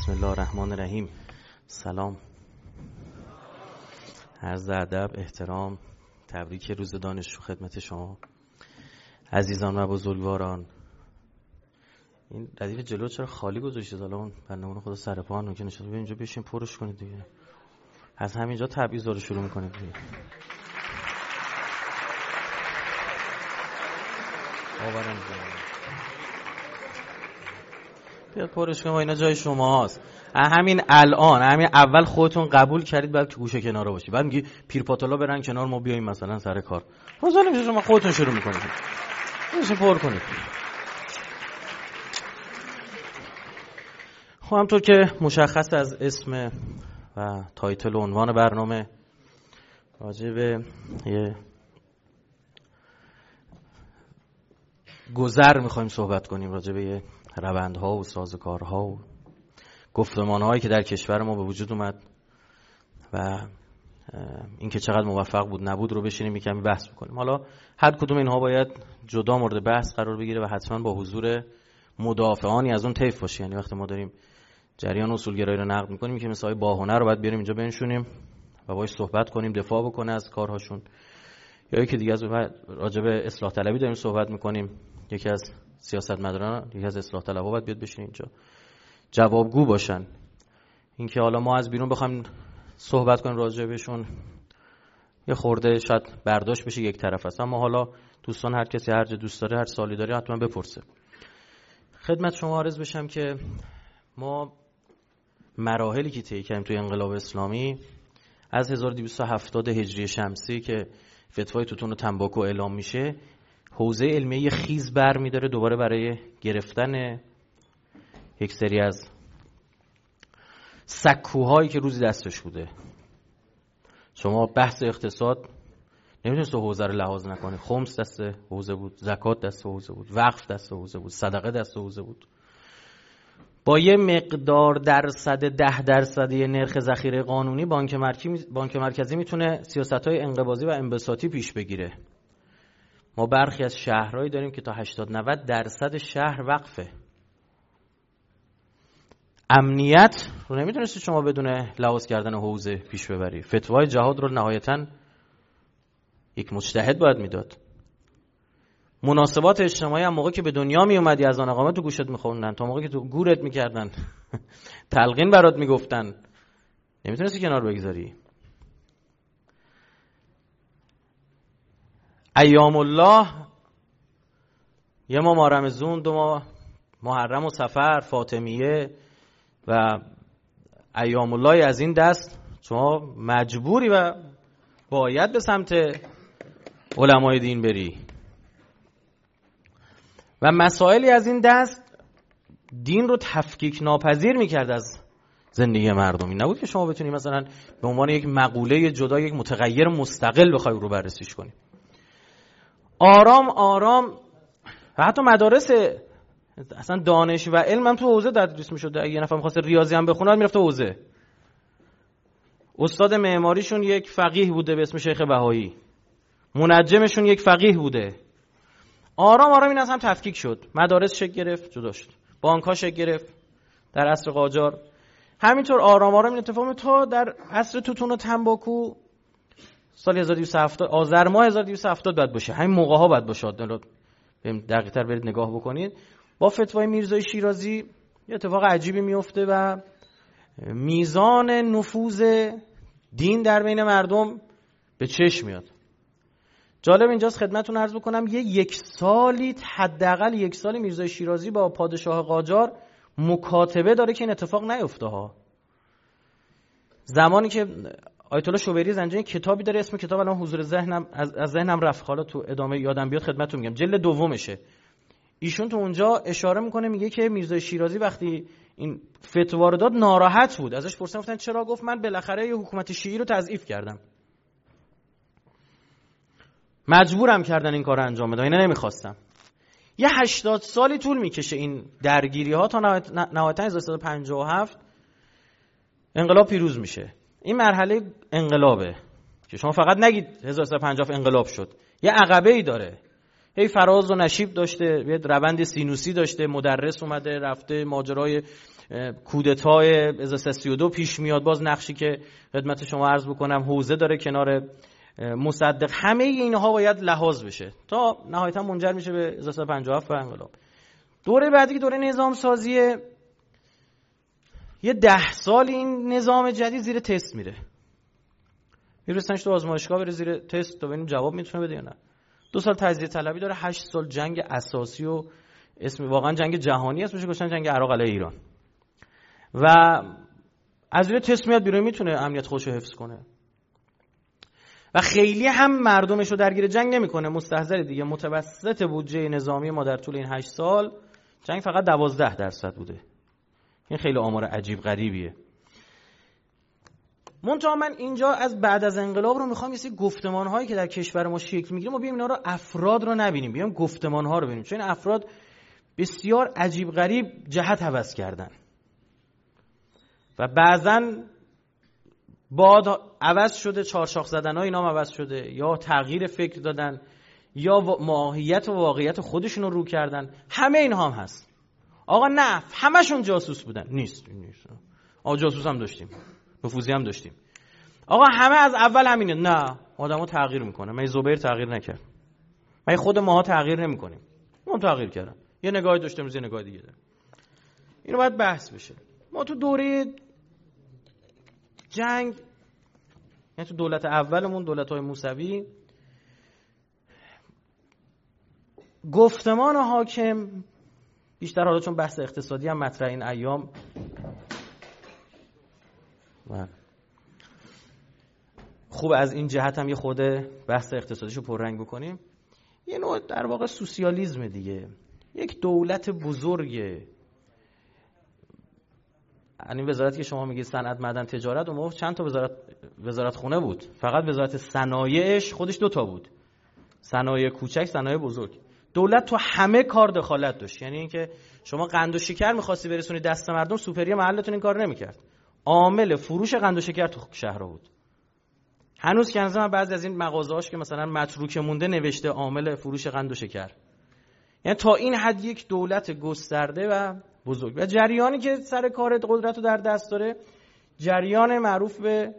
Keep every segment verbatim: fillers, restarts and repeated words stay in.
بسم الله الرحمن الرحیم. سلام، عرض ادب، احترام، تبریک روز دانشجو خدمت شما عزیزان و بزرگواران. این ردیف جلو چرا خالی گذاشتید؟ حالا اون برنامه خدا سر پا هم نکنه، شده اینجا بشین پرش کنید دیگه. از همینجا تبعیض رو شروع میکنید دیگه. باورم نمیشه. بیاد پرش کنید، اینا جای شماست. همین الان، همین اول خودتون قبول کردید بعد که گوشه کنارا باشی. بعد میگی پیرپاتالا برن کنار، ما بیایم مثلا سر کار. حاضر نمیشه، شما خودتون شروع میکنید. میشه پر کنید. خب همطور که مشخص از اسم و تایتل و عنوان برنامه، راجع به یه گذر میخوایم صحبت کنیم، راجع به یه روندها و سازوکارها و گفتمانهایی که در کشور ما به وجود اومد و اینکه چقدر موفق بود نبود رو بشینیم یکمی بحث بکنیم. حالا هر کدوم اینها باید جدا مورد بحث قرار بگیره و حتما با حضور مدافعانی از اون طیف باشه. یعنی وقتی ما داریم جریان اصولگرایی رو نقد می‌کنیم که مثلا باهنر رو باید بیاریم اینجا بنشونیم و باهاش صحبت کنیم، دفاع بکنه از کارهاشون، یا یکی دیگه از راجع به اصلاح طلبی داریم صحبت می‌کنیم، یکی از سیاستمداران، یکی از اصلاح طلبها باید بیاد بشین اینجا جوابگو باشن. اینکه حالا ما از بیرون بخوایم صحبت کنیم راجع بهشون یه خورده شاید برداشت بشه یک طرف است، اما حالا دوستان هر کسی هر جا دوست داره، هر سوالی داره حتما بپرسه. خدمت شما عرض بشم که ما مراحلی که طی کردیم توی انقلاب اسلامی از هزار و دویست و هفتاد هجری شمسی که فتوای توتون و تنباکو اعلام میشه، حوزه علمیه خیز برمی‌داره دوباره برای گرفتن یک سری از سکوهایی که روزی دستش بوده. شما بحث اقتصاد نمیتونست حوزه رو لحاظ نکنی. خمس دست حوزه بود، زکات دست حوزه بود، وقف دست حوزه بود، صدقه دست حوزه بود. با یه مقدار درصد ده درصدی نرخ ذخیره قانونی بانک مرکزی بانک مرکزی میتونه سیاست‌های انقباضی و انبساطی پیش بگیره. ما برخی از شهرهایی داریم که تا هشتاد نود درصد شهر وقفه. امنیت رو نمیتونستی شما بدون لحاظ کردن حوزه پیش ببری. فتوای جهاد رو نهایتاً یک مجتهد باید میداد. مناسبات اجتماعی هم موقع که به دنیا می اومدی از آن اقامت تو گوشت میخوندن، تا موقع که تو گورت میکردن تلقین برات میگفتن، نمیتونستی کنار بگذاری. ایام الله، یه ماه مارمزون، دو ماه محرم و صفر، فاطمیه و ایام الله از این دست شما مجبوری و باید به سمت علمای دین بری و مسائلی از این دست دین رو تفکیک ناپذیر میکرد از زندگی مردمی. نبود که شما بتونی مثلا به عنوان یک مقوله جدا، یک متغیر مستقل بخوای رو بررسیش کنی. آرام آرام و حتی مدارس اصلا دانش و علم هم تو حوزه تدریس میشد. اگه یه نفر می‌خواست ریاضی هم بخونه میرفت حوزه. استاد معماریشون یک فقیه بوده به اسم شیخ بهایی، منجمشون یک فقیه بوده. آرام آرام این از هم تفکیک شد. مدارس شکل گرفت، جدا شد. بانک‌ها شکل گرفت در عصر قاجار. همینطور آرام آرام این اتفاق تا در عصر توتون و تنباکو سال هزار و دویست و هفتاد، آذر ماه هزار و دویست و هفتاد بعد باشه. همین موقع‌ها بعد باشه. دقیق‌تر برید نگاه بکنید. با فتوای میرزای شیرازی یه اتفاق عجیبی میفته و میزان نفوذ دین در بین مردم به چشم میاد. جالب اینجاست خدمتتون عرض بکنم یه یک سالی، حداقل یک سالی میرزای شیرازی با پادشاه قاجار مکاتبه داره که این اتفاق نیفته ها. زمانی که آیت الله شوبری زنجانی کتابی داره، اسم کتاب الان حضور ذهنم از, از ذهنم رفت، حالا تو ادامه یادم بیاد خدمتتون میگم، جلد دومشه. ایشون تو اونجا اشاره میکنه، میگه که میرزای شیرازی وقتی این فتوا رو داد ناراحت بود. ازش پرسیدن گفتن چرا؟ گفت من بالاخره یه حکومت شیعی رو تضعیف کردم، مجبورم کردن این کار رو انجام بدم، اینا نمیخواستم. یه هشتاد سالی طول میکشه این درگیری ها تا نهایتا هزار و سیصد و پنجاه و هفت انقلاب پیروز میشه. این مرحله انقلابه که شما فقط نگید هزار و سیصد و پنجاه و هفت انقلاب شد، یه عقبه ای داره. هی فراز و نشیب داشته، یه روند سینوسی داشته، مدرس اومده رفته، ماجرای کودتای هزار و سیصد و سی و دو پیش میاد، باز نقشی که خدمت شما عرض بکنم حوزه داره کنار مصدق. همه اینها باید لحاظ بشه تا نهایتا منجر میشه به هزار و سیصد و پنجاه و هفت و انقلاب. دوره بعدی که دوره نظام سازیه، یه ده سال این نظام جدید زیر تست میره، میرسنش تو آزمایشگاه بره زیر تست تا ببینیم جواب میتونه بده یا نه. دو سال تجزیه طلبی داره، هشت سال جنگ اساسی و اسم واقعا جنگ جهانی اسمش گذاشتن جنگ عراق علیه ایران، و از زیر تست میاد بیرون، میتونه امنیت خودش رو حفظ کنه و خیلی هم مردمش رو درگیر جنگ نمیکنه. مستحضر دیگه متوسط بودجه نظامی ما در طول این هشت سال جنگ فقط دوازده درصد بوده. این خیلی آمار عجیب غریبیه. منتها من اینجا از بعد از انقلاب رو میخوام یه سری گفتمان‌هایی که در کشور ما شکل میگیره ما بیایم اینا رو، افراد رو نبینیم، بیایم گفتمان‌ها رو ببینیم، چون این افراد بسیار عجیب غریب جهت عوض کردن و بعضن باد عوض شده، چارشاخ زدن‌ها اینام عوض شده، یا تغییر فکر دادن، یا ماهیت و واقعیت خودشون رو رو کردن. همه اینها هم هست. آقا نه همشون جاسوس بودن، نیست نیست. آقا جاسوس هم داشتیم، نفوذی هم داشتیم. آقا همه از اول همینه، نه آدمو تغییر میکنه. من زبیر تغییر نکرد، من خود ماها تغییر نمیکنیم، اون تغییر کردن، یه نگاهی داشتم یه نگاه دیگه داره. اینو باید بحث بشه. ما تو دوره جنگ، یعنی تو دولت اولمون، دولت‌های موسوی، گفتمان حاکم بیشتر، حالا چون بحث اقتصادی هم مطرح این ایام خوب از این جهت هم یه خود بحث اقتصادیشو پررنگ بکنیم، یه نوع در واقع سوسیالیسم دیگه. یک دولت بزرگه، یعنی وزارتی که شما میگید صنعت معدن تجارت، اون موقع چند تا وزارت وزارت خونه بود؟ فقط وزارت صنایعش خودش دو تا بود، صنایع کوچک، صنایع بزرگ. دولت تو همه کار دخالت داشت، یعنی اینکه شما قند و شکر می‌خواستی برسونی دست مردم، سوپری محلتون این کار نمی‌کرد، عامل فروش قند و شکر تو شهرها بود. هنوز که مثلا بعضی از این مغازه‌هاش که مثلا متروک مونده نوشته عامل فروش قند و شکر. یعنی تا این حد یک دولت گسترده و بزرگ. و جریانی که سر کار قدرت رو در دست داره، جریان معروف به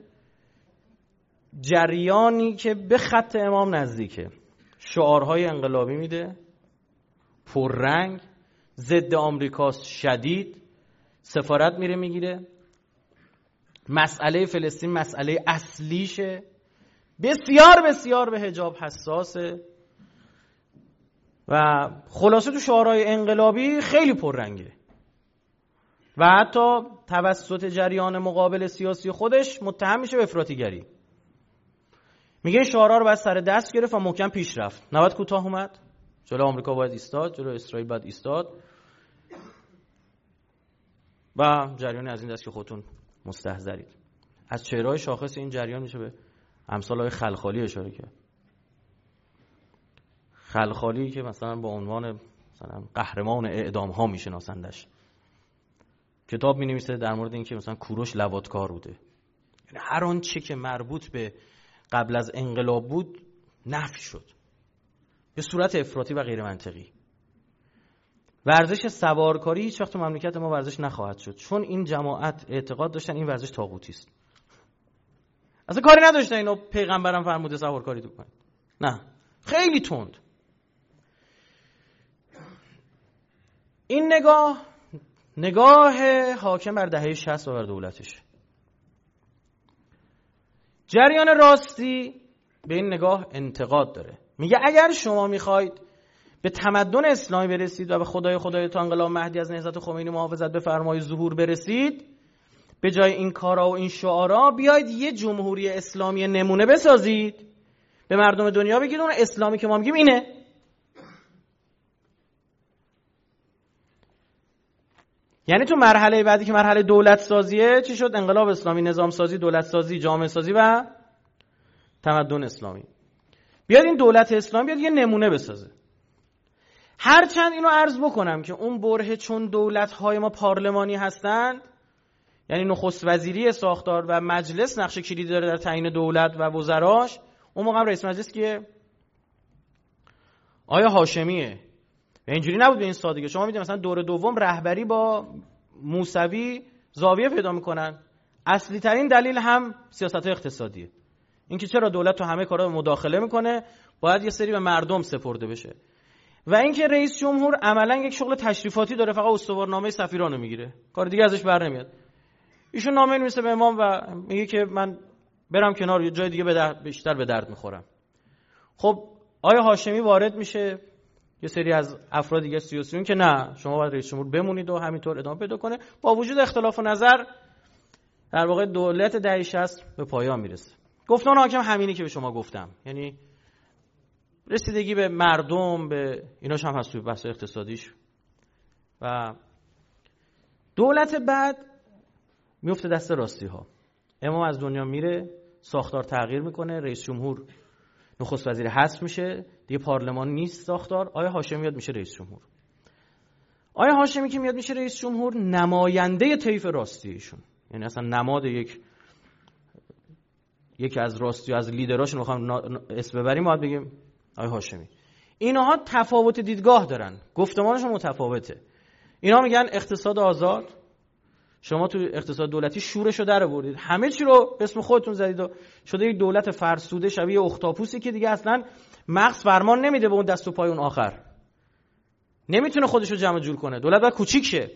جریانی که به خط امام نزدیکه، شعارهای انقلابی میده، پررنگ، ضد آمریکاست شدید، سفارت میره میگیره، مسئله فلسطین مسئله اصلیشه، بسیار بسیار به حجاب حساسه و خلاصه تو شعارهای انقلابی خیلی پررنگه و حتی توسط جریان مقابل سیاسی خودش متهم میشه به افراطیگری. میگه این شعارها رو باید سر دست گرفت و محکم پیش رفت، نباید کوتاه اومد، جلو آمریکا باید ایستاد، جلو اسرائیل باید ایستاد و جریان از این دست که خودتون مستحضرید. از چهره‌های شاخص این جریان میشه به امثال‌های خلخالی اشاره کرد. خلخالی که مثلا با عنوان مثلا قهرمان اعدام ها میشناسندش، کتاب مینویسه در مورد اینکه مثلا کوروش لواطکار بوده. یعنی هر آن چه که مربوط به قبل از انقلاب بود نفی شد به صورت افراطی و غیر منطقی. ورزش سوارکاری هیچ وقت تو مملکت ما ورزش نخواهد شد، چون این جماعت اعتقاد داشتن این ورزش طاغوتی است. اصلا کاری نداشتن اینو پیغمبرم فرموده سوارکاری کنید، نه، خیلی تند. این نگاه نگاه حاکم بر دهه شصت و بر دولتش. جریان راستی به این نگاه انتقاد داره، میگه اگر شما میخواید به تمدن اسلامی برسید و به خدای خدای تا انقلاب مهدی از نهضت خمینی محافظت بفرمایید ظهور برسید، به جای این کارا و این شعارا بیاید یه جمهوری اسلامی نمونه بسازید، به مردم دنیا بگید اون اسلامی که ما میگیم اینه. یعنی تو مرحله بعدی که مرحله دولت سازیه چی شد؟ انقلاب اسلامی، نظام سازی، دولت سازی، جامعه سازی و تمدن اسلامی. بیاد این دولت اسلامی بیاد یه نمونه بسازه. هرچند اینو عرض بکنم که اون برهه چون دولت‌های ما پارلمانی هستند، یعنی نخست وزیری ساختار و مجلس نقش کلیدی داره در تعیین دولت و وزراش، اون موقع رئیس مجلس که آیا هاشمیه؟ اینجوری نبود به این سادگی. شما میدونید مثلا دور دوم رهبری با موسوی زاویه پیدا میکنن. اصلی ترین دلیل هم سیاست اقتصادیه. اینکه چرا دولت تو همه کارا مداخله میکنه، باید یه سری به مردم سپرده بشه. و اینکه رئیس جمهور عملا یک شغل تشریفاتی داره، فقط استوارنامه سفیرانو میگیره، کار دیگه ازش بر نمیاد. ایشون نامه می‌نویسه به امام و میگه که من برم کنار، یه جای دیگه به درد بیشتر به درد میخورم. خب آیا هاشمی وارد میشه؟ یه سری از افراد دیگه سیاسیون که نه، شما باید رئیس جمهور بمونید و همینطور ادامه پیدا کنه. با وجود اختلاف نظر در واقع دولت دهه شصت به پایان میرسه. گفتمان حاکم همینی که به شما گفتم، یعنی رسیدگی به مردم، به ایناش هم هست توی بحث اقتصادیش. و دولت بعد میفته دست راستی ها. امام از دنیا میره، ساختار تغییر میکنه، رئیس جمهور نخست وزیر حذف میشه، دیگه پارلمان نیست ساختار. آیا هاشمی میاد میشه رئیس جمهور. آیا هاشمی که میاد میشه رئیس جمهور نماینده طیف راستی ایشون، یعنی اصلا نماد یک یکی از راستی از لیدراشون میخوام اسم ببریم، باید بگیم آیا هاشمی. اینها تفاوت دیدگاه دارن، گفتمانشون متفاوته. اینا میگن اقتصاد آزاد، شما تو اقتصاد دولتی شورشو در آوردید، همه چی رو به اسم خودتون زدید و شده یک دولت فرسوده شبیه اختاپوسی که دیگه اصلا مغز فرمان نمیده به اون دست و پای اون آخر، نمیتونه خودشو جمع جور کنه. دولت باید کوچیک شه.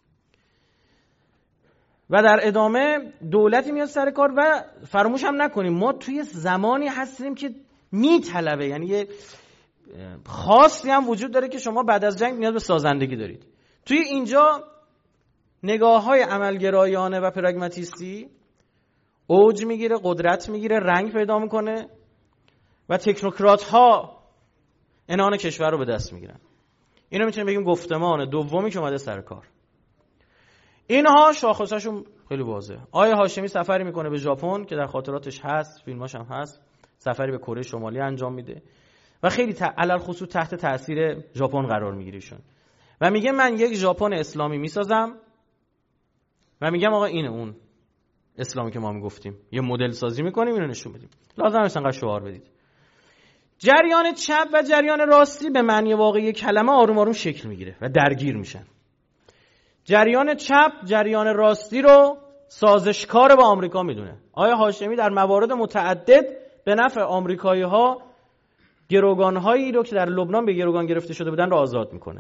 و در ادامه دولتی میاد سر کار و فراموش هم نکنیم ما توی زمانی هستیم که میطلبه، یعنی یه خاصی هم وجود داره که شما بعد از جنگ نیاز به سازندگی دارید. توی اینجا نگاه‌های عملگرایانه و پراگماتیستی اوج میگیره، قدرت میگیره، رنگ پیدا میکنه و تکنوکرات‌ها عنان کشور رو به دست میگیرن. اینو میتونیم بگیم گفتمان دومی که اومده سر کار. اینها شاخصاشون خیلی واضحه. آیا هاشمی سفری میکنه به ژاپن که در خاطراتش هست، فیلماش هم هست، سفری به کره شمالی انجام میده و خیلی ت... علل خصوص تحت تاثیر ژاپن قرار میگیریشون و میگه من یک ژاپن اسلامی میسازم و میگم آقا اینه اون اسلامی که ما میگفتیم، یه مدل سازی میکنیم، اینو نشون بدیم. لازم نیست انقدر شعار بدید. جریان چپ و جریان راستی به معنی واقعی کلمه آروم آروم شکل میگیره و درگیر میشن. جریان چپ جریان راستی رو سازشکار با آمریکا میدونه. آیا هاشمی در موارد متعدد به نفع آمریکایی‌ها گروگان‌هایی رو که در لبنان به گروگان گرفته شده بودن رو آزاد میکنه،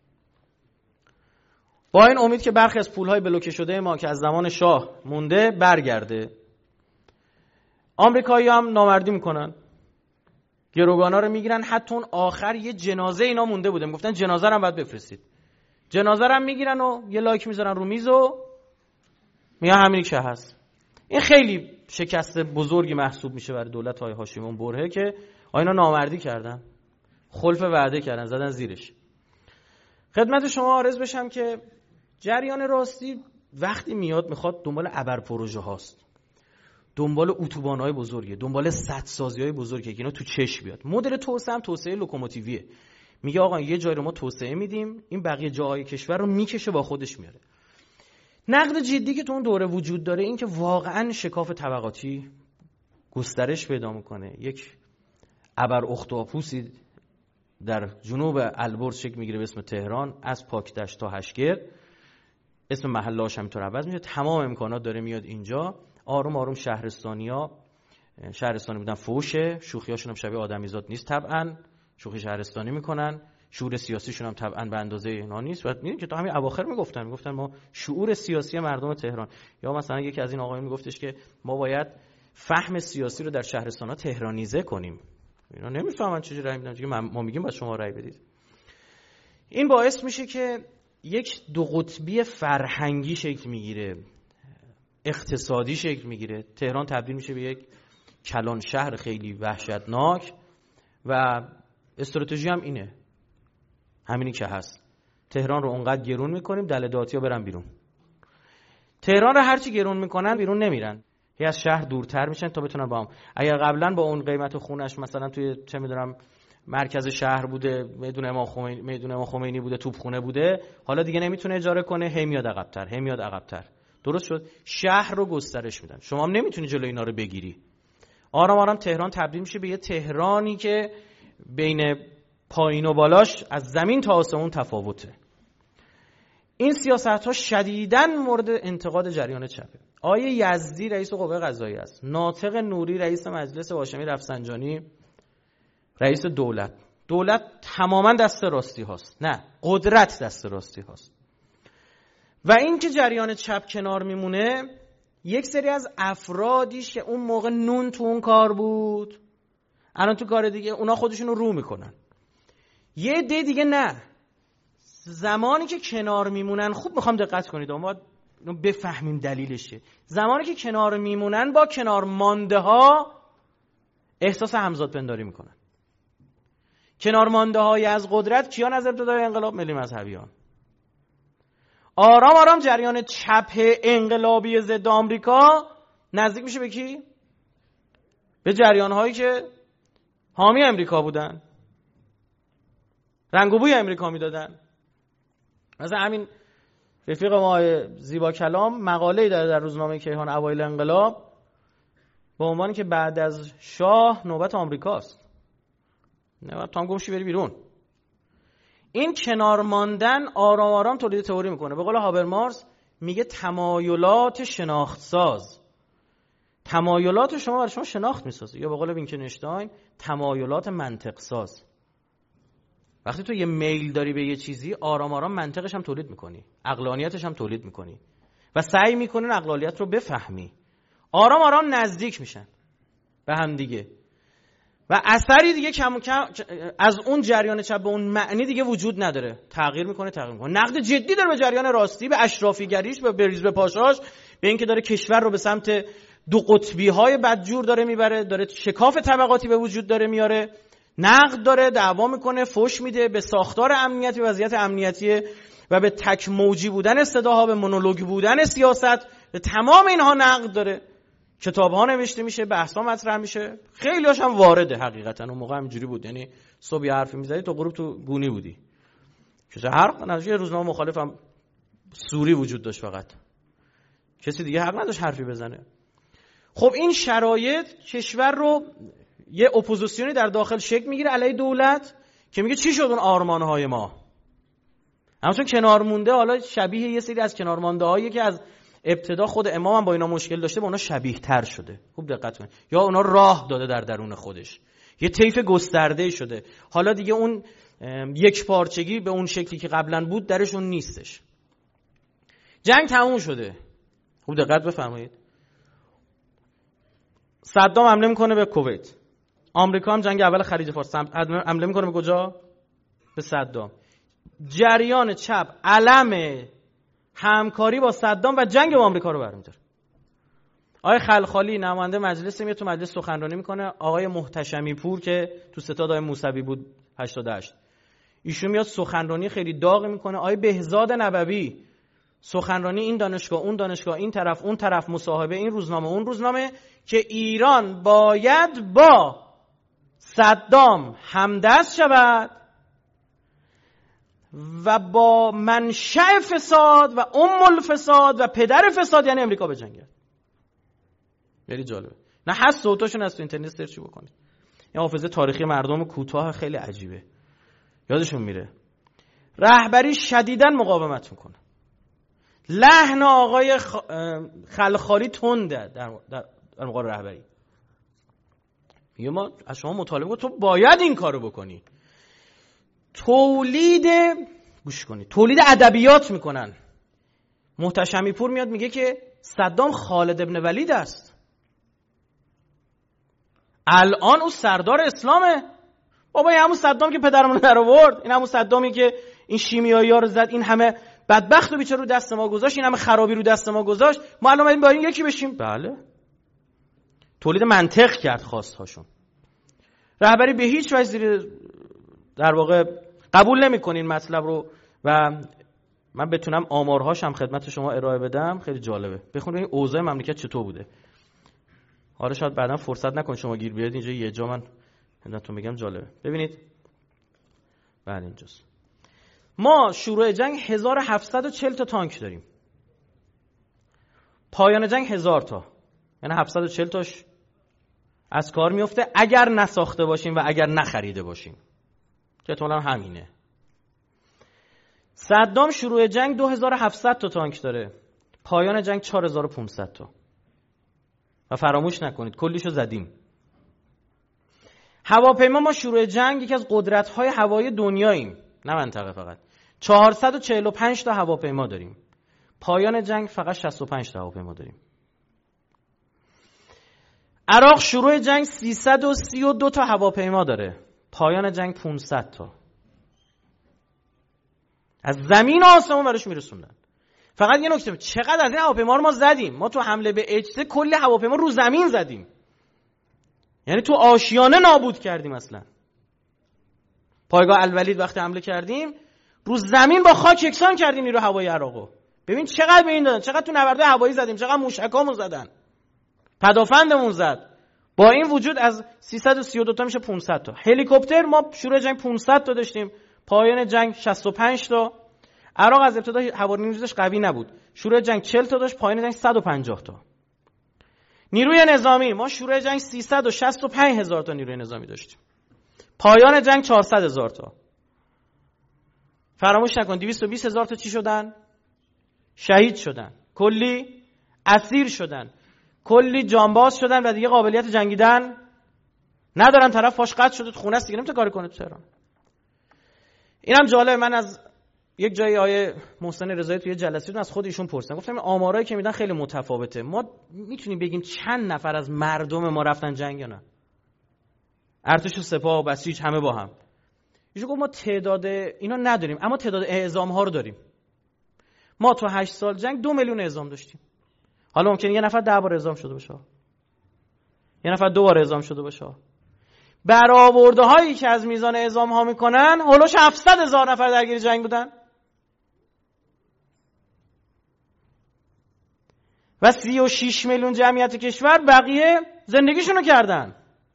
با این امید که برخی از پول‌های بلوکه شده ما که از زمان شاه مونده برگرده. آمریکایی‌ها هم نامردی میکنن، گروگانا رو میگیرن، حتی اون آخر یه جنازه اینا مونده بوده، میگفتن جنازه رو هم باید بفرستید. جنازه رو هم میگیرن و یه لایک میذارن رو میز و میگن همینی که هست. این خیلی شکست بزرگی محسوب میشه برای دولت های هاشمی اون برهه که اینا نامردی کردن، خلف وعده کردن، زدن زیرش. خدمت شما عرض بشم که جریان راستی وقتی میاد میخواد دنبال ابر پروژه هاست، دنبال اتوبان های بزرگه، دنبال سدسازی های بزرگه که اینا تو چش بیاد. مدل توسعه هم توسعه لوکوموتیویه، میگه آقا یه جای رو ما توسعه میدیم، این بقیه جاهای کشور رو میکشه با خودش میاره. نقد جدی که تو اون دوره وجود داره این که واقعا شکاف طبقاتی گسترش پیدا میکنه. یک ابر اختاپوسی در جنوب البرز شکل میگیره به اسم تهران، از پاکدشت تا هشگر، اسم محله‌اش همینطور عوض میشه، تمام امکانات داره میاد اینجا. آروم آروم شهرستانیا شهرستانی بودن فوشه، شوخیاشون هم شبیه آدمیزاد نیست طبعا، شوخی شهرستانی میکنن، شعور سیاسیشون هم طبعا به اندازه اینا نیست. و میدونید که تا همین اواخر میگفتن میگفتن ما شعور سیاسی مردم تهران، یا مثلا یکی از این آقایون میگفتش که ما باید فهم سیاسی رو در شهرستان‌ها تهرانیزه کنیم. اینا نمیفهمن چجوری رأی میدن، دیگه ما میگیم باید شما رأی بدید. این باعث میشه که یک دو قطبی فرهنگی شکل میگیره، اقتصادی شکل میگیره. تهران تبدیل میشه به یک کلان شهر خیلی وحشتناک و استراتژی هم اینه، همینی که هست. تهران رو اونقدر گرون میکنیم دلداتی‌ها برن بیرون. تهران رو هرچی گرون میکنن بیرون نمیرن، هی از شهر دورتر میشن تا بتونن با هم. اگر قبلا با اون قیمت خونش مثلا توی چه میدونم مرکز شهر بوده، میدون امام خمینی میدون امام خمینی بوده، توپخونه بوده، حالا دیگه نمیتونه اجاره کنه، هی میاد عقب‌تر هی میاد عقب‌تر. درست شد؟ شهر رو گسترش میدن. شما هم نمیتونی جلوی اینا رو بگیری. آرام آرام تهران تبدیل میشه به یه تهرانی که بین پایین و بالاش از زمین تا آسمون تفاوته. این سیاست‌ها شدیداً مورد انتقاد جریان چپه. آیه یزدی رئیس قوه قضاییه است، ناطق نوری رئیس مجلس، هاشمی رفسنجانی رئیس دولت. دولت تماماً دست راستی هاست، نه قدرت دست راستی هاست. و این که جریان چپ کنار میمونه، یک سری از افرادیش که اون موقع نون تو اون کار بود، الان تو کار دیگه اونا خودشونو رو میکنن. یه عده دیگه نه. زمانی که کنار میمونن، خوب میخوام دقت کنید اما بفهمیم دلیلش چیه. زمانی که کنار میمونن با کنار مانده ها احساس همزاد پنداری میکنن. کنار مانده های از قدرت کیان از ابتدای انقلاب؟ ملی مذهبیان. آرام آرام جریان چپ انقلابی ضد آمریکا نزدیک میشه به کی؟ به جریان هایی که حامی امریکا بودن، رنگ و بوی امریکا میدادن. مثلا همین رفیق ما زیبا کلام مقاله‌ای داره در روزنامه کیهان اوایل انقلاب با عنوانی که بعد از شاه نوبت آمریکاست. نه تو هم گمشی بری بیرون. این کنار ماندن آرام آرام تولید تئوری میکنه. به قول هابرمارس میگه تمایلات شناخت ساز. تمایلات شما برای شما شناخت میسازه، یا به قول وینکنشتاین تمایلات منطق ساز. وقتی تو یه میل داری به یه چیزی، آرام آرام منطقش هم تولید میکنی، عقلانیتش هم تولید میکنی و سعی میکنی عقلانیت رو بفهمی. آرام آرام نزدیک میشن به هم دیگه و اثری دیگه کم کم از اون جریان چپ به اون معنی دیگه وجود نداره. تغییر میکنه تغییر میکنه. نقد جدی داره به جریان راستی، به اشرافیگریش، به بریز به پاشاش، به اینکه داره کشور رو به سمت دو قطبی های بدجور داره میبره، داره شکاف طبقاتی به وجود داره میاره. نقد داره، دعوا میکنه، فوش میده به ساختار امنیتی، وضعیت امنیتی و به تک موجی بودن صداها، به مونولوگ بودن سیاست، به تمام اینها نقد داره. کتاب‌ها نوشته میشه، بحث‌ها مطرح میشه، خیلی‌هاش هم وارده. حقیقتا اون موقع همینجوری بود، یعنی صبح یه حرفی میزدی تو غروب تو گونی بودی. که حرف نشه، روزنامه مخالف هم سوری وجود داشت، فقط کسی دیگه حق نداشت حرفی بزنه. خب این شرایط کشور رو یه اپوزیسیونی در داخل شکل میگیره علیه دولت که میگه چی شد اون آرمان‌های ما. همچون کنار مونده، حالا شبیه یه سری از کنار مانده هایی که از ابتدا خود امام هم با اینا مشکل داشته، با اونا شبیه تر شده. خوب دقت کنید. یا اونا راه داده در درون خودش، یه طیف گسترده شده. حالا دیگه اون یک پارچگی به اون شکلی که قبلا بود درشون نیستش. جنگ تموم شده. خوب دقت بفرمایید. صدام حمله میکنه به کویت. آمریکا هم جنگ اول خلیج فارس حمله میکنه به کجا؟ به صدام. جریان چپ علم همکاری با صدام و جنگ با آمریکا رو برمی‌داره. آقای خلخالی نماینده مجلس میاد تو مجلس سخنرانی میکنه. آقای محتشمی پور که تو ستاد آقای موسوی بود هشتاد و هشت، ایشون میاد سخنرانی خیلی داغ میکنه. آقای بهزاد نبوی سخنرانی این دانشگاه اون دانشگاه، این طرف اون طرف، مصاحبه این روزنامه اون روزنامه، که ایران باید با صدام همدست شود و با منشأ فساد و ام الفساد و پدر فساد یعنی امریکا بجنگه. خیلی جالبه. نه هست صوتاشون از تو اینترنت سرچ بکنید. این حافظه تاریخی مردم کوتاه خیلی عجیبه، یادشون میره. رهبری شدیداً مقاومت میکنه. لحن آقای خلخالی تنده در در, در مقابل رهبری. میگه ما از شما مطالبه تو باید این کارو بکنی. تولید گوش کنید تولید ادبیات میکنن. محتشمی پور میاد میگه که صدام خالد ابن ولید است، الان او سردار اسلامه. بابا این همون صدام که پدرمون رو در آورد، این همون صدامی که این شیمیایی‌ها رو زد، این همه بدبخت و بیچاره رو دست ما گذاشت، این همه خرابی رو دست ما گذاشت، ما الان باید با این یکی بشیم. بله، تولید منطق کرد خواستهاشون. رهبری به هیچ وجه زیر در واقع قبول نمی‌کنه این مطلب رو و من بتونم آمارهاش هم خدمت شما ارائه بدم. خیلی جالبه بخونید این اوضاع مملکت چطور بوده. حالا شاید بعدا فرصت نکن شما گیر بیارید اینجا، یه جا من خدمتتون میگم جالبه. ببینید بله اینجاست. ما شروع جنگ هزار و هفتصد و چهل تا تانک داریم، پایان جنگ هزار تا، یعنی هفتصد و چهل تاش از کار میفته اگر نساخته باشیم و اگر نخریده باشیم. که احتمالاً همینه. صدام شروع جنگ دو هزار و هفتصد تا تانک داره، پایان جنگ چهار هزار و پانصد تا. و فراموش نکنید کلیشو زدیم. هواپیما ما شروع جنگ یکی از قدرت‌های هوایی دنیاییم، نه منطقه فقط. چهارصد و چهل و پنج تا هواپیما داریم. پایان جنگ فقط شصت و پنج تا هواپیما داریم. عراق شروع جنگ سیصد و سی و دو تا هواپیما داره. پایان جنگ پانصد تا. از زمین و آسمون برش میرسوندن. فقط یه نکته، چقدر از این هواپیما رو ما زدیم؟ ما تو حمله به اچ سه کلی هواپیما رو زمین زدیم. یعنی تو آشیانه نابود کردیم اصلا. پایگاه الولید وقتی حمله کردیم رو زمین با خاک یکسان کردیم نیرو هوایی عراقو. ببین چقدر به این دادن، چقدر تو نبردهای هوایی زدیم، چقدر موشکامون زدن، پدافندمون زد. با این وجود از سیصد و سی و دو تا میشه پانصد تا. هلیکوپتر ما شروع جنگ پانصد تا داشتیم، پایان جنگ شصت و پنج تا. عراق از ابتدا هوانیزش قوی نبود، شروع جنگ چهل تا داشت، پایان جنگ صد و پنجاه تا. نیروی نظامی ما شروع جنگ سیصد و شصت و پنج هزار تا نیروی نظامی داشتیم، پایان جنگ چهارصد هزار تا. فراموش نکن دویست و بیست هزار تا چی شدن؟ شهید شدن، کلی اسیر شدن، کلی جانباز شدن و دیگه قابلیت جنگیدن ندارن. طرف پاش قطع شده تو خونه است دیگه نمیتونه کاری کنه تو تهران. اینم جالب، من از یک جایی آیه محسن رضایی توی جلسه از خود ایشون پرسیدم، گفتم این آمارایی که میدن خیلی متفاوته، ما میتونیم بگیم چند نفر از مردم ما رفتن جنگ یا نه؟ ارتش و سپاه و بسیج همه با هم. ایشون گفت ما تعداد اینا نداریم اما تعداد اعزام ها رو داریم. ما تو هشت سال جنگ دو میلیون اعزام داشتیم. حالا ممکنه یه نفر ده بار اعزام شده باشه، یه نفر دو بار اعزام شده باشه. برآورده هایی که از میزان اعزام ها میکنن هولوش هفتصد هزار نفر درگیر جنگ بودن و سی و شش میلیون جمعیت کشور بقیه زندگیشونو کردن.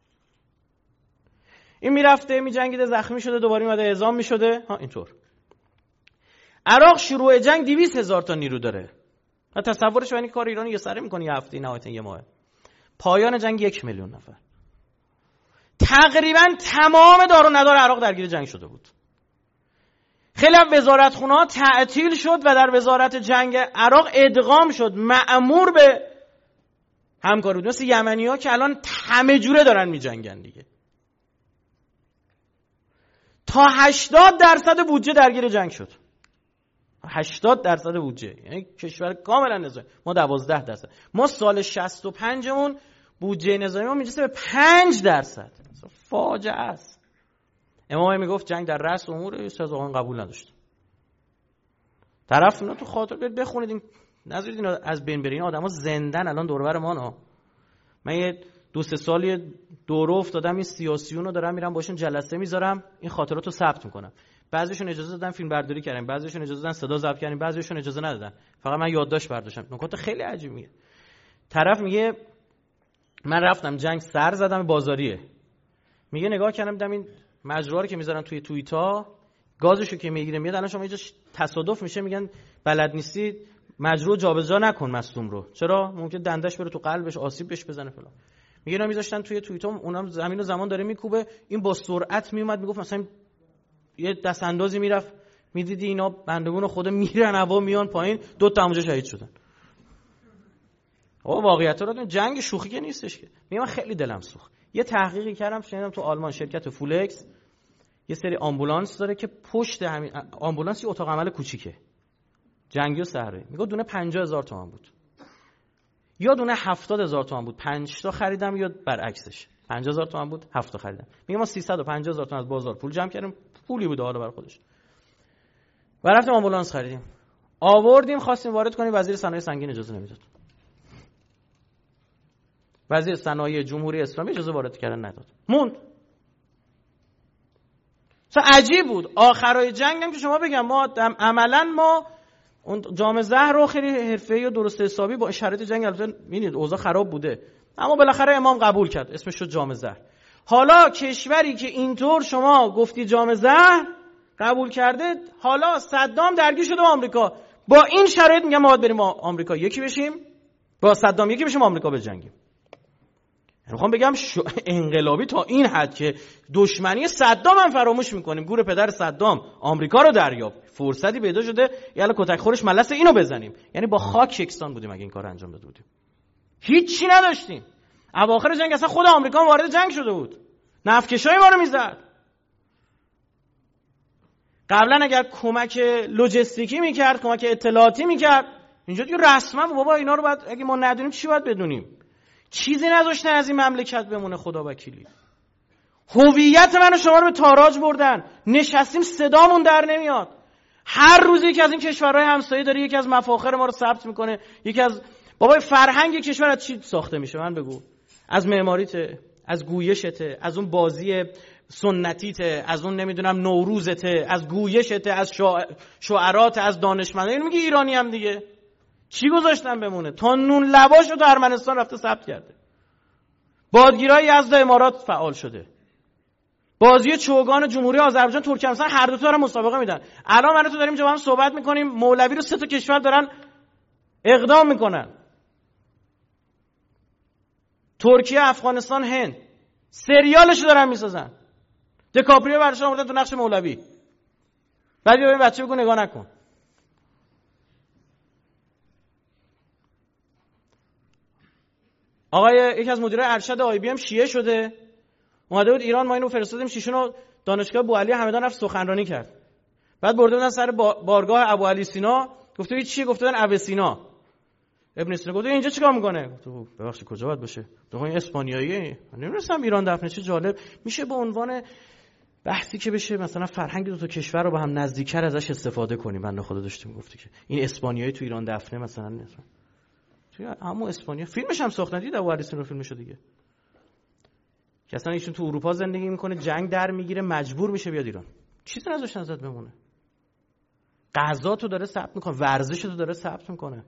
این میرفته میجنگیده، زخمی شده، دوباره میاد اعزام میشده. ها اینطور. عراق شروع جنگ دویست هزار تا نیرو داره. و تصورش اینه که کار ایرانی یه سره میکنه، یه هفته نهایتا یه ماه. پایان جنگ یک میلیون نفر. تقریبا تمام دار و ندار عراق درگیر جنگ شده بود. خیلی از وزارتخونه‌ها تعطیل شد و در وزارت جنگ عراق ادغام شد، مأمور به همکاری بود. مثل یمنی‌ها که الان همه جوره دارن میجنگن دیگه. تا هشتاد درصد بودجه درگیر جنگ شد. هشتاد درصد بودجه، یعنی کشور کاملا نظامی. ما دوازده درصد. ما سال شصت و پنج مون بودجه نظامی ما میرسه به پنج درصد. فاجعه است. امام میگفت جنگ در رأس امور، سازمان قبول نداشت. طرف اینا تو خاطر بیاد بخونید، این نذارید اینا از بین برین. آدما زندن الان دور و بر ما ها. من یه دو سه سالی دوره افتادم، این سیاسیونو دارم میرم باشون جلسه میذارم، این خاطراتو ثبت میکنم. بعضیشون اجازه دادن فیلم برداری کردن، بعضیشون اجازه دادن صدا ضبط کردن، بعضیشون اجازه ندادن. فقط من یادداشت برداشتم. نکات خیلی عجیبیه. طرف میگه من رفتم جنگ سر زدم بازاریه. میگه نگاه کردم دیدم این مجروحا رو که میذارن توی توییتا، گازشو که میگیره میاد، الان شما اینجا تصادف میشه میگن بلد نیستی مجروح جابجا نکن مصدوم رو. چرا؟ ممکن دندش بره تو قلبش، آسیب بهش بزنه فلان. میگه اینا میذاشتن توی توییتا، اونم زمین و زمان داره میکوبه، این با سرعت میومد میگفت مثلا یه دست اندازی میرفت، میدیدی اینا بندگون خود میرن هوا میان پایین، دو تا اونجا شهید شدن. آقا واقعیت رو جنگ شوخی که نیستش که. میگم خیلی دلم سوخت. یه تحقیقی کردم شنیدم تو آلمان شرکت فولکس یه سری آمبولانس داره که پشت همین آمبولانس یه اتاق عمل کوچیکه، جنگی و صحرایی. میگه دونه پنجاه هزار تومان بود، یا دونه هفتاد هزار تومان بود. پنج تا خریدم یا برعکسش، پنجاه هزار تومان بود هفت تا خریدم. میگه ما سیصد و پنجاه هزار تومان از بازار پول جمع کردیم، پولی بود حالا برای خودش. و رفتیم آمبولانس خریدیم، آوردیم، خواستیم وارد کنیم، وزیر صنایع سنگین اجازه نمیداد. وزیر صنایع جمهوری اسلامی اجازه وارد کردن نداد، موند. اصلا عجیب بود. آخرای جنگ هم که شما بگم ما عملا ما اون جام زهر رو خیلی حرفه‌ای و درست حسابی با شرایط جنگ البته می‌بینید اوضاع خراب بوده، اما بالاخره امام قبول کرد، اسمش شد جام زهر. حالا کشوری که اینطور شما گفتی جام زهر قبول کرده، حالا صدام درگیر شده با آمریکا، با این شرایط میگم ما باید بریم آمریکا یکی بشیم، با صدام یکی بشیم آمریکا بجنگیم. میخوام بگم شو... انقلابی تا این حد که دشمنی صدام هم فراموش میکنیم. گور پدر صدام آمریکا رو دریافت، فرصتی پیدا شده یالا کتک خورش ملس اینو بزنیم. یعنی با خاک یکسان بودیم اگه این کارو انجام داده بودیم. هیچی نداشتیم. اواخر جنگ اصلا خود آمریکا وارد جنگ شده بود، نفتکشای ما رو میزد. قبلا اگر کمک لوجستیکی میکرد، کمک اطلاعاتی میکرد، اینجا دیگه رسما بابا اینا رو باید، اگه ما ندونیم چی باید بدونیم؟ چیزی نذاشتن از این مملکت بمونه. خدا وکیلی هویت من و شما رو به تاراج بردن. نشستیم صدامون در نمیاد. هر روز یکی از این کشورهای همسایه داره یکی از مفاخر ما رو ثبت میکنه. یکی از بابا فرهنگ کشور از چی ساخته میشه؟ من بگو. از معماریته، از گویشته، از اون بازی سنتیته، از اون نمیدونم نوروزته، از گویشته، از شعرات، از دانشمنده. اینو میگه ایرانی هم دیگه. چی گذاشتن بمونه؟ تا نون لباشو تو ارمنستان رفته ثبت کرده. بادگیرای یزد امارات فعال شده. بازی چوگان جمهوری آذربایجان ترکمنستان هر دو تا رو مسابقه میدن. الان من تو داریم اینجا با هم صحبت میکنیم، مولوی رو سه تا کشور دارن اقدام میکنن. ترکیه، افغانستان، هند. سریالشو دارن میسازن. دکاپریو برش آوردن تو نقش مولوی. بعد بیا بچه بگو نگاه نکن. آقای یکی از مدیرای ارشد آی بی ام شیعه شده، اومده بود ایران، ما اینو فرستادیم شیشون رو دانشگاه ابوعلی همدان رفت سخنرانی کرد. بعد برده بودن سر بارگاه ابوعلی سینا، گفته بود چیه؟ گفته بودن ابو سینا. ابن سینا گفته اینجا چیکار میکنه؟ گفته ببخشید کجا باید باشه؟ گفته این اسپانیاییه. من نمی‌دونستم ایران دفنه. چه جالب. میشه به عنوان بحثی که بشه مثلا فرهنگ دو تا کشور رو با هم نزدیک‌تر ازش استفاده کنیم. بنده خدا داشتیم گفتی که این اسپانیایی تو ایران دفنه مثلا نیست. همون اسپانیا فیلمش هم ساختن، دید ابو علی سینا فیلمشو دیگه. که اصلا ایشون تو اروپا زندگی میکنه، جنگ در میگیره، مجبور میشه بیاد ایران. چیزی نذاشتن ازت بمونه. غذا تو داره ثبت میکنه، ورزش تو داره ثبت میکنه.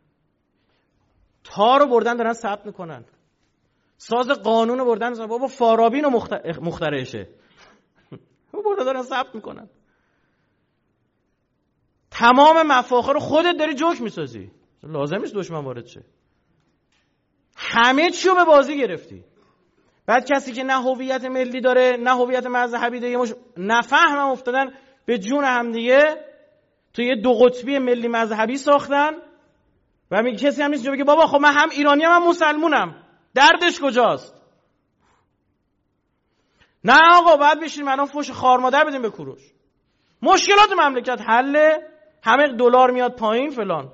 تا رو بردن دارن ثبت میکنن. ساز قانون رو بردن، بابا فارابی رو مخترعشه. رو بردن دارن ثبت میکنن. تمام مفاخر رو خودت داری جوک میسازی. لازم نیست دشمن وارد شه. همه چیو به بازی گرفتی. بعد کسی که نه هویت ملی داره نه هویت مذهبی داره، مش... نفهمم افتادن به جون هم دیگه، تو یه دو قطبی ملی مذهبی ساختن و میگه کسی هم نیست بگه بابا خب من هم ایرانی هم, هم مسلمونم. دردش کجاست؟ نه آقا باید بشین الان فوش خار مادر بدیم به کوروش. مشکلات مملکت حله، همه دلار میاد پایین فلان.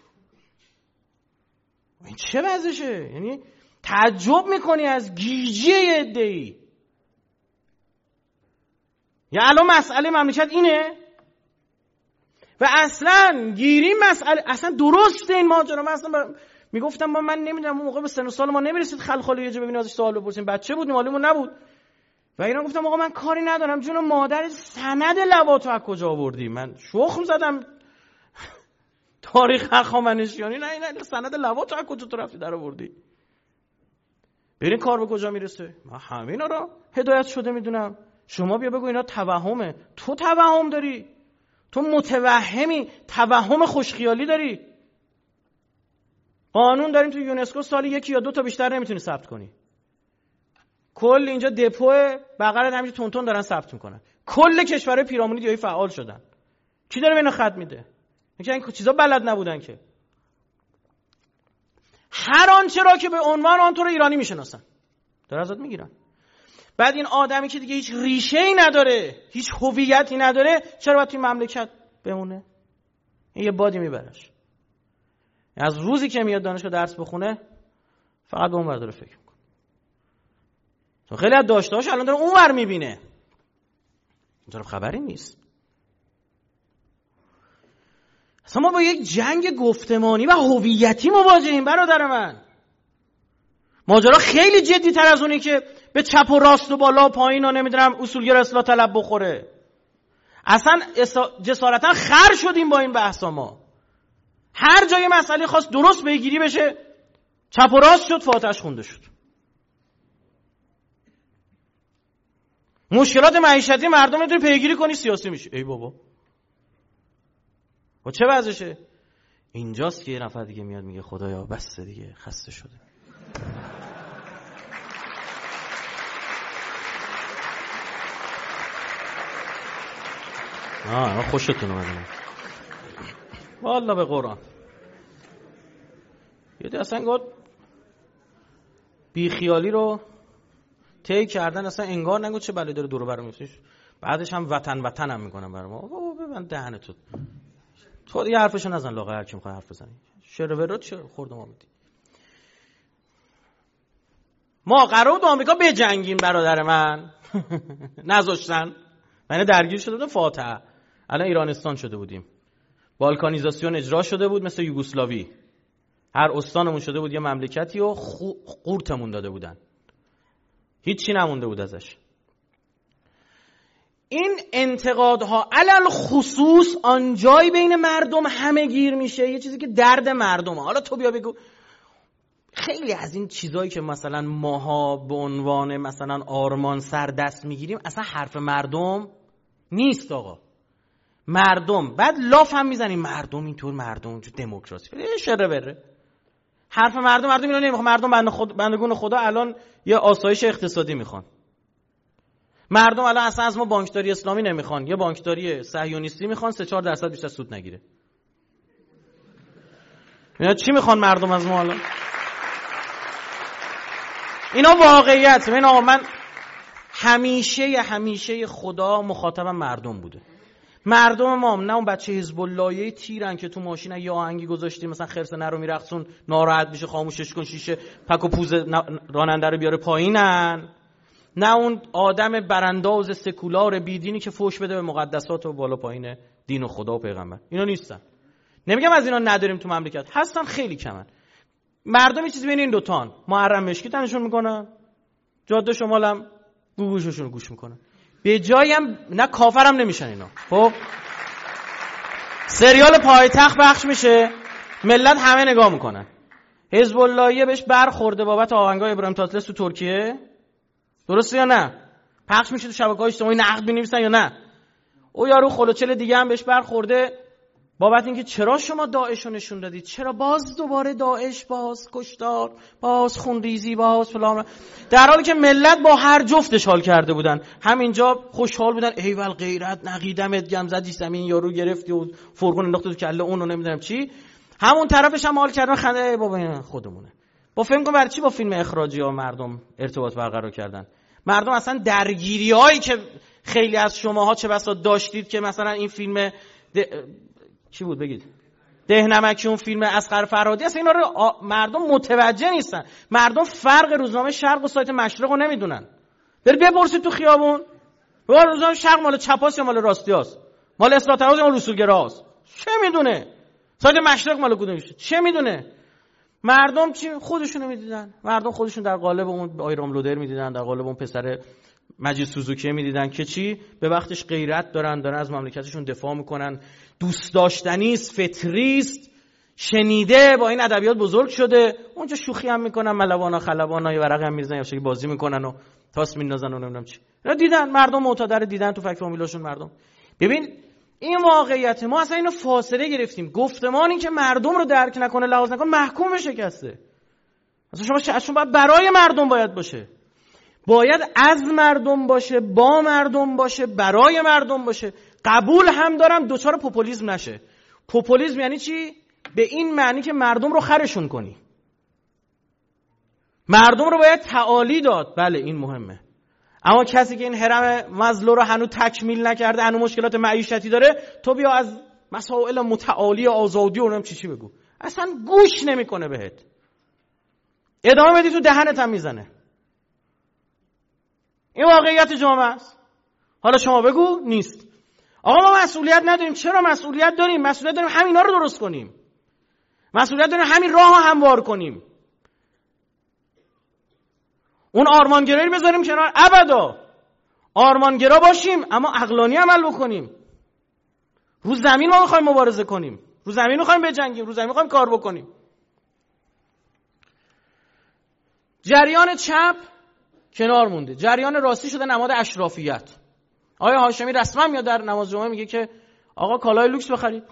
این چه وضعشه؟ یعنی تعجب میکنی از گیجی یه عده‌ای. یا الان مسئله مملکت اینه و اصلا گیری مسئله اصلا درسته این ماجرا. من اصلا میگفتم ما من نمیدونم اون موقع به سن و سال ما نمیرسید خلخالی یه جا ببینیم ازش سوال بپرسیم، بچه بودیم معلومه نبود. و اینا گفتم آقا من کاری ندارم، جون مادر سند لواتو از کجا آوردی؟ من شخم زدم تاریخ هخامنشیانی. نه نه سند لواتو از کجا تو رفتی در آوردی؟ برین کار به کجا میرسه؟ من همینا رو هدایت شده میدونم. شما بیا بگو اینا توهمه. تو توهم داری، تو متوهمی، توهم خوشخیالی داری. قانون داریم تو یونسکو سالی یکی یا دو تا بیشتر نمیتونی ثبت کنی. کل اینجا دپو بغلت همینجوری تون تون دارن ثبت میکنن. کل کشورهای پیرامونی دیگه فعال شدن. کی داره اینا خط میده؟ اینکه این چیزا بلد نبودن که. هر آنچه را که به عنوان آن تو رو ایرانی میشناسن داره ازت میگیرن. بعد این آدمی که دیگه هیچ ریشه‌ای نداره، هیچ هویتی نداره، چرا باید توی مملکت بمونه؟ این یه بادی میبرش. از روزی که میاد دانشگاه درس بخونه فقط به اونور داره فکر میکنه. تو خیلی از داشته‌هاش الان داره اونور میبینه. اینجا خبری نیست. اصلا ما با یک جنگ گفتمانی و هویتی مواجهیم برادر من. ماجرا خیلی جدی تر از اونی که به چپ و راست و بالا و پایین و نمیدونم اصولگرا اصلاح طلب بخوره. اصلا جسارتا خر شدیم با این بحثا. ما هر جای مسئله خواست درست پیگیری بشه چپ و راست شد، فاتحش خونده شد. مشکلات معیشتی مردم رو پیگیری کنی سیاسی میشه. ای بابا و چه وضعشه؟ اینجاست که یه نفر دیگه میاد میگه خدایا بس دیگه، خسته شده. آه خوشتون اومد والله به قرآن. یه اصلا گفت بی خیالی رو طی کردن، اصلا انگار نگو چه بلایی داره دور و برم میفته. بعدش هم وطن وطن هم میکنم برام. بابا ببند دهنتو. تو دیگه حرفشو نزن، لاغر هر کی میخواد حرف بزنی. شر و ورا چه خورد ما میدی. ما قرار بود آمریکا بجنگیم برادر من. نذاشتن. من درگیر شده بودم فاتحه. الان ایرانستان شده بودیم. بالکانیزاسیون اجرا شده بود مثل یوگسلاوی. هر استانمون شده بود یه مملکتی و قورتمون داده بودن. هیچی نمونده بود ازش. این انتقادها علل خصوص آنجای بین مردم همه گیر میشه، یه چیزی که درد مردمه. حالا تو بیا بگو خیلی از این چیزایی که مثلا ماها به عنوان مثلا آرمان سر دست میگیریم اصلا حرف مردم نیست آقا. مردم بعد لاف هم میزنیم مردم اینطور، مردم اونجور، دموکراسی شره بره. حرف مردم مردم اینو نمیخواد. مردم بنده خود بندگون خدا الان یه آسایش اقتصادی میخوان. مردم الان اصلا از ما بانکداری اسلامی نمیخوان، یه بانکداری صهیونیستی میخوان، سه چهار درصد بیشتر سود نگیره. اینا چی میخوان مردم از ما الان؟ اینا واقعیت. من آقا من همیشه همیشه خدا مخاطبم مردم بوده. مردم ما نه اون بچه حزب اللهی تیرن که تو ماشین یه آهنگی گذاشتی مثلا خرس نرو میرقصون ناراحت میشه خاموشش کن شیشه پک و پوز راننده رو بیاره پایینن، نه اون آدم برانداز سکولار بیدینی که فوش بده به مقدسات و بالا پایین دین و خدا و پیغمبر. اینا نیستن. نمیگم از اینا نداریم تو مملکت، هستن خیلی کمن. مردم یه چیزی بین این دوتان، محرم مشکی تنشون میکنن، جاده شمالم گوگوششون رو گوش میکنن. به جایم نه کافرم نمیشن اینا. خب سریال پایتخت پخش میشه، ملت همه نگاه میکنن. حزب اللهی بهش برخورده بابت آهنگای ابراهیم تاتلس تو ترکیه، درسته یا نه؟ پخش میشه تو شبکه‌های اجتماعی، نقد می‌نویسن یا نه؟ او یارو خلوچل دیگه هم بهش برخورده بابت اینکه چرا شما داعش رو نشون دادید، چرا باز دوباره داعش، باز کشتار، باز خونریزی، باز فلان، در حالی که ملت با هر جفتش حال کرده بودن. همینجا خوشحال بودن، ایول غیرت نقیدمت گم زدی زمین یارو گرفتی و فرقون انداخت تو کله اون رو نمیدونم چی. همون طرفش هم حال کردن، خنده ای بابا این خودمونه. با فیلم برای چی با فیلم اخراجی ها مردم ارتباط برقرار کردن؟ مردم اصلا درگیریایی که خیلی از شماها چه بسا داشتید که مثلا این فیلم ده... چی بود بگید؟ دهنمکی، اون فیلم اصغر فرهادی، اصلا اینا رو آ... مردم متوجه نیستن. مردم فرق روزنامه شرق و سایت مشرق رو نمیدونن. برید بپرسید تو خیابون، بابا روزنامه شرق مال چپاست یا مال راستیاست؟ مال اصلاح طلباست یا مال اصولگراست؟ چه میدونه؟ سایت مشرق مال کدومشه؟ چه میدونه؟ مردم چی خودشونو میدیدن. مردم خودشون در قالب اون آیرام لودر میدیدن، در قالب اون پسر مجید سوزوکی میدیدن که چی به وقتش غیرت دارن، دارن از مملکتشون دفاع میکنن، دوست داشتنی است، فطری است، شنیده، با این ادبیات بزرگ شده. اونجا شوخی هم میکنن، ملوانا خلوانا، یه ورقه هم میزنن یا شکی بازی میکنن و تاس میندازن و نمیدونم چی. اینا دیدن، مردم معتادر دیدن تو فک فامیلاشون. مردم ببین این واقعیت. ما اصلا اینو فاصله گرفتیم. گفتمان این که مردم رو درک نکنه، لحاظ نکنه، محکوم به شکسته. اصلا شما شما باید برای مردم باید باشه. باید از مردم باشه، با مردم باشه، برای مردم باشه. قبول هم دارم دوچار پوپولیسم نشه. پوپولیسم یعنی چی؟ به این معنی که مردم رو خرشون کنی. مردم رو باید تعالی داد. بله این مهمه. اما کسی که این هرم مزلو رو هنوز تکمیل نکرده، هنوز مشکلات معیشتی داره، تو بیا از مسائل متعالی آزادی و نمیدونم چی چی بگو، اصلا گوش نمیکنه بهت. ادامه بدی تو دهنت هم میزنه. این واقعیت جامعه است. حالا شما بگو نیست. آقا ما مسئولیت نداریم. چرا مسئولیت داریم؟ مسئولیت داریم همینا رو درست کنیم. مسئولیت داریم همین راهو هموار کنیم. اون آرمانگرایی بذاریم کنار. ابدا. آرمانگرا باشیم اما عقلانی عمل بکنیم. رو زمین ما میخوایم مبارزه کنیم. رو زمین میخوایم بجنگیم. رو زمین میخوایم کار بکنیم. جریان چپ کنار مونده. جریان راستی شده نماد اشرافیت. آقای هاشمی رسما میاد در نماز جمعه میگه که آقا کالای لوکس بخرید.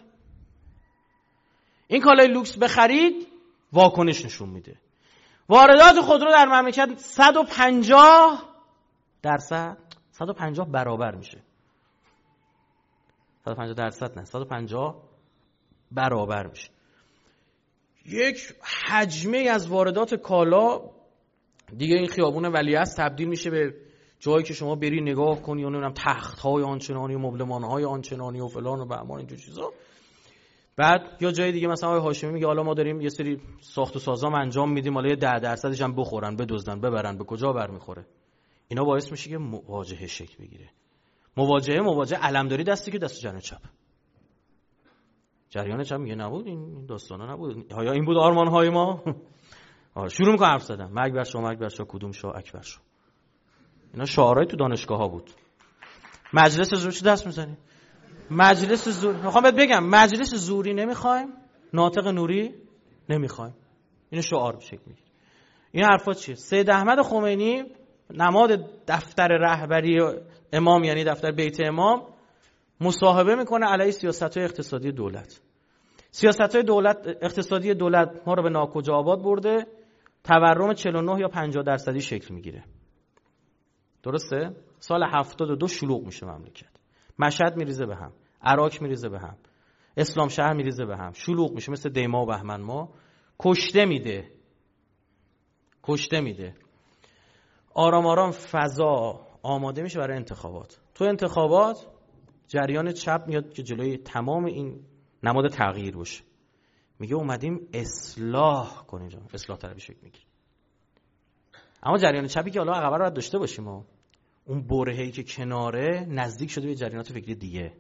این کالای لوکس بخرید واکنش نشون میده. واردات خودرو در مملکت صد و پنجاه درصد صد و پنجاه برابر میشه. صد و پنجاه درصد نه، صد و پنجاه برابر میشه. یک حجمه از واردات کالا دیگه این خیابون ولیعصر تبدیل میشه به جایی که شما بری نگاه کنی و نمیدونم تخت‌های آنچنانی و مبلمان‌های آنچنانی و فلان و بهمان اینجور چیزا. بعد یا جای دیگه مثلا آقای هاشمی میگه حالا ما داریم یه سری ساخت و سازام انجام میدیم، حالا یه ده درصدش هم بخورن، بدزدن، ببرن، به کجا برمیخوره؟ اینا باعث میشه که مواجهه شکل بگیره. مواجهه مواجهه علمداری دستی که دست جریان چپ. جریان چپ میگه نبود، این داستانا نبود، آیا این بود آرمان‌های ما؟ آره شروع میکنه حرف زدن، مرگ بر شاه، مرگ بر شاه، کدوم شاه، اکبر شاه. اینا شعارهای تو دانشگاه‌ها بود. مجلس زور چی دست میزنی؟ مجلس زور، میخوام بهت بگم مجلس زوری نمیخوایم، ناطق نوری نمیخوایم. اینو شعار به شکل میگیره. این حرفا چیه؟ سید احمد خمینی نماد دفتر رهبری امام، یعنی دفتر بیت امام، مصاحبه میکنه علیه سیاست‌های اقتصادی دولت. سیاست‌های دولت اقتصادی دولت ما رو به ناکجا آباد برده، تورم چهل و نه یا پنجاه درصدی شکل میگیره. درسته؟ سال هفتاد و دو شلوغ میشه مملکت. مشهد میریزه به هم، عراق میریزه به هم، اسلام شهر میریزه به هم، شلوغ میشه مثل دیما و بهمن ما، کشته میده. کشته میده. آرام آرام فضا آماده میشه برای انتخابات. تو انتخابات جریان چپ میاد که جلوی تمام این نماد تغییر باشه. میگه اومدیم اصلاح کنیم، جان اصلاح طلبی شکل میگیره. اما جریان چپی که حالا عقبه رو داشته باشیم، ما اون برهه‌ای که کناره نزدیک شده به جریانات فکری دیگه.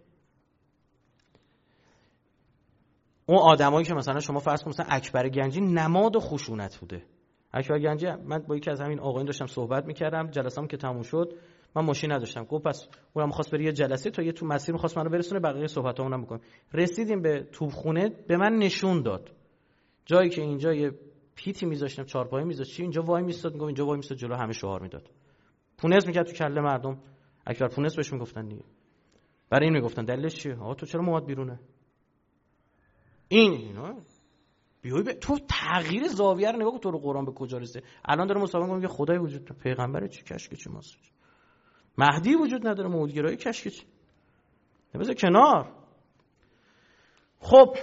اون آدمایی که مثلا شما فرض کن مثلا اکبر گنجی نماد خشونت بوده. اکبر گنجی، من با یکی از همین آقایون داشتم صحبت میکردم، جلسه‌ام که تموم شد من ماشین نداشتم، گفت پس اونم می‌خواست بره یه جلسه، تا یه تو مسیر می‌خواست منو برسونه، بقیه صحبتامون بکنیم. رسیدیم به توپخونه، به من نشون داد جایی که اینجا یه پیتی می‌ذاشتم، چهارپایه می‌ذاشت، چی اینجا وای می‌استاد، میگم اینجا وای می‌استاد، جلو همه شعار میداد. پونز می‌کرد تو کله مردم، اکبر پونز بهش میگفتن دیگه. برای این میگفتن دلیلش چیه؟ آقا تو چرا مواد بیرونه؟ این اینا بیوی به تو تغییر زاویه رو نگاه کن، تو رو قرآن به کجا رسیده. الان داره مسابقه میگه خدای وجود داره، پیغمبر چی، کشک چی، ماست مهدی وجود نداره، موعودگرایی کشک چی، بذار کنار. خب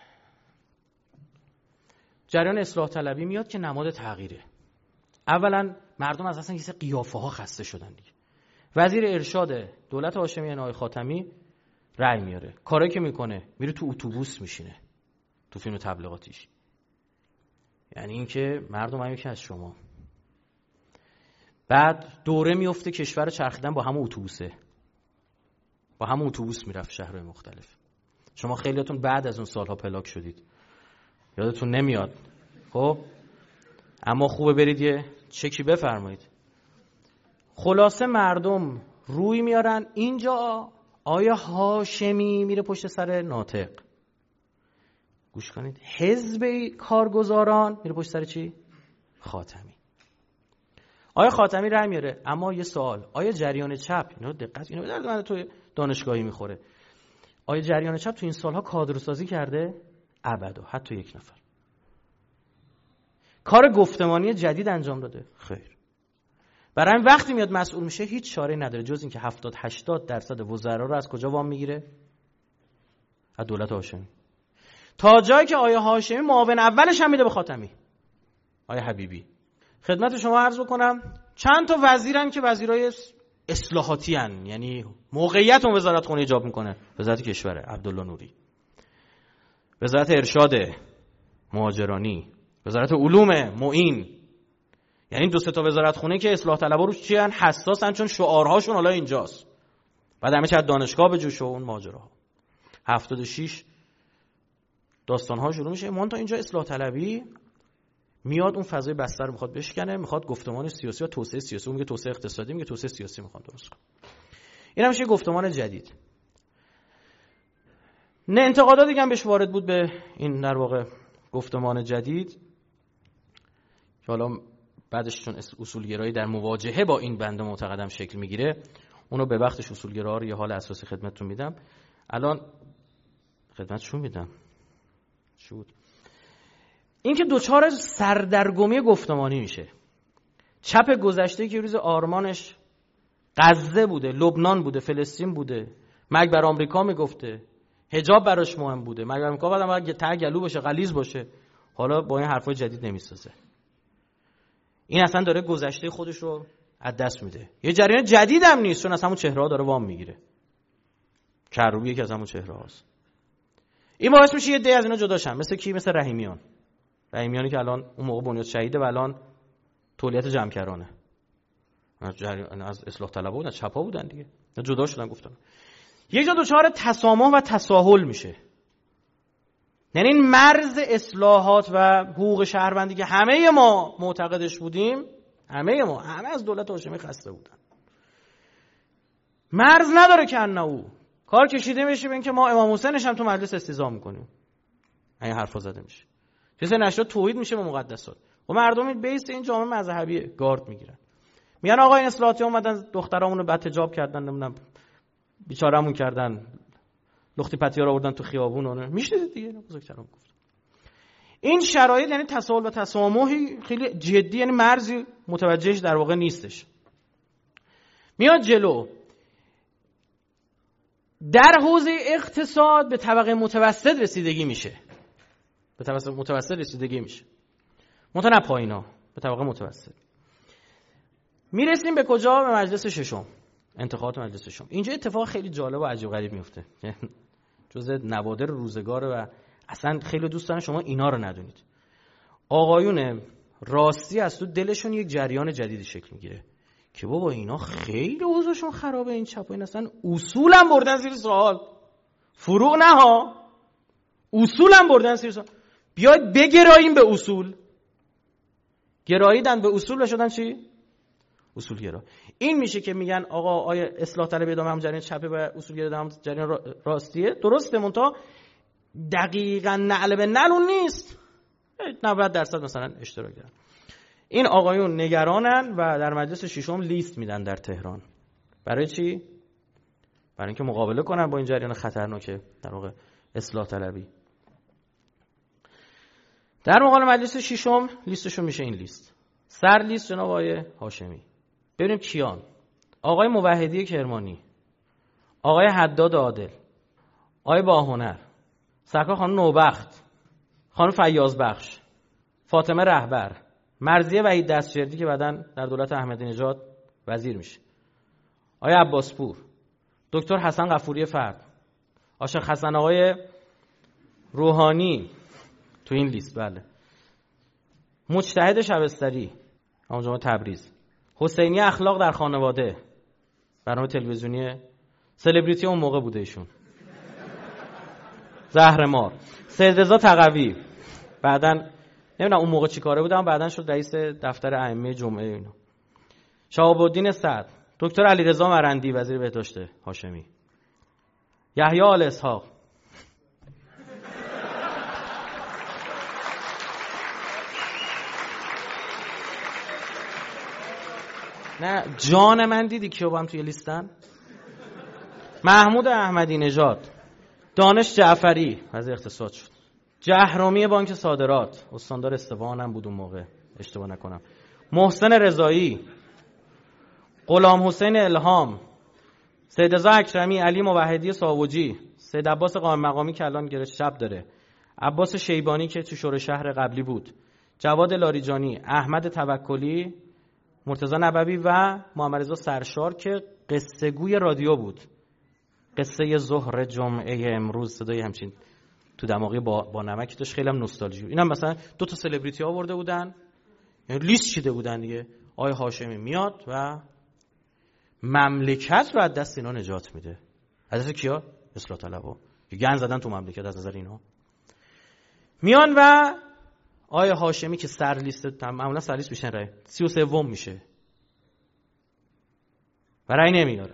جریان اصلاح طلبی میاد که نماد تغییره. اولا مردم از اصلا یه سری قیافه ها خسته شدن دیگه. وزیر ارشاد دولت هاشمی آقای خاتمی رأی میاره، کاری که میکنه میره تو اتوبوس میشینه، تو فیلم تبلیغاتیش. یعنی اینکه مردم هم یکی از شما. بعد دوره میفته کشور چرخیدن با همون اتوبوسه، با همون اتوبوس میرفت شهرهای مختلف. شما خیلیاتون بعد از اون سالها پلاک شدید، یادتون نمیاد. خب اما خوبه برید یه چکی بفرمایید. خلاصه مردم روی میارن اینجا، آیا هاشمی میره پشت سر ناطق؟ گوش کنید، حزب کارگزاران میره پشت سر چی؟ خاتمی. آیا خاتمی رأی میاره؟ اما یه سوال، آیا جریان چپ، اینو دقت، اینو به درد من تو دانشگاهی میخوره، آیا جریان چپ تو این سالها کادرسازی کرده؟ ابدا، حتی یک نفر. کار گفتمانی جدید انجام داده؟ خیر. برای این وقتی میاد مسئول میشه هیچ چاره نداره جز اینکه هفتاد هشتاد درصد وزرا رو از کجا وام میگیره؟ از دولت هاشمی. تا جایی که آیه هاشمی معاون اولش هم میده به خاتمی، آیه حبیبی. خدمت شما عرض بکنم چند تا وزیرن که وزیرای اصلاحاتی هن، یعنی موقعیت اون وزارت خونه ایجاب میکنه. وزارت کشوره عبدالله نوری، وزارت ارشاد مهاجرانی، وزارت علوم معین. یعنی دو سه تا وزارت خونه که اصلاح طلبا روش چی ان، حساسن، چون شعارهاشون حالا اینجاست. بعد همه چی از دانشگاه به جوش و اون ماجراها. هفتاد و شش داستان‌ها شروع میشه. من تا اینجا اصلاح طلبی میاد اون فضای بستر رو میخواد بشکنه، میخواد گفتمان سیاسی و توسعه سیاسی، اون میگه توسعه اقتصادی، میگه توسعه سیاسی میخواد درست کنه. این هم میشه گفتمان جدید. نه انتقادات دیگه هم بهش وارد بود به این در واقع گفتمان جدید که حالا بعدش چون اصولگرایی در مواجهه با این بنده معتقدم شکل میگیره، اونو به وقتش اصولگرا رو یه حال اساسی خدمتتون میدم. الان خدمتشون میدم شد این که دوچار سردرگمی گفتمانی میشه. چپ گذشته که روز آرمانش غزه بوده، لبنان بوده، فلسطین بوده، مرگ بر آمریکا میگفته، حجاب براش مهم بوده، مرگ بر آمریکا بعدم باید ته گلو باشه، غلیظ باشه. حالا با این حرفای جدید نمیسازه. این اصلا داره گذشته خودش رو از دست میده. یه جریان جدید هم نیست، چون از همون چهره ها داره وام میگیره. کروبی یکی از همون چهره هاست. این باعث میشه یه دی از اینا جدا شن. مثل کی؟ مثل رحیمیان. رحیمیانی که الان اون موقع بنیاد شهیده و الان تولیت جمع‌کرانه. از اصلاح طلبا بودن، چپا بودن دیگه. جدا شدن گفتن. یک جا دچار تسامح و تساهل میشه. یعنی این مرز اصلاحات و حقوق شهروندی که همه ما معتقدش بودیم، همه ما، همه از دولت هاشمی خسته بودن. مرز نداره که انه او کار کشیده میشه به اینکه ما امام حسینش هم تو مجلس استیضاح میکنیم. این حرفا زده میشه. چیزی نشد توحید میشه به مقدسات. و مردم بیس این جامعه مذهبی گارد میگیرن. میگن آقا این اصلاحاتی اومدن دخترامون رو بدحجاب کردن، نمیدونم بیچارهمون کردن، لختی پتی‌ها رو آوردن تو خیابون. اون میشه دیگه بزرگترام گفت. این شرایط یعنی تساهل و تسامحی خیلی جدی، یعنی مرزی متوجهش در واقع نیستش. میاد جلو. در حوزه اقتصاد به طبقه متوسط رسیدگی میشه. به طبقه متوسط رسیدگی میشه. متن پایینا به طبقه متوسط. میرسیم به کجا؟ به مجلس ششم. انتخابات مجلس ششم. اینجا اتفاق خیلی جالب و عجیب غریب میفته. جزء نوادر روزگاره و اصلا خیلی دوست دارن شما اینا رو ندونید. آقایون راستی از تو دلشون یک جریان جدیدی شکل میگیره که بابا اینا خیلی اوضاعشون خرابه، این چپا، این اصلا اصولم بردن زیر سوال، فروع نه ها، اصولم بردن زیر سوال. بیاید بگراییم به اصول. گراییدن به اصول و شدن چی؟ اصولگرا. این میشه که میگن آقا آیا اصلاح طلب ادامه هم جریان چپه و اصولگرا هم جریان راستیه؟ درسته، منتها دقیقاً نعل به نعل اون نیست. نود درصد مثلا اشتراک دارن. این آقایون نگرانن و در مجلس ششم لیست میدن در تهران. برای چی؟ برای اینکه مقابله کنن با این جریان خطرناک در واقع اصلاح طلبی. در مقابل مجلس ششم لیستشون میشه این لیست. سر لیست جناب آقای هاشمی. ببینیم کیان. آقای موحدی کرمانی، آقای حداد عادل، آقای باهنر، سرکار خانم نوبخت، خانم فیاض بخش، فاطمه رهبر، مرضیه وحید دستجردی که بعداً در دولت احمدی نژاد وزیر میشه، آقای عباسپور، دکتر حسن غفوری فرد، عاشق حسن آقای روحانی تو این لیست. بله. مجتهد شبستری، همون جامعه تبریز، حسینی اخلاق در خانواده، برنامه تلویزیونی سلبریتی اون موقع بوده ایشون، زهرمار، سید رضا تقوی، بعداً نمیدونم اون موقع چی کاره بودم، بعداً شد رئیس دفتر ائمه جمعه اینا، شهاب الدین سعد، دکتر علیرضا مرندی وزیر بهداشت هاشمی، یحیی آل اسحاق، نه جان من دیدی کیو با هم توی لیستن؟ محمود احمدی نژاد، دانش جعفری وزیر اقتصاد شد، جهرومی بانک صادرات استاندار استوان هم بود اون موقع اشتباه نکنم، محسن رضایی، غلام حسین الهام، سید رضا اکرمی، علی موحدی ساوجی، سید عباس قائم مقامی که الان گرش شب داره، عباس شیبانی که تو شورای شهر قبلی بود، جواد لاریجانی، احمد توکلی، مرتضی نبوی و محمد رضا سرشار که قصه گوی رادیو بود. قصه ظهر جمعه امروز صدای همچین تو دماغی با با نمکی داشت، خیلی هم نوستالژی. اینم مثلا دو تا سلبریتی آورده بودن، یعنی لیست چیده بودن دیگه. آقای هاشمی میاد و مملکت رو از دست اینا نجات میده. از دست کیا؟ اصلاح طلبا. گند زدن تو مملکت از نظر اینا. میان و آقای هاشمی که سر لیست، معمولا سر لیست میشن رای سی و سوم میشه و رای نمیاره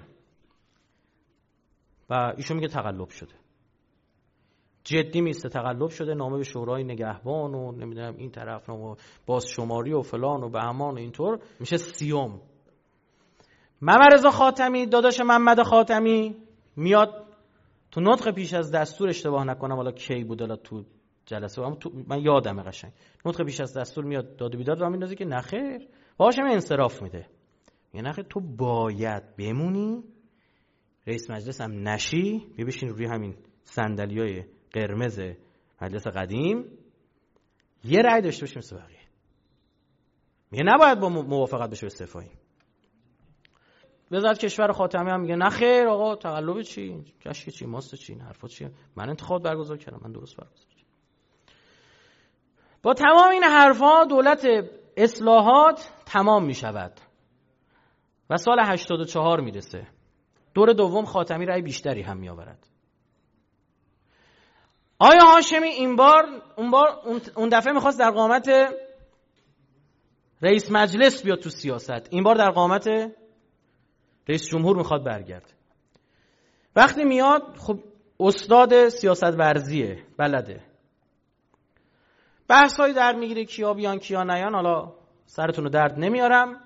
و ایشون میگه تقلب شده. جدی میسته تقلب شده، نامه به شورای نگهبان و نمیدونم این طرف و بازشماری و فلان و بهمان و اینطور میشه سیوم. محمد رضا خاتمی داداش محمد خاتمی میاد تو نطق پیش از دستور، اشتباه نکنم حالا کی بود حالا تو جلسه، اما تو من یادمه قشنگ، نطق پیش از دستور میاد داد و بیداد و میندازه که نخیر، باهاش هم انصراف میده. یعنی نخیر تو باید بمونی، رئیس مجلس هم نشی، بیا بشین روی همین صندلیای قرمز مجلس قدیم، یه رأی داشته باشیم مثل بقیه. میگه نباید با موافقت بشه استعفایی. وزارت کشور خاتمی هم میگه نه خیر آقا، تقلب چی؟ کشک چی؟ ماست چی؟ این حرفا چیه؟ من انتخابات برگزار کردم، من درست برگزار کردم. با تمام این حرفا دولت اصلاحات تمام میشود و سال هشتاد و چهار میرسه. دور دوم خاتمی رأی بیشتری هم میآورد. آیا هاشمی این بار اون بار اون دفعه میخواست در قامت رئیس مجلس بیاد تو سیاست، این بار در قامت رئیس جمهور میخواد برگرد. وقتی میاد خب استاد سیاست ورزیه، بلده، بحثایی در میگیره کیا بیان کیا نیان، حالا سرتون رو درد نمیارم.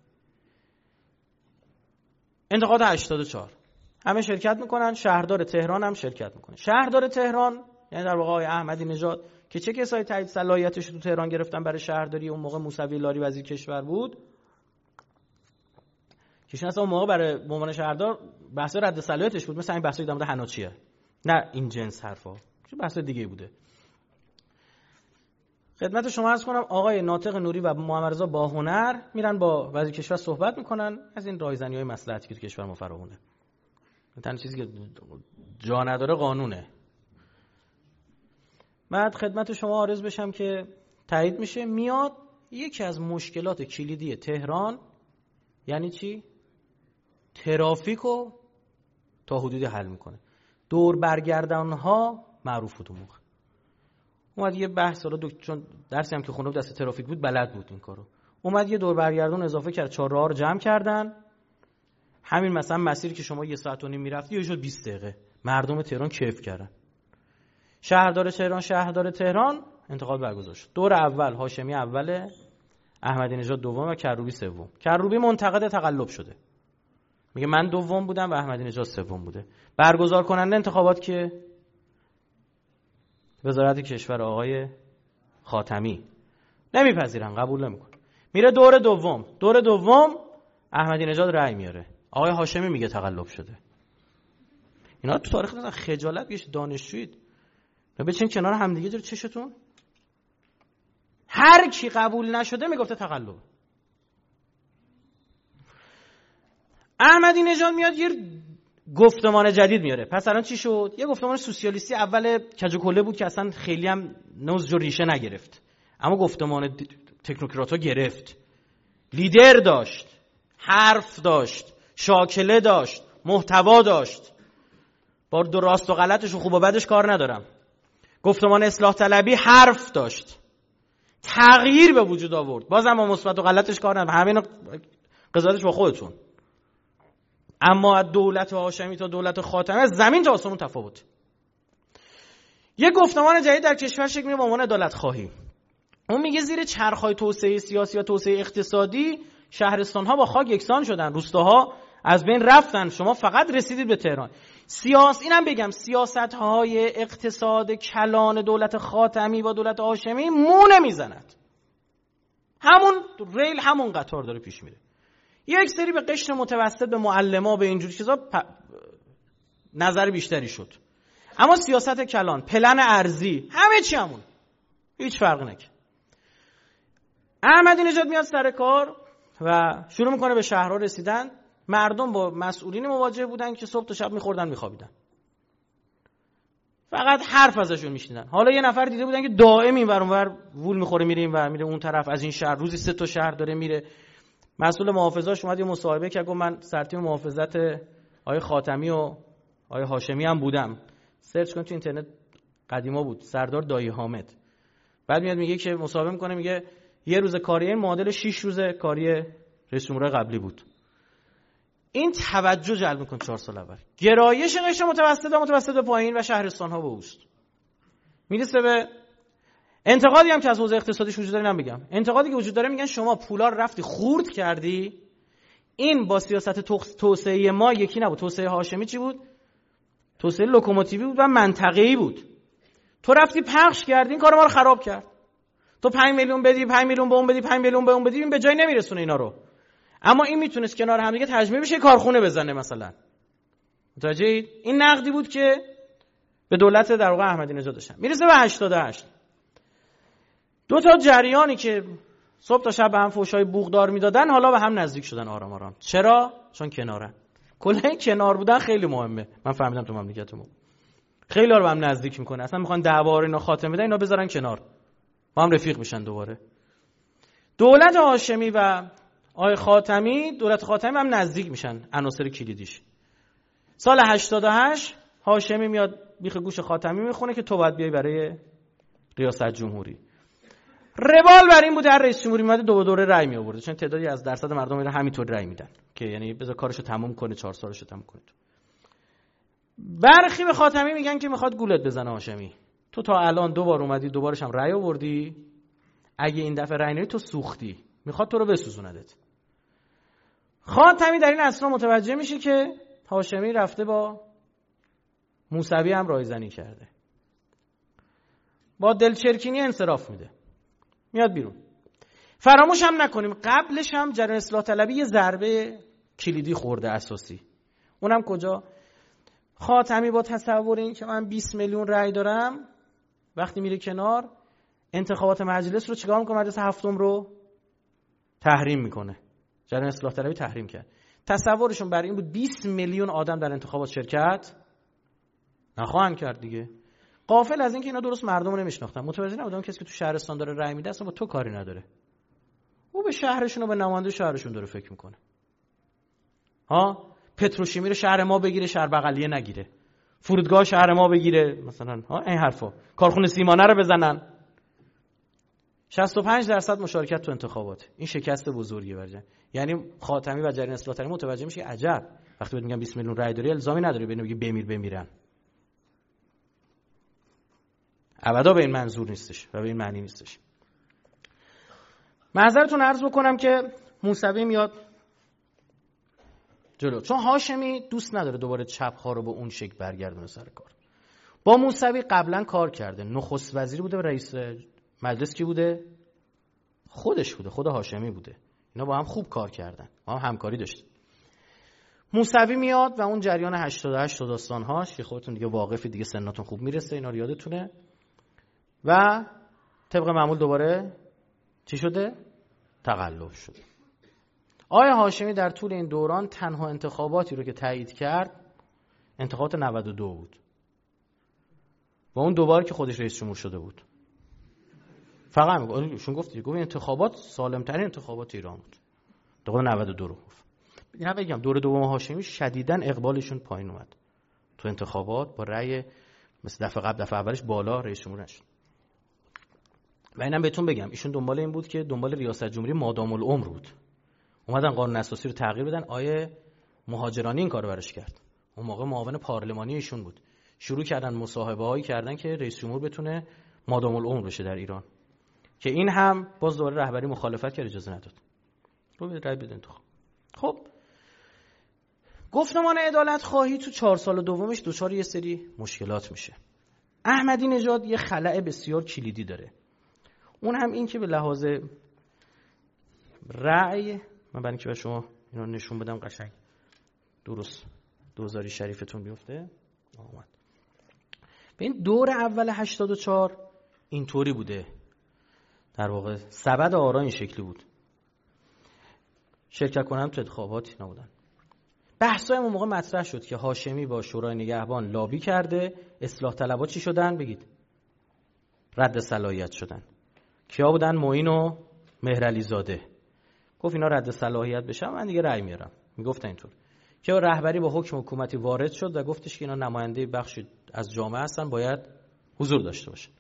انتخابات هشتاد و چهار همه شرکت میکنن، شهردار تهران هم شرکت میکنه. شهردار تهران یعنی در واقع آقای احمدی نژاد که چه کسایی تایید صلاحیتش رو تو تهران گرفتن برای شهرداری، اون موقع موسوی لاری وزیر کشور بود که اصلا اون موقع برای به عنوان شهردار بحث رد صلاحیتش بود، مثلا این بحثی در مورد حناچیه، نه این جنس حرفا، چه بحث دیگه بوده. خدمت شما عرض کنم آقای ناطق نوری و محمد رضا باهنر میرن با وزیر کشور صحبت میکنن از این رایزنی‌های مصلحتی که کشور ما فراوونه. تنها چیزی که جا نداره قانونه. بعد خدمت شما عرض بشم که تایید میشه، میاد یکی از مشکلات کلیدی تهران یعنی چی؟ ترافیکو تا حدودی حل میکنه. دور برگردانها معروف بود اون موقع. اومد یه بحث، حالا چون درسی هم که خونده بود دست ترافیک بود بلد بود این کارو، اومد یه دور برگردون اضافه کرد، چهارراه رو جمع کردن. همین مثلا مسیری که شما یه ساعت و نیم میرفتی یه شد بیست دقیقه. مردم تهران کیف کردن. شهردار تهران شهردار تهران انتخابات برگزار شد. دور اول هاشمی اوله، احمدی نژاد دوم و کروبی سوم. کروبی منتقد تقلب شده، میگه من دوم بودم و احمدی نژاد سوم بوده. برگزار کننده انتخابات که وزارت کشور آقای خاتمی، نمیپذیرن، قبول نمیکنه. میره دور دوم. دور دوم احمدی نژاد رأی میاره، آقای هاشمی میگه تقلب شده. اینا تو تاریخ مثلا خجالت بیش دانشجویید. بچین کنار همدیگه جلو چشتون. هر کی قبول نشده میگفته تقلب. احمدی نژاد میاد یه گفتمان جدید میاره. پس الان چی شد؟ یه گفتمان سوسیالیستی اول کج و کله بود که اصلا خیلی هم نوز و ریشه نگرفت، اما گفتمان تکنوکرات‌ها گرفت. لیدر داشت، حرف داشت، شاکله داشت، محتوا داشت. با راست و غلطش و خوب و بدش کار ندارم. گفتمان اصلاح طلبی حرف داشت، تغییر به وجود آورد. بازم با مثبت و غلطش کار ندارم، همین قضاوتش با خودتون. اما دولت هاشمی تا دولت خاتمی از زمین تا آسمون تفاوت. یک گفتمان جدید در کشور شکل میگیره به عنوان عدالت خواهی. اون میگه زیر چرخهای توسعه سیاسی و توسعه اقتصادی شهرستان‌ها با خاک یکسان شدن، روستاها از بین رفتن، شما فقط رسیدید به تهران. سیاست اینم بگم سیاست‌های اقتصاد کلان دولت خاتمی و دولت هاشمی مو نمیزند. همون ریل همون قطار داره پیش میره. یک سری به قشر متوسط، به معلما، به اینجور چیزا پ... نظر بیشتری شد. اما سیاست کلان، پلن ارضی، همه چی همون، هیچ فرقی نکنه. احمدی نژاد میاد سر کار و شروع میکنه به شهرها رسیدن. مردم با مسئولین مواجه بودن که صبح تا شب میخوردن میخوابیدن، فقط حرف ازشون میشنیدن. حالا یه نفر دیده بودن که دائم این ور اون ور وول میخوره، میره این ور میره اون طرف، از این شهر روزی سه تا شهر داره میره. مسئول محافظاش اومد یه مصاحبه کرد، گفت من سرتیم محافظت آقای خاتمی و آقای هاشمی هم بودم. سرچ کن تو اینترنت، قدیما بود، سردار دایی حامد. بعد میاد میگه که مصاحبه میکنه، میگه یه روز کاری این معادل شش روز کاری رئیس جمهور قبلی بود. این توجه جلب میکنه. چهار سال اول گرایش قشر متوسط و متوسط به پایین و شهرستان ها به اوست. میرسه به انتقادی هم که از حوزه اقتصادیش وجود داره. نمیگم انتقادی که وجود داره، میگن شما پولا رو رفتی خورد کردی. این با سیاست توسعه ما یکی نبود. توسعه هاشمی چی بود؟ توسعه لوکوموتیوی بود و منطقه‌ای بود. تو رفتی پخش کردی، این کار ما رو خراب کرد. تو پنج میلیون بدی، پنج میلیون به اون بدی، پنج میلیون به اون بدی، این به جای نمیرسونه اینا رو. اما این میتونست کنار هم دیگه تجمیع بشه، کارخونه بزنه مثلا. متوجهید؟ این نقدی بود که به دولت در واقع احمدی نژاد داشتن. میرسه به هشتاد و هشت. دو تا جریانی که صبح تا شب به هم فحشای بوغدار میدادن حالا به هم نزدیک شدن آرام آرام. چرا؟ چون کنارن. کلا این کنار بودن خیلی مهمه. من فهمیدم تو مملکتمون خیلی ها رو به هم نزدیک میکنه. اصلا میخوان دعوا رو اینا خاتمه بدن، اینا بذارن کنار، با هم رفیق میشن دوباره. دولت هاشمی و آقای خاتمی، دولت خاتمی هم نزدیک میشن، عناصر کلیدیش. سال هشتاد و هشت هاشمی میاد بیخ گوش خاتمی میخونه که تو باید بیای برای ریاست جمهوری. روال بر این بوده هر رئیس جمهوری میاد دو دوره رأی می آورده، چون تعدادی از درصد مردم میره همینطور رأی میدن که یعنی بذار کارشو تموم کنه، چهار سالشو تموم کنه. برخی به خاتمی میگن که میخواد گولت بزنه هاشمی، تو تا الان دو بار اومدی دوبارش هم رأی آوردی، اگه این دفعه رأی ندی تو سوختی، میخواد تو رو بسوزوندت. خاتمی در این اثنا متوجه میشه که هاشمی رفته با موسوی هم رایزنی کرده، با دلچرکینی انصراف میده، میاد بیرون. فراموش هم نکنیم قبلش هم جریان اصلاح طلبی یه ضربه کلیدی خورده اساسی. اونم کجا؟ خاتمی با تصور این که من بیست میلیون رأی دارم وقتی میره کنار، انتخابات مجلس رو چیکار میکنه؟ مجلس هفتم رو تحریم میکنه. جریان اصلاح طلبی تحریم کرد. تصورشون بر این بود بیست میلیون آدم در انتخابات شرکت نخواهند کرد دیگه. غافل از این که اینا درست مردم رو نمیشناختن، متوجه نبودن کسی که تو شهرستان داره رأی میده اصلا با تو کاری نداره، او به شهرشون و به نماینده شهرشون داره فکر میکنه. ها پتروشیمی رو شهر ما بگیره، شهر بغلیه نگیره، فرودگاه شهر ما بگیره مثلا، ها این حرفا، کارخونه سیمانه رو بزنن. شصت و پنج درصد مشارکت تو انتخابات، این شکست بزرگی برجن. یعنی خاتمی و جریان اصلاح طلبی متوجه میشه عجب، وقتی بهت میگم بیست میلیون رأی داری الزامی نداره ببینی بگی بمیر بمیرن، ابدا به این منظور نیستش و به این معنی نیستش. معذرتون عرض بکنم که موسوی میاد جلو، چون هاشمی دوست نداره دوباره چپ‌ها رو به اون شکل برگردونه سر کار. با موسوی قبلا کار کرده، نخست وزیر بوده و رئیس مجلس کی بوده؟ خودش بوده، خود هاشمی بوده. اینا با هم خوب کار کردن، با هم همکاری داشتن. موسوی میاد و اون جریان هشتاد و هشت داستان‌هاش که خودتون دیگه واقفی، دیگه سنتون خوب میرسه، اینا رو یادتونه. و طبق معمول دوباره چی شده؟ تقلب شده. آقای هاشمی در طول این دوران تنها انتخاباتی رو که تایید کرد انتخابات نود و دو بود و اون دوباره که خودش رئیس جمهور شده بود. فقط میگه ایشون گفت دیگه، گفت انتخابات سالم ترین انتخابات ایران بود. دوباره نود و دو رو گفت. اینا بگم دور دوم هاشمی شدیداً اقبالشون پایین اومد تو انتخابات، با رأی مثل دفعه قبل دفعه اولش بالا رئیس جمهور نشد. و اینم بهتون بگم ایشون دنبال این بود که دنبال ریاست جمهوری مادام العمر بود. اومدن قانون اساسی رو تغییر بدن، آیه مهاجرانی این کارو براش کرد. اون موقع معاون پارلمانی ایشون بود. شروع کردن مصاحبه‌هایی کردن که رئیس جمهور بتونه مادام العمر بشه در ایران، که این هم باز دوباره رهبری مخالفت کرد، اجازه نداد. رو به رأی بدن تو. خب گفتمان عدالت خواهی تو چهار سال دومش دچار یه سری مشکلات میشه. احمدی نژاد یه خلأ بسیار کلیدی داره. اون هم این که به لحاظ رأی، من برای اینکه به شما اینا نشون بدم قشنگ درست دوزاری شریفتون بیفته، آمد. به این دور اول هشتاد و چهار اینطوری بوده، در واقع سبد آرا این شکلی بود. شرکت کنم تو انتخاباتی نبودن. بحثای اون موقع مطرح شد که هاشمی با شورای نگهبان لابی کرده، اصلاح طلبها چی شدن؟ بگید. رد صلاحیت شدن. کیا بودن؟ معین و مهرعلی زاده. گفت اینا رد صلاحیت بشن من دیگه رأی میارم. میگفتن اینطور. که رهبری با حکم حکومتی وارد شد و گفتش که اینا نماینده بخشی از جامعه هستن، باید حضور داشته باشن.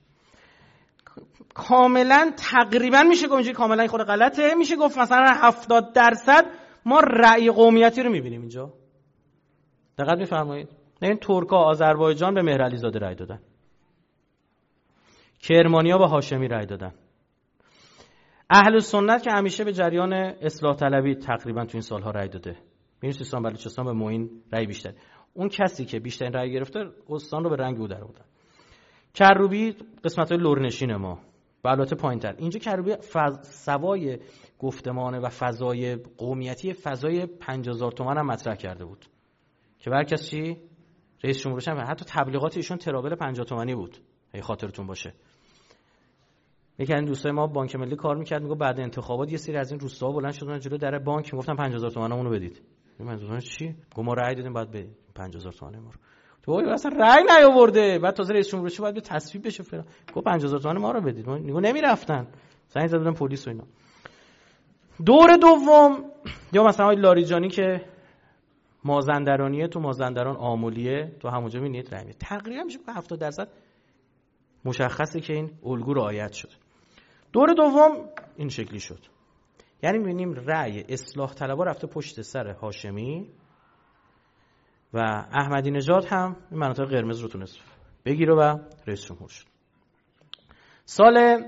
کاملا تقریبا میشه گفت کاملا خود غلطه، میشه گفت مثلا هفتاد درصد ما رأی قومیتی رو میبینیم اینجا. دقت میفرمایید؟ نه این ترکا آذربایجان به مهرعلی زاده رأی دادن، کرمانیا به هاشمی رأی دادن، اهل سنت که همیشه به جریان اصلاح طلبی تقریبا تو این سالها رأی داده، این سیستان بلوچستان به معین رأی بیشتر. اون کسی که بیشترین رأی گرفته استان رو به رنگ او در آورد. کروبی قسمت‌های لرنشین ما و البته پایین‌تر. اینجا کروبی فض... سوای گفتمانه و فضای قومیتی، فضای پنجاه هزار تومان هم مطرح کرده بود. که برکس چی رئیس جمهورش هم. حتی تبلیغات ایشون ترابل پنجاه تومانی بود اگه خاطرتون باشه. یکی از دوستای ما بانک ملی کار میکرد، میگه بعد انتخابات یه سری از این روستاها بلند شدن جلو در بانک میگفتن پنجاه هزار تومانمون رو بدید. من چی؟ گفت ما رأی دادیم بعد بدید پنجاه هزار تومان ما رو. تو وای اصلا رأی نیاورده، بعد تازه رئیس جمهور شه بعد به تصویب بشه فلان. گفت پنجاه هزار تومان ما رو بدید. میگه نمیرفتن. زنگ زدن پلیس و اینا. دور دوم یا مثلا آقای لاریجانی که مازندرانیه، تو مازندران آمولیه، تو همونجا می‌بینید رأی میده. تقریبا میشه هفتاد درصد مشخصه که این الگو رعایت شد. دور دوم این شکلی شد. یعنی می‌بینیم رأی اصلاح طلبها رفته پشت سر هاشمی و احمدی نژاد هم این مناطق قرمز رو تونست بگیره و رئیس جمهور شد. سال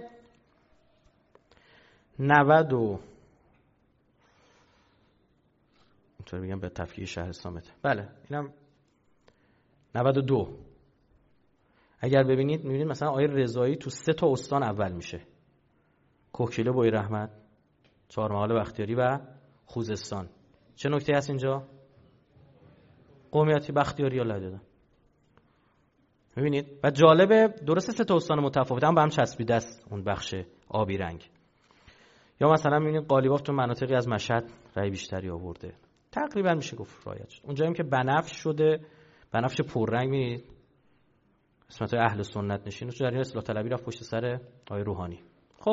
نود و اینطور بگم به تفکیک شهرستانته. بله اینم نود و دو. اگر ببینید می‌بینید مثلا آقای رضایی تو سه تا استان اول میشه. کوکیله، بوی رحمت، چهارمحال بختیاری و خوزستان. چه نکته هست اینجا؟ قومیتی بختیاری یا لدادن. می‌بینید؟ و جالبه درسته سه تا استان متفاوت هم به هم چسبیده است اون بخش آبی رنگ. یا مثلا می‌بینید قالیباف تو مناطقی از مشهد رأی بیشتری آورده. تقریبا میشه گفت رعایت شد. اونجایی که بنفش شده، بنفش پررنگ می‌بینید قسمت اهل سنت نشین و جریان اصلاح طلبی رفت پشت سر آقای روحانی. خب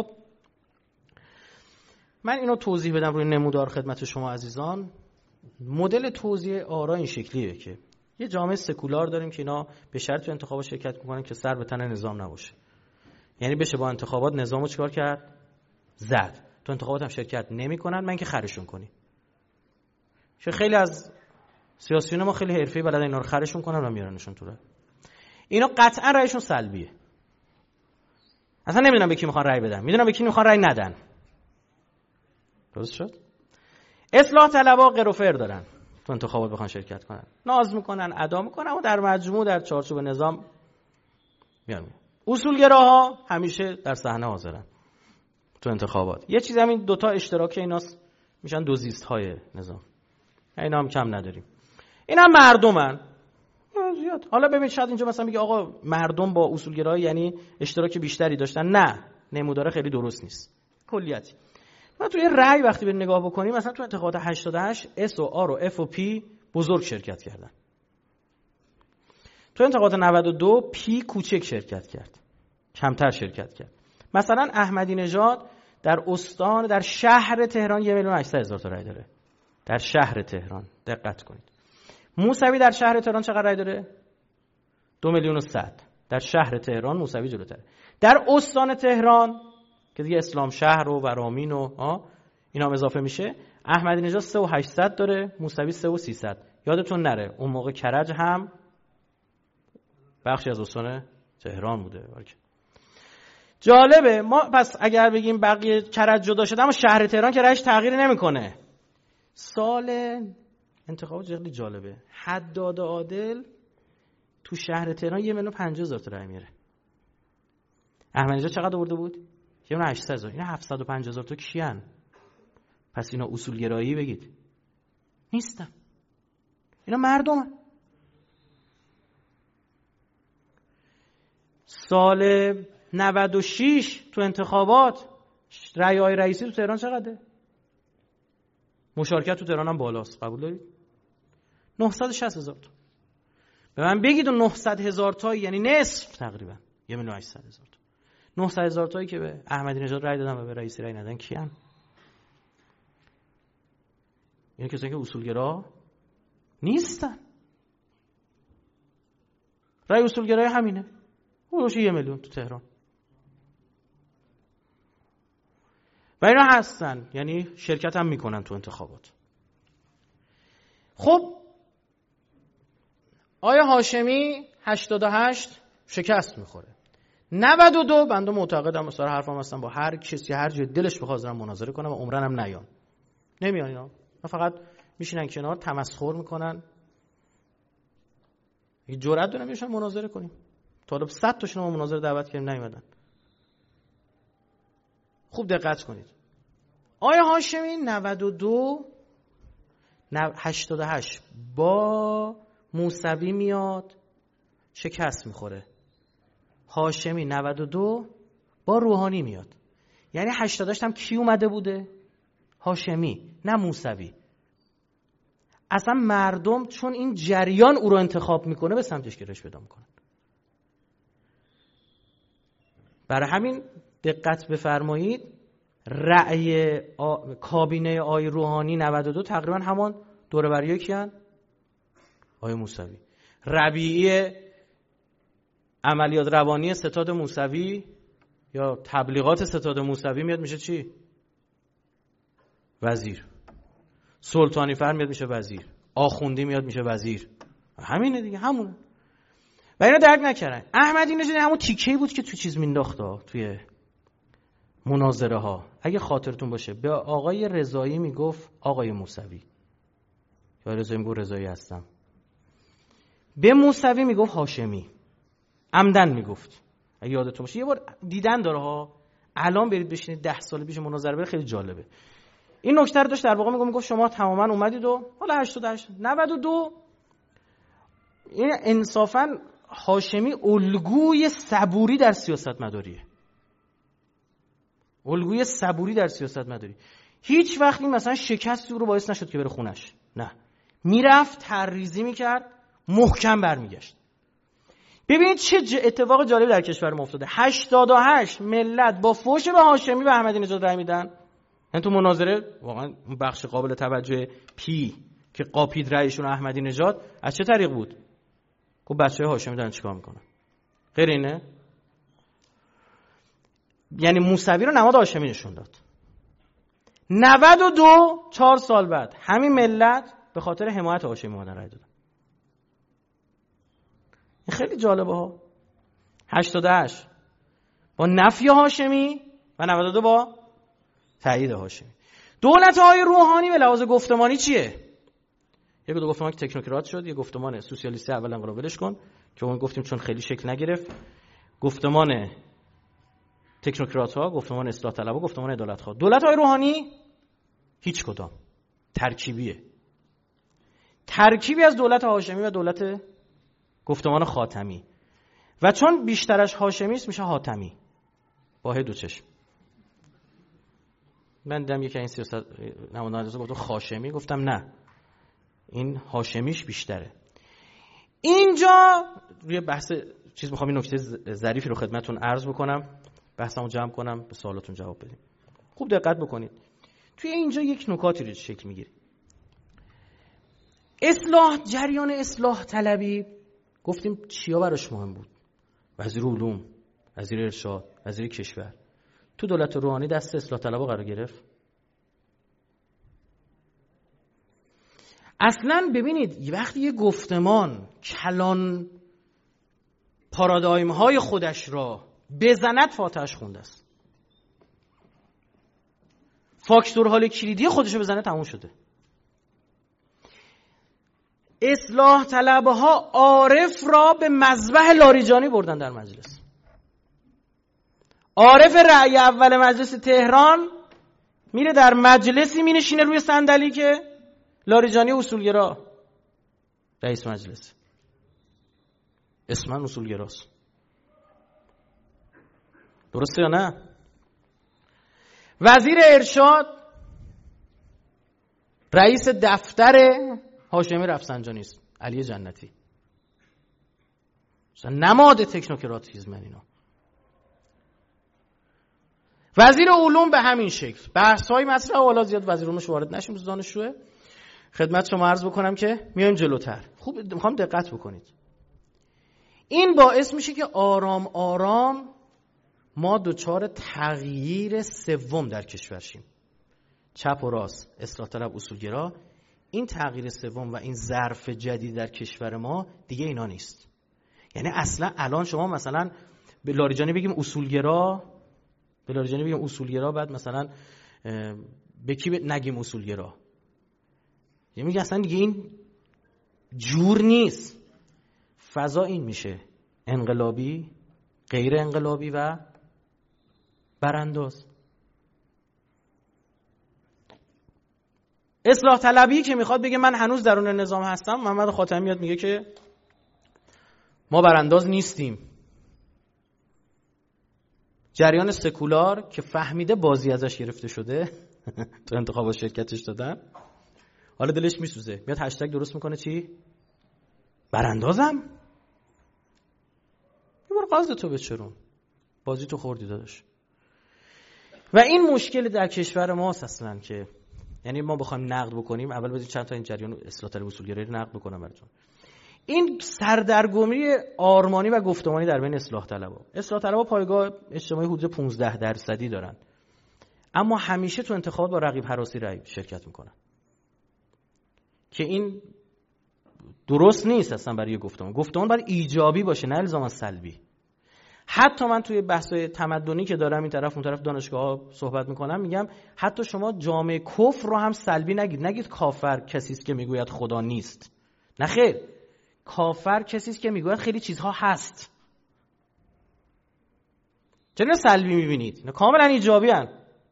من اینو توضیح بدم روی نمودار خدمت شما عزیزان. مدل توزیع آرا این شکلیه که یه جامعه سکولار داریم که اینا به شرط تو انتخابات شرکت میکنن که سر به تن نظام نباشه. یعنی بشه با انتخابات نظامو چیکار کرد؟ زد. تو انتخابات هم شرکت نمیکنن، من که خرشون کنی. چه خیلی از سیاسیون ما خیلی حرفه‌ای بلدن اینا رو خرشون کنن و میارنشون تو راه. اینا قطعا رأیشون سلبیه. اصلا نمیدونم به کی میخوان رأی بدن، میدونم به کی میخوان رأی ندن. درست شد؟ اصلاح طلبها قروفر دارن تو انتخابات بخوان شرکت کنن، ناز میکنن، ادا میکنن و در مجموع در چارچوب نظام میان. اصولگراها همیشه در صحنه حاضرن تو انتخابات. یه چیز همین دوتا اشتراک ایناست، میشن دو زیست های نظام. اینا هم کم نداریم. اینا مردمن. زیاد. حالا ببین شاید اینجا مثلا میگه آقا مردم با اصولگرایی یعنی اشتراک بیشتری داشتن. نه، نمودار خیلی درست نیست. کلیتی. ما توی رأی وقتی به نگاه بکنیم مثلا تو انتخابات هشتاد و هشت اس و آر و اف و پی بزرگ شرکت کردن. تو انتخابات نود و دو پی کوچک شرکت کرد. کمتر شرکت کرد. مثلا احمدی نژاد در استان در شهر تهران یک میلیون و هشتصد هزار تا رأی داره. در شهر تهران دقت کنید. موسوی در شهر تهران چقدر رأی داره؟ دو میلیون و صد. در شهر تهران موسوی جلوتره. در استان تهران که دیگه اسلام شهر و ورامین و ها اینا هم اضافه میشه، احمدی نژاد سه و هشتصد داره، موسوی سه و سیصد. یادتون نره اون موقع کرج هم بخشی از استان تهران بوده. جالبه. ما پس اگر بگیم بقیه کرج جدا شده اما شهر تهران که رأیش تغییر نمیکنه. سال انتخابات خیلی جالبه. حداد عادل تو شهر تهران یه میلیون و پنجاه هزار تا رأی میاره. احمدی نژاد چقدر آورده بود؟ یه میلیون و هشتصد هزار. اینا هفتصد و پنجاه هزار تا کیان؟ پس اینا اصولگرایی بگید نیستن. اینا مردمن. سال نود و شش تو انتخابات رأی های رئیسی تو تهران چقدره؟ مشارکت تو تهران هم بالاست. قبول دارید؟ نهصد و شصت هزار تا. به من بگید اون نهصد هزار تا یعنی نصف تقریبا. یه میلیون و هشتصد هزار تا. نهصد هزار تایی که به احمدی نژاد رأی دادن و به رئیسی رأی ندادن کیان؟ یعنی کسایی که اصولگرا نیستن. رأی اصولگرای همینه. اونوش یه میلیون تو تهران. و اینا هستن، یعنی شرکت هم میکنن تو انتخابات. خب آیا هاشمی هشتاد و هشت شکست میخوره. نود و دو بنده معتقدم مثلا حرفم هستم با هر کسی هر جای دلش بخواد دارم مناظره کنم و عمرن هم نیان. نمیان اینا. فقط میشینن کنار تمسخر میکنن. یه جرأت دارن میشن مناظره کنیم. طالب صد تاشون ما مناظره دعوت کردیم نیومدن. خوب دقت کنید. آیا هاشمی نود و دو هشتاد و هشت با موسوی میاد شکست میخوره، هاشمی نود و دو با روحانی میاد. یعنی هشتاد هم کی اومده بوده؟ هاشمی، نه موسوی. اصلا مردم چون این جریان او رو انتخاب میکنه به سمتش گرایش پیدا میکنن. برای همین دقت بفرمایید رأی آ... کابینه آی روحانی نود و دو تقریبا همان دوره بریای کیان؟ آی موسوی. ربیعی عملیات روانی ستاد موسوی یا تبلیغات ستاد موسوی میاد میشه چی؟ وزیر. سلطانی فر میاد میشه وزیر. آخوندی میاد میشه وزیر. همینه دیگه، همونه. و اینا درک نکردن. احمدی نژاد همون تیکه‌ای بود که تو چیز مینداخت توی مناظره ها. اگه خاطرتون باشه به آقای رضایی میگفت آقای موسوی، یا رضایی میگفت رضایی هستم، به موسوی میگفت هاشمی، عمدن میگفت. اگه یادتون باشه یه بار دیدن داره ها، الان برید بشینید ده سال پیش مناظره بره، خیلی جالبه. این نکته رو داشت در واقع میگفت میگفت شما تماما اومدید و حالا هشتاد و هشت نود و دو این انصافا هاشمی الگوی صبوری در سیاست مداریه. الگوی صبوری در سیاست مداری. هیچ وقت این مثلا شکستی رو باعث نشد که بره خونش. نه. میرفت تریزی میکرد، محکم برمیگشت. ببینید چه اتفاق جالب در کشور ما افتاده. هشتاد و هشت ملت با فوش به هاشمی به احمدی نژاد رای میدن. این تو مناظره واقعا بخش قابل توجه پی که قاپید رایشون احمدی نژاد از چه طریق بود؟ گفت بچه‌های هاشمی دارن چیکار میکنن. غیر اینه؟ یعنی موسوی رو نماد هاشمی نشون داد. نود و دو چهار سال بعد همین ملت به خاطر حمایت هاشمی اومدن رای دادن. این خیلی جالبه ها. هشتاد و هشت با نفی هاشمی و نود و دو با تایید هاشمی. دولت های روحانی به لحاظ گفتمانی چیه؟ یک دو گفتمان که تکنوکرات شد، یه گفتمان سوسیالیستی اول انقلاب ولش کن که اون گفتیم چون خیلی شکل نگرفت. گفتمان تکنوکرات ها، گفتمان اصلاح طلبها، گفتمان عدالت ها. دولت های روحانی هیچ کدام، ترکیبیه. ترکیبی از دولت هاشمی و دولت گفتمان خاتمی. و چون بیشترش هاشمی است میشه حاتمی. با دو چشم. من دیدم یکی این سیاست نمایندگان گفت خاشمی، گفتم نه. این هاشمیش بیشتره. اینجا روی بحث چیز میخوام این نکته ظریفی رو خدمتتون عرض بکنم، بحثمو جمع کنم، به سوالاتون جواب بدیم. خوب دقت بکنید. توی اینجا یک نکاتی رو شکل میگیره. اصلاح، جریان اصلاح طلبی گفتیم چیا براش مهم بود؟ وزیر علوم، وزیر ارشاد، وزیر کشور. تو دولت روحانی دست اصلاح طلبها قرار گرفت. اصلا ببینید وقتی یه گفتمان کلان پارادایم های خودش را بزند فاتحش خونده است. فاکتور حال کلیدی خودش رو بزنه تموم شده. اصلاح طلبها عارف را به مذبح لاریجانی بردن در مجلس. عارف رأی اول مجلس تهران میره در مجلسی مینشینه روی صندلی که لاریجانی اصولگرا رئیس مجلس، اسمن اصولگراست. درسته یا نه؟ وزیر ارشاد رئیس دفتر هاشمی رفسنجانی است، علی جنتی. مثلا نماد تکنوکراتیسم اینا. وزیر علوم به همین شکل. بحث‌های مطرح والا زیاد وزیر علومش وارد نشیم، روز دانشجوه. خدمت شما عرض بکنم که میایم جلوتر. خوب میخوام دقت بکنید. این باعث میشه که آرام آرام ما دچار تغییر سوم در کشور شیم. چپ و راست، اصلاح طلب، اصولگرا. این تغییر سوم و این ظرف جدید در کشور ما دیگه اینا نیست. یعنی اصلا الان شما مثلا به لاریجانی بگیم اصولگرا، به لاریجانی بگیم اصولگرا، بعد مثلا به کی نگیم اصولگرا؟ یعنی میگه اصلا دیگه این جور نیست. فضا این میشه انقلابی، غیر انقلابی و برانداز. اصلاح طلبی که میخواد بگه من هنوز درون نظام هستم، محمد خاتمی میاد میگه که ما برانداز نیستیم. جریان سکولار که فهمیده بازی ازش گرفته شده تو انتخابات شرکتش دادن، حالا دلش میسوزه، میاد هشتگ درست میکنه چی؟ براندازم؟ یه بار قصد تو بچرون، بازی تو خوردی داداش. و این مشکل در کشور ماست اصلا، که یعنی ما بخوایم نقد بکنیم، اول بذارید چند تا این جریان اصلاح طلب اصولگرایی رو نقد بکنم براتون. این سردرگمی آرمانی و گفتمانی در بین اصلاح طلبها. اصلاح طلبها پایگاه اجتماعی حدود پانزده درصدی دارن، اما همیشه تو انتخابات با رقیب هراسی رای شرکت میکنن که این درست نیست اصلا برای گفتمان. گفتمان باید ایجابی باشه، نه الزاما سلبی. حتی من توی بحث‌های تمدنی که دارم این طرف اون طرف دانشگاه‌ها صحبت میکنم، میگم حتی شما جامعه کفر رو هم سلبی نگید. نگید کافر کسی است که میگوید خدا نیست. نه خیر، کافر کسی است که میگوید خیلی چیزها هست. چرا سلبی میبینید؟ نه کاملا ایجابی هستند.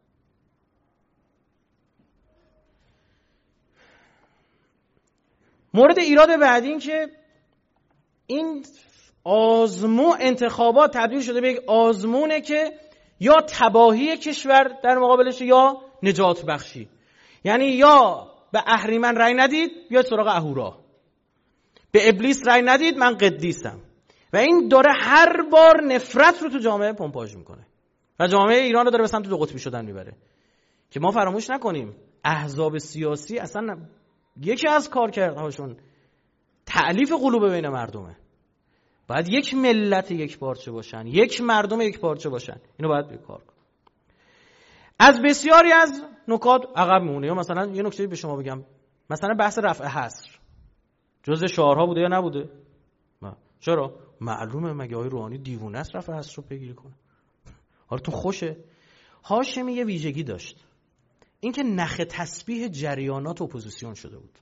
مورد ایراد بعدی این که این آزمون انتخابات تبدیل شده به یک آزمونه که یا تباهی کشور در مقابلش یا نجات بخشی. یعنی یا به اهریمن رای ندید یا سراغ اهورا، به ابلیس رای ندید من قدیسم. و این داره هر بار نفرت رو تو جامعه پمپاژ میکنه و جامعه ایران رو داره به سمت دو قطبی شدن میبره. که ما فراموش نکنیم احزاب سیاسی اصلا یکی از کارکردهاشون تألیف قلوب بین مردمه. باید یک ملت یک پارچه باشن، یک مردم یک پارچه باشن. اینو باید بکار کن. از بسیاری از نکات عقب میمونه. یا مثلا یه نکته به شما بگم، مثلا بحث رفع حصر جزء شعارها بوده یا نبوده؟ نه. چرا؟ معلومه، مگه آقای روحانی دیوونه است رفع حصر رو پیگیری کنه؟ حالا تو خوشه. هاشمی یه ویژگی داشت، اینکه نخ تسبیح جریانات اپوزیسیون شده بود.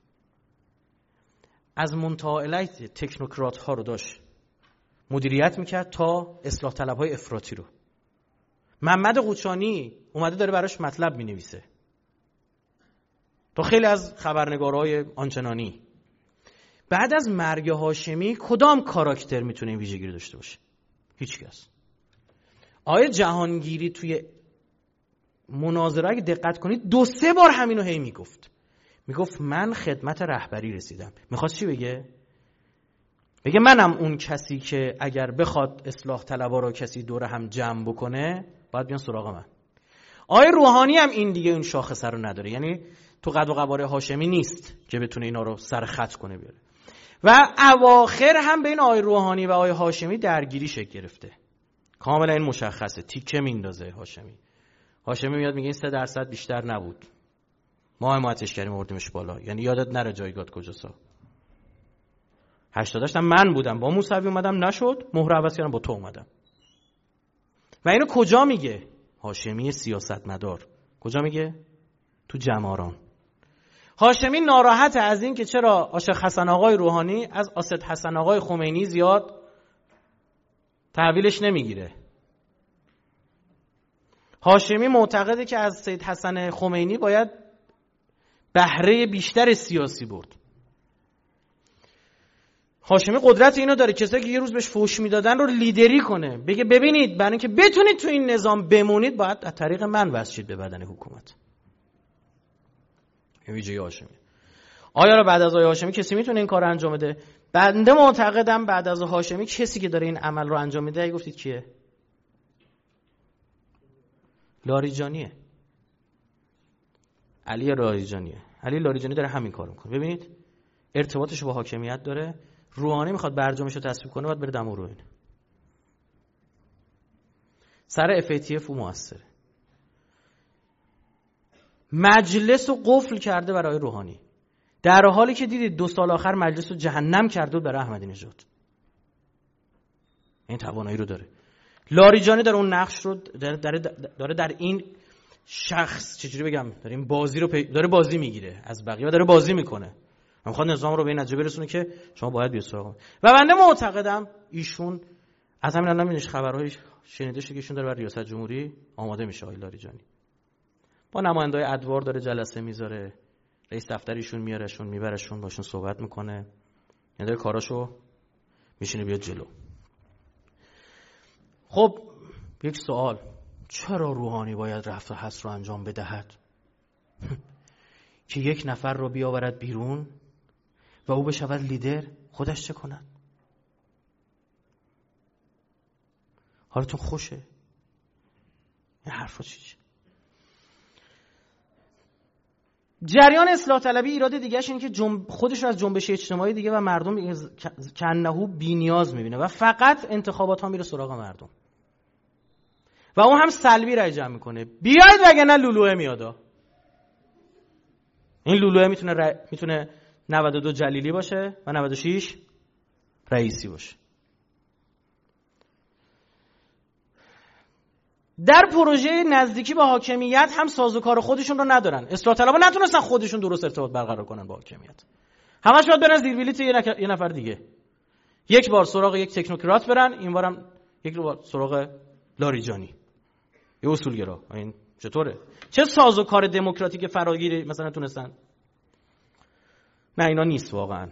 از منتهی الیت تکنوکرات ها رو داشت مدیریت میکرد تا اصلاح طلب های افراطی رو. محمد قوچانی اومده داره براش مطلب مینویسه، تا خیلی از خبرنگارهای آنچنانی. بعد از مرگ هاشمی کدام کاراکتر میتونه این ویژگی رو داشته باشه؟ هیچ کس. آیه جهانگیری توی مناظره اگه دقت کنید دو سه بار همینو هی میگفت. میگفت من خدمت رهبری رسیدم. میخواست چی بگه؟ بگه منم اون کسی که اگر بخواد اصلاح طلبا رو کسی دور هم جمع بکنه باید بیان سراغ من. آقای روحانی هم این دیگه اون شاخصه رو نداره، یعنی تو قد و قواره هاشمی نیست که بتونه اینا رو سر خط کنه بیاره. و اواخر هم بین آقای روحانی و آقای هاشمی درگیری شکل گرفته. کاملا این مشخصه، تیکه میندازه هاشمی. هاشمی میاد میگه این سه درصد بیشتر نبود، ما حمایتش کردیم آوردیمش بالا. یعنی یادت نره جایگاه کجاست. هشتادش هم من بودم، با موسوی اومدم نشد، مهر عوض کردم با تو اومدم. و اینو کجا میگه؟ هاشمی سیاستمدار کجا میگه؟ تو جماران. هاشمی ناراحت از این که چرا عاشق حسن آقای روحانی از اسد حسن آقای خمینی زیاد تحویلش نمیگیره. هاشمی معتقده که از سید حسن خمینی باید بهره بیشتر سیاسی برد. هاشمی قدرت اینو داره کسایی که یه روز بهش فوش میدادن رو لیدری کنه، بگه ببینید برای اینکه بتونید تو این نظام بمونید باید از طریق من وصل شید به بدن حکومت. این ویژگی هاشمی. آیا را بعد از آقای هاشمی کسی میتونه این کار رو انجام بده؟ بنده معتقدم بعد از هاشمی کسی که داره این عمل رو انجام میده، گفتید کیه؟ لاریجانیه. علی لاریجانیه. علی لاریجانی داره همین کارو میکنه. ببینید ارتباطش با حاکمیت داره. روحانی میخواد برجامش رو تصویب کنه، باید بره دم و روین. سر اف ای تی اف او موثره. مجلس رو قفل کرده برای روحانی، در حالی که دیدید دو سال آخر مجلس رو جهنم کرده بود برای احمدی نژاد. این توانایی رو داره. لاریجانی داره اون نقش رو داره, داره, داره در این شخص چجوری بگم داره این بازی رو پی... داره بازی میگیره از بقیه و داره بازی میکنه. میخواد نظام رو به این نتیجه برسونه که شما باید بیاید سراغ. و بنده معتقدم ایشون از همین الان میشه خبرهای شنیده شده که ایشون داره برای ریاست جمهوری آماده میشه. آقای لاریجانی با نماینده‌های ادوار داره جلسه میذاره، رئیس دفترشون میارشون میبرشون باشون صحبت میکنه، یعنی داره کاراشو میشینه بیاد جلو. خب یک سوال، چرا روحانی باید رفت و حس رو انجام بدهد؟ که یک نفر رو بیاورد بیرون و او بشود لیدر، خودش چه کند؟ حالتون خوشه؟ این حرفا چیه؟ جریان اصلاح طلبی ایراد دیگه‌اش اینه که جنب خودش رو از جنبش اجتماعی دیگه و مردم کنهو بی‌نیاز می‌بینه و فقط انتخابات ها میره سراغ مردم و اون هم سلبی رای جمع میکنه. بیاید وگرنه لولوه میادا. این لولوه میتونه ر... میتونه نود و دو جلیلی باشه و نود و شش رئیسی باشه. در پروژه نزدیکی به حاکمیت هم سازوکار خودشون رو ندارن. اصلاح طلبها نتونستن خودشون درست ارتباط برقرار کنن با حاکمیت. همش باید برن زیر بلیط یه, نک... یه نفر دیگه. یک بار سراغ یک تکنوکرات برن، این بارم یک بار سراغ لاریجانی. یه اصولگرا. این چطوره؟ چه سازوکار دموکراتیک فراگیری مثلا تونستن؟ نه اینا نیست واقعا.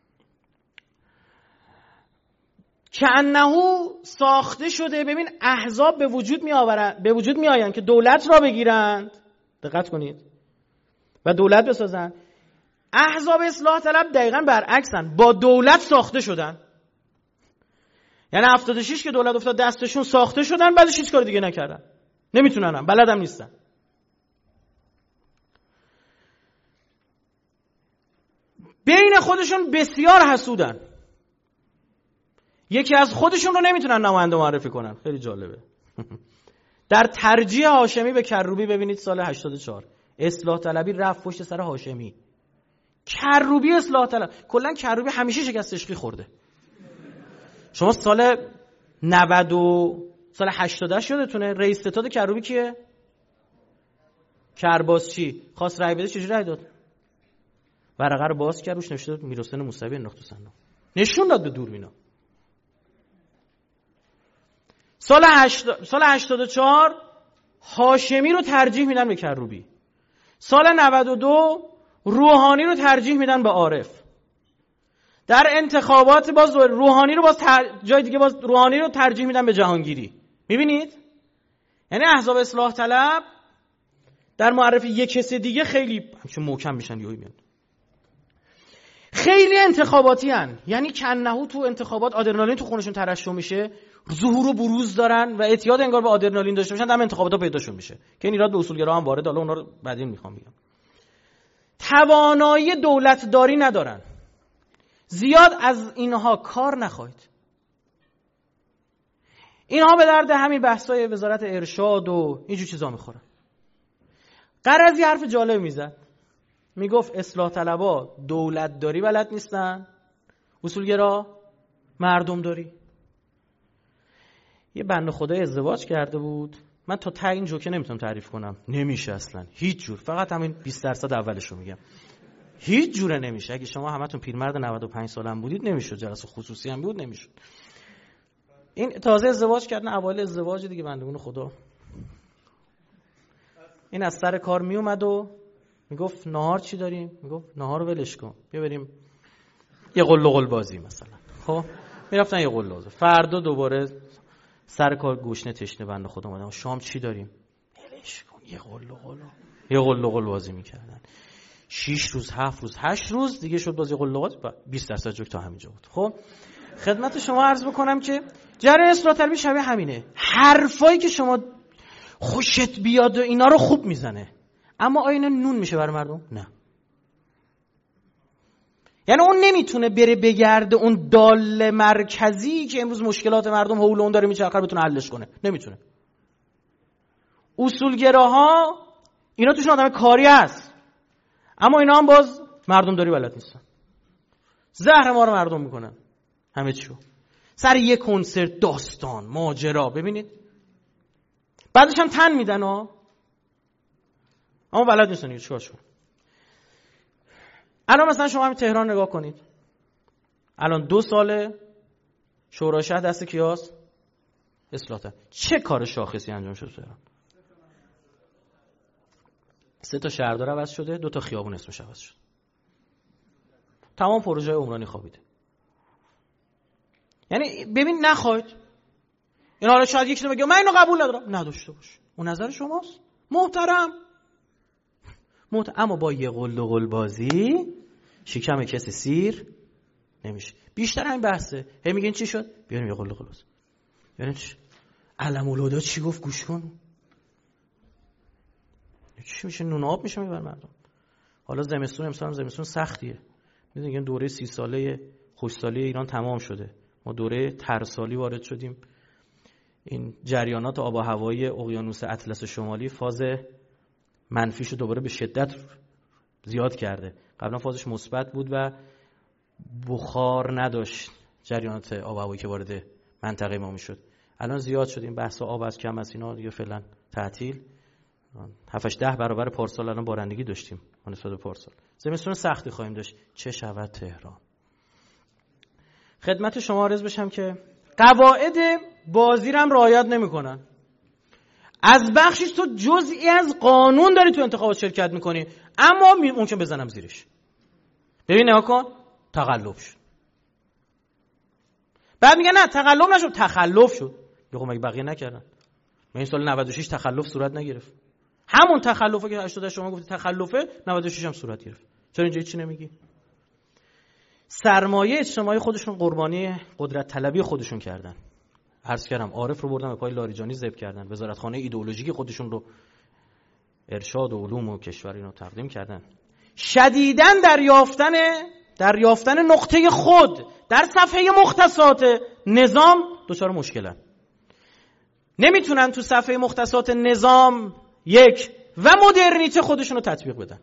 کأنه ساخته شده. ببین احزاب به وجود می آورن، به وجود می آین که دولت را بگیرند. دقت کنید. و دولت بسازن. احزاب اصلاح طلب دقیقاً برعکسن، با دولت ساخته شدن. یعنی هفتاد و شش که دولت افتاد دستشون ساخته شدن، بعدش هیچ کار دیگه نکردن. نمیتونن هم، بلدم نیستن. بین خودشون بسیار حسودن. یکی از خودشون رو نمیتونن نماینده معرفی کنن. خیلی جالبه. در ترجیح هاشمی به کروبی ببینید سال هشتاد و چهار اصلاح طلبی رفت پشت سر هاشمی. کروبی اصلاح طلب، کلا کروبی همیشه شکست عشقی خورده. شما سال نود و سال هشتاد یادتونه رئیس ستاد کروبی کیه؟ کرباسچی. خواست رای بده، چجوری رای داد؟ ورقه رو باز کرد، روش نوشته میرحسین موسوی انداخت تو صندوق. نشون داد به دوربینا. سال هشت... سال هشتاد و چهار هاشمی رو ترجیح میدن به کروبی. سال نود و دو روحانی رو ترجیح میدن به عارف. در انتخابات باز روحانی رو باز تر... جای دیگه باز روحانی رو ترجیح میدن به جهانگیری. میبینید؟ یعنی احزاب اصلاح طلب در معرفی یک کسی دیگه خیلی همچون محکم میشن. یهو میاد خیلی انتخاباتی هن. یعنی کنهو تو انتخابات آدرنالین تو خونشون ترشح میشه، ظهور و بروز دارن و اعتیاد انگار به آدرنالین داشته باشن، در انتخابات ها پیداشون میشه که این ایراد به اصولگرا هم وارد. حالا اونا رو بعدین میخوام بگم. توانایی دولتداری ندارن. زیاد از اینها کار نخواهید. اینها به درد همین بحثای وزارت ارشاد و اینجور چیزا میخورن. قرضی حرف جالب میزد، میگفت اصلاح طلبها دولتداری بلد نیستن، اصولگرا مردم داری. یه بنده خدای ازدواج کرده بود، من تا ته این جوکه نمیتونم تعریف کنم، نمیشه اصلا هیچ جور، فقط همین بیست درصد اولشو میگم، هیچ جوره نمیشه. اگه شما همتون پیرمرد نود و پنج سالم بودید نمیشد، جلسه خصوصی هم بود نمیشد. این تازه ازدواج کردن، اوایل ازدواج دیگه، بندگون خدا. این از سر کار میومد و میگفت نهار چی داریم؟ میگفت نهار رو ولش کن، بیا بریم یه قل و قل بازی مثلا. خب میرفتن یه قل بازی. فردا دوباره سر کار گوشنه تشنه بنده خدا اومدن، شام چی داریم؟ ولش کن یه قل و قل. یه قل و قل بازی میکردن. شش روز، هفت روز، هشت روز دیگه شد بازی قل و قل، بیست درصد جوک تا همینجا بود. خب خدمت شما عرض بکنم که جریان اصلاح طلبی شبیه همینه. حرفایی که شما خوشت بیاد و اینا رو خوب میزنه، اما آینه نون میشه برای مردم؟ نه. یعنی اون نمیتونه بره بگرده اون دال مرکزی که امروز مشکلات مردم حول اون داره میچرخه بتونه حلش کنه، نمیتونه. اصولگراها اینا توشون آدم کاری هست، اما اینا هم باز مردم داری بلد نیستن، زهر ما رو مردم میکنن همه چیو سر یک کنسرت، داستان، ماجرا. ببینید بعدش هم تن میدن ها، اما بلد نیستن چیکار شون. الان مثلا شما همین تهران نگاه کنید، الان دو ساله شورای شهر دست کیاست؟ اصلاح طلب. چه کار شاخصی انجام شده تهران؟ سه تا شهردار عوض شده، دو تا خیابون اسمش عوض شد. تمام پروژه عمرانی خوابیده. یعنی ببین نخواید. این حالا شاید یکی بگه من اینو قبول ندارم، نداشته باش. اون نظر شماست. محترم. محترم. اما با یه قل و قل بازی شکم کسی سیر نمیشه. بیشتر همین بحثه. هی میگین چی شد؟ بیاریم یه قل و قل بازی. یعنی چی؟ علم الهدا چی گفت گوش کن. چی میشه؟ نون آب میشه میبر مردم. حالا زمستون امسال زمستون سختیه. میدونین دوره سی ساله خوشسالی ایران تمام شده. ما دوره ترسالی وارد شدیم. این جریانات آب و هوایی اقیانوس اطلس شمالی فاز منفیشو دوباره به شدت زیاد کرده. قبلا فازش مثبت بود و بخار نداشت جریانات آب و هوایی که وارد منطقه ما میشد. الان زیاد شد. این بحث آب از کم از اینا دیگه فعلا تعطیل. هفت ده برابر پارسال الان بارندگی داشتیم نسبت به پارسال. زمستون سختی خواهیم داشت. چه شود تهران. خدمت شما عرض بشم که قواعد بازی رو هم رعایت نمی‌کنن. از بخشش تو جزئی از قانون داری تو انتخابات شرکت می‌کنی، اما ممکن بزنم زیرش. ببین نگاه کن، تقلب شد. بعد میگن نه تقلب نشد، تخلف شد. بگو مگه بقیه نکردن؟ من این سال نود و شش تخلف صورت نگرفت. همون تخلفه که هشتاد شما گفتی تخلفه، نود و شش هم صورت گرفت. چرا اینجا چی نمیگی؟ سرمایه اجتماعی خودشون قربانی قدرت طلبی خودشون کردن. عرض کردم عارف رو بردن به پای لاریجانی ذبح کردن. وزارتخانه ایدئولوژیک خودشون رو ارشاد و علوم و کشور اینو تقدیم کردن. شدیداً در یافتن در یافتن نقطه خود در صفحه مختصات نظام دچار مشکلن. نمیتونن تو صفحه مختصات نظام یک و مدرنیته خودشون رو تطبیق بدن.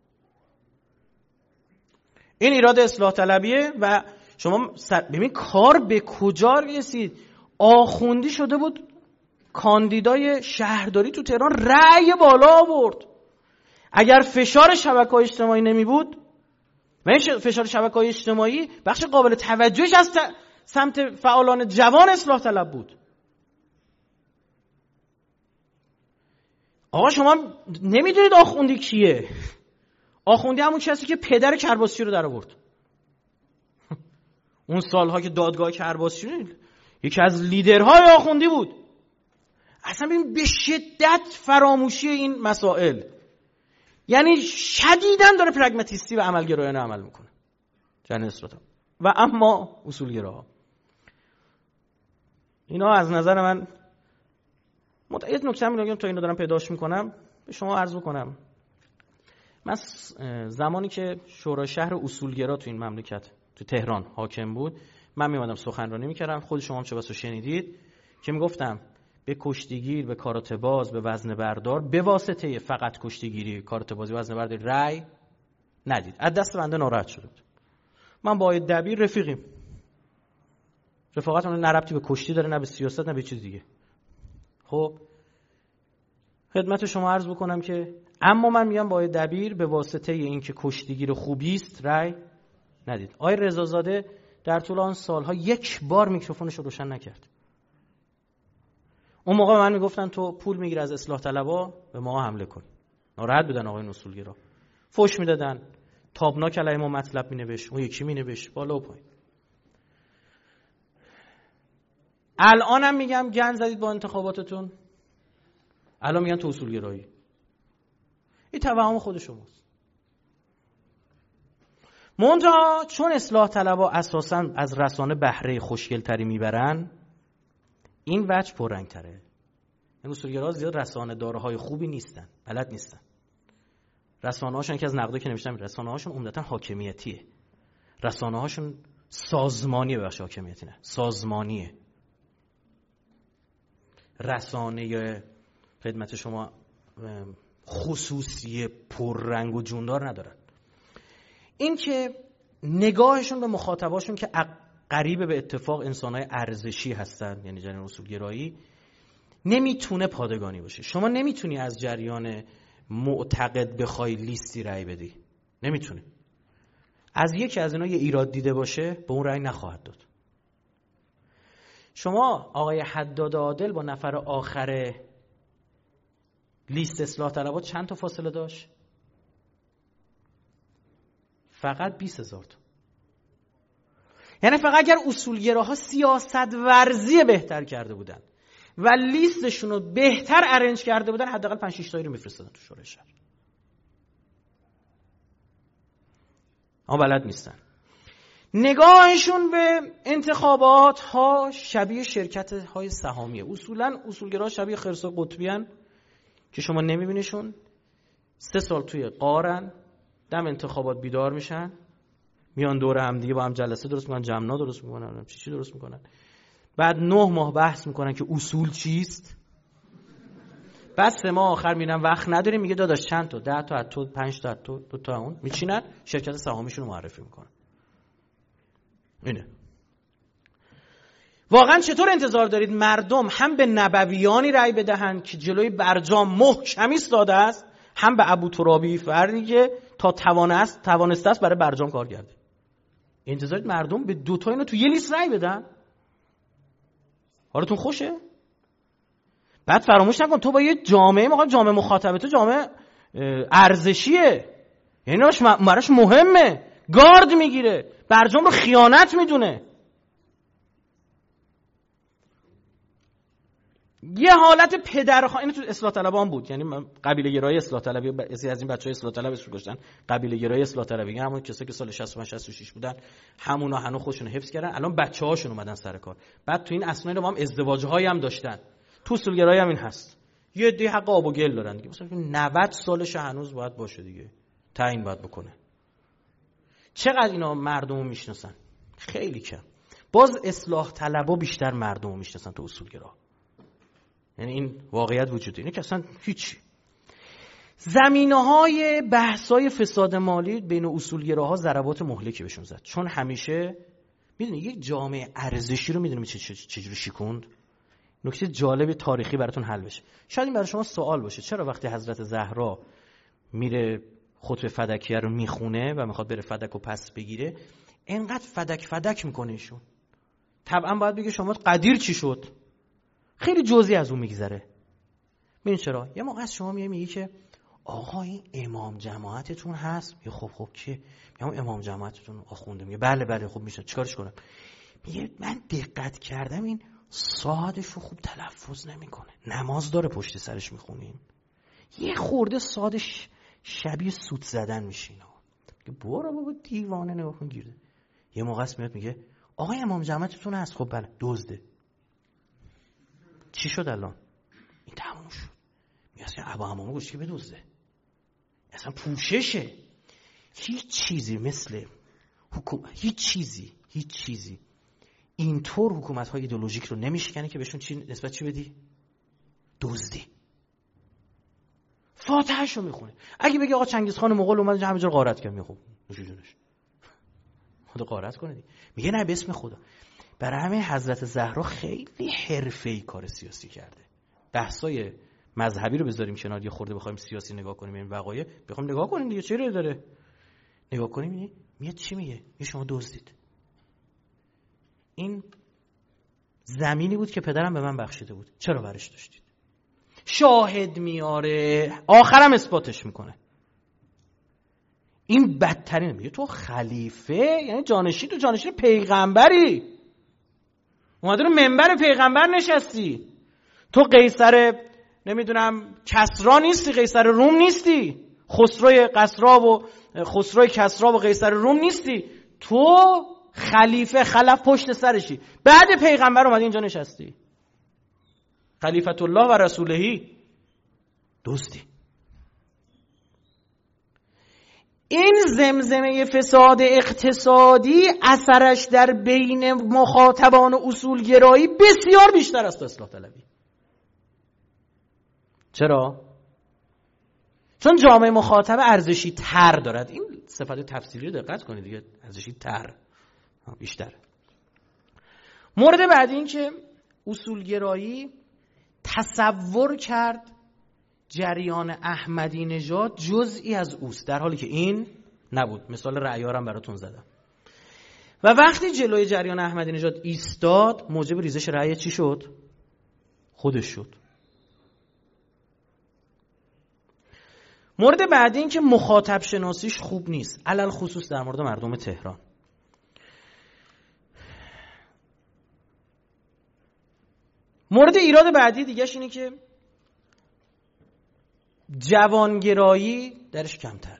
این ایراد اصلاح طلبیه و شما ببین کار به کجا رسید. آخوندی شده بود کاندیدای شهرداری تو تهران رأی بالا آورد. اگر فشار شبکه‌های اجتماعی نمی بود و این فشار شبکه‌های اجتماعی بخش قابل توجهش از سمت فعالان جوان اصلاح طلب بود. آقا شما نمیدونید آخوندی کیه؟ آخوندی همون کسی که پدر کرباسچی رو در آورد. اون سالها که دادگاه کرباسچی یکی از لیدرهای آخوندی بود. اصلا ببین به شدت فراموشی این مسائل، یعنی شدیداً داره پرگماتیستی و عملگرایانه عمل میکنه جن اصلاح و اما اصولگراها. اینا از نظر من متأید نکته میگم تا اینو دارم پیداش میکنم به شما عرض کنم. من زمانی که شورای شهر اصولگرا تو این مملکت تو تهران حاکم بود، من میومدم سخنرانی میکردم. خود شما هم چه بسا شنیدید که میگفتم به کشتیگیر، به کاراتباز، به وزنه بردار به واسطه فقط کشتیگیری، کاراتبازی، وزنه برداری رأی ندید. از دست بنده ناراحت شده بود. من با آقای دبیر رفیقیم. رفاقتمون نه ربطی به کشتی داره، نه به سیاست، نه به چیز دیگه. خب خدمت شما عرض بکنم که اما من میگم با آقای دبیر به واسطه اینکه کشتیگیر خوبی است رأی ندید. آقای رضازاده در طول آن سالها یک بار میکروفونش رو روشن نکرد. اون موقع من میگفتن تو پول میگیری از اصلاح طلبا به ما حمله کن. ناراحت بودن آقای اصولگرا. فوش میدادن. تابناک علیه ما مطلب مینوشت، اون یکی مینوشت بالا و پایین. الانم میگم گند زدید با انتخاباتتون. الان میگن تو اصولگرایی. این توهم خود شماست. منتها چون اصلاح طلبا اساساً از رسانه بهره خوشگل‌تری میبرن، این وجه پررنگ‌تره. این اصولگرا زیاد رسانه دارهای خوبی نیستن، بلد نیستن. رسانه‌هاشون که از نقدا که نوشتم، رسانه‌هاشون عمدتاً حاکمیتیه. رسانه‌هاشون سازمانیه، بخش حاکمیتی نه، سازمانیه. رسانه خدمت شما خصوصی پررنگ و جوندار ندارن. این که نگاهشون به مخاطباشون که قریب به اتفاق انسان‌های ارزشی هستن، یعنی جریان اصولگرایی، نمیتونه پادگانی باشه. شما نمیتونی از جریان معتقد بخوای لیستی رأی بدی. نمیتونی. از یکی از اینا یه ایراد دیده باشه به اون رأی نخواهد داد. شما آقای حداد عادل با نفر آخر لیست اصلاح طلبات چند تا فاصله داشت؟ فقط بیست هزار تا. یعنی فقط اگر اصولگراها سیاست ورزی بهتر کرده بودن و لیستشون رو بهتر ارنج کرده بودن، حداقل پنج شش تایی رو میفرستادن تو شورای شهر. اما بلد نیستن. نگاهشون به انتخابات ها شبیه شرکت های سهامیه. اصولا اصولگرا شبیه خرسا قطبیان که شما نمیبینیشون، سه سال توی قارن، دم انتخابات بیدار میشن، میان دور هم دیگه با هم جلسه درست میکنن، جمنا درست میکنن، چی چی درست میکنن، بعد نه ماه بحث میکنن که اصول چیست. بعد سه ماه آخر میرن وقت نداریم، میگه داداش چند تا، ده تا از تو، پنج تا از تو، دو تا اون، میچینن شرکت سهامیشون رو معرفی میکنن. اینه. واقعا چطور انتظار دارید مردم هم به نبویانی رأی بدهند که جلوی برجام محکم ایستاده است، هم به ابو ترابی فردی که تا توانست توانسته است برای برجام کار کرده؟ انتظار دارید مردم به دو تا اینو تو یه لیست رأی بدن؟ حالتون خوشه؟ بعد فراموش نکن تو با یه جامعه، موقع جامعه مخاطب تو جامعه ارزشیه، یعنی براش مهمه، گارد میگیره، برجام رو خیانت میدونه. یه حالت پدرخواه، اینو تو اصلاح طلبان بود، یعنی قبیله گرایی اصلاح طلبی، بعضی از این بچهای اصلاح طلب اسمش گذاشتن قبیله گرایی اصلاح طلبی، همون کسایی که سال شصت و پنج شصت و شش بودن، همونا هنوز خودشون حفظ کردن، الان بچه‌هاشون اومدن سر کار. بعد تو این اسناد با هم ازدواج‌هایی هم داشتن. تو اصولگرایی هم این هست، یه دی حق آب و گل دارن دیگه، مثلا نود سالش هنوز باید باشه دیگه، تعیین باید بکنه. چقدر اینا مردمو میشناسن؟ خیلی کم. باز اصلاح طلبا بیشتر مردمو میشناسن تو اصولگرا. یعنی این واقعیت وجود داره، اینه که اصلا هیچ. زمینه‌های بحث‌های فساد مالی بین اصولگراها ضربات مهلکی بهشون زد، چون همیشه میدونی یک جامعه ارزشی رو میدونی چجوری شکوند. نکته جالب تاریخی براتون حل بشه. شاید این برای شما سوال باشه چرا وقتی حضرت زهرا میره خطبه فدکیه رو میخونه و میخواد بره فدک رو پس بگیره اینقدر فدک فدک میکنه ایشون؟ طبعا باید بگه شما قدیر چی شد، خیلی جزئی از اون میگذره. ببین چرا یه موقع از شما میگه میگه که آقا این امام جماعتتون هست، میگه خب خب که میگم امام جماعتتون آخونده، میگه بله بله خب میشه چیکارش کنم؟ میگه من دقت کردم این صادش رو خوب تلفظ نمیکنه، نماز داره پشت سرش میخونیم، یه خورده صادش شبیه سوت زدن میشینه. میگه برو بابا دیوانه، نگاه کن گیرده. یه موقع است میاد میگه آقا امام جماعتتون هست، خب بله دزده. چی شد الان؟ این تموم شد. میگه اصلا ابا امامه گوش که بدزده، اصلا پوششه. هیچ چیزی مثل حکومت، هیچ چیزی هیچ چیزی اینطور حکومت‌های ایدئولوژیک رو نمیشکنه که بهشون چی نسبت چی بدی؟ دزدی. فاتحه‌شو میخونه. اگه بگی آقا چنگیز خان مغول اومد همه جا غارت کرد، میگه خب نوش جونش، خدا غارت کنه دیگه. میگه نه به اسم خدا. برای همین حضرت زهرا خیلی حرفه‌ای کار سیاسی کرده. بحثای مذهبی رو بذاریم کنار، یه خورده بخوایم سیاسی نگاه کنیم، این وقایع بخوام نگاه کنیم دیگه، چه داره نگاه کنیم. میاد چی میگه؟ میگه شما دزدید. این زمینی بود که پدرم به من بخشیده بود، چرا برش داشتید؟ شاهد میاره، آخرم اثباتش میکنه. این بدترین. میگه تو خلیفه، یعنی جانشین، تو جانشین پیغمبری، اومده رو منبر پیغمبر نشستی. تو قیصر نمیدونم کسرا نیستی، قیصر روم نیستی، خسروی قصرا و خسروی کسرا و قیصر روم نیستی، تو خلیفه خلف پشت سرشی، بعد پیغمبر اومدی اینجا نشستی، خلیفت الله و رسولهی، دوستی. این زمزمه فساد اقتصادی اثرش در بین مخاطبان اصولگرایی بسیار بیشتر است اصلاح طلبی. چرا؟ چون جامعه مخاطب ارزشی تر دارد. این صفت تفسیری دقت کنید دیگه، ارزشی تر بیشتر. مورد بعد این که اصولگرایی تصور کرد جریان احمدی نژاد جزئی از اوست، در حالی که این نبود. مثال رأیارم براتون زدم. و وقتی جلوی جریان احمدی نژاد ایستاد، موجب ریزش رأی چی شد؟ خودش شد. مورد بعدی این که مخاطب شناسیش خوب نیست، علل خصوص در مورد مردم تهران. مورد ایراد بعدی دیگهش اینه که جوانگرایی درش کمتره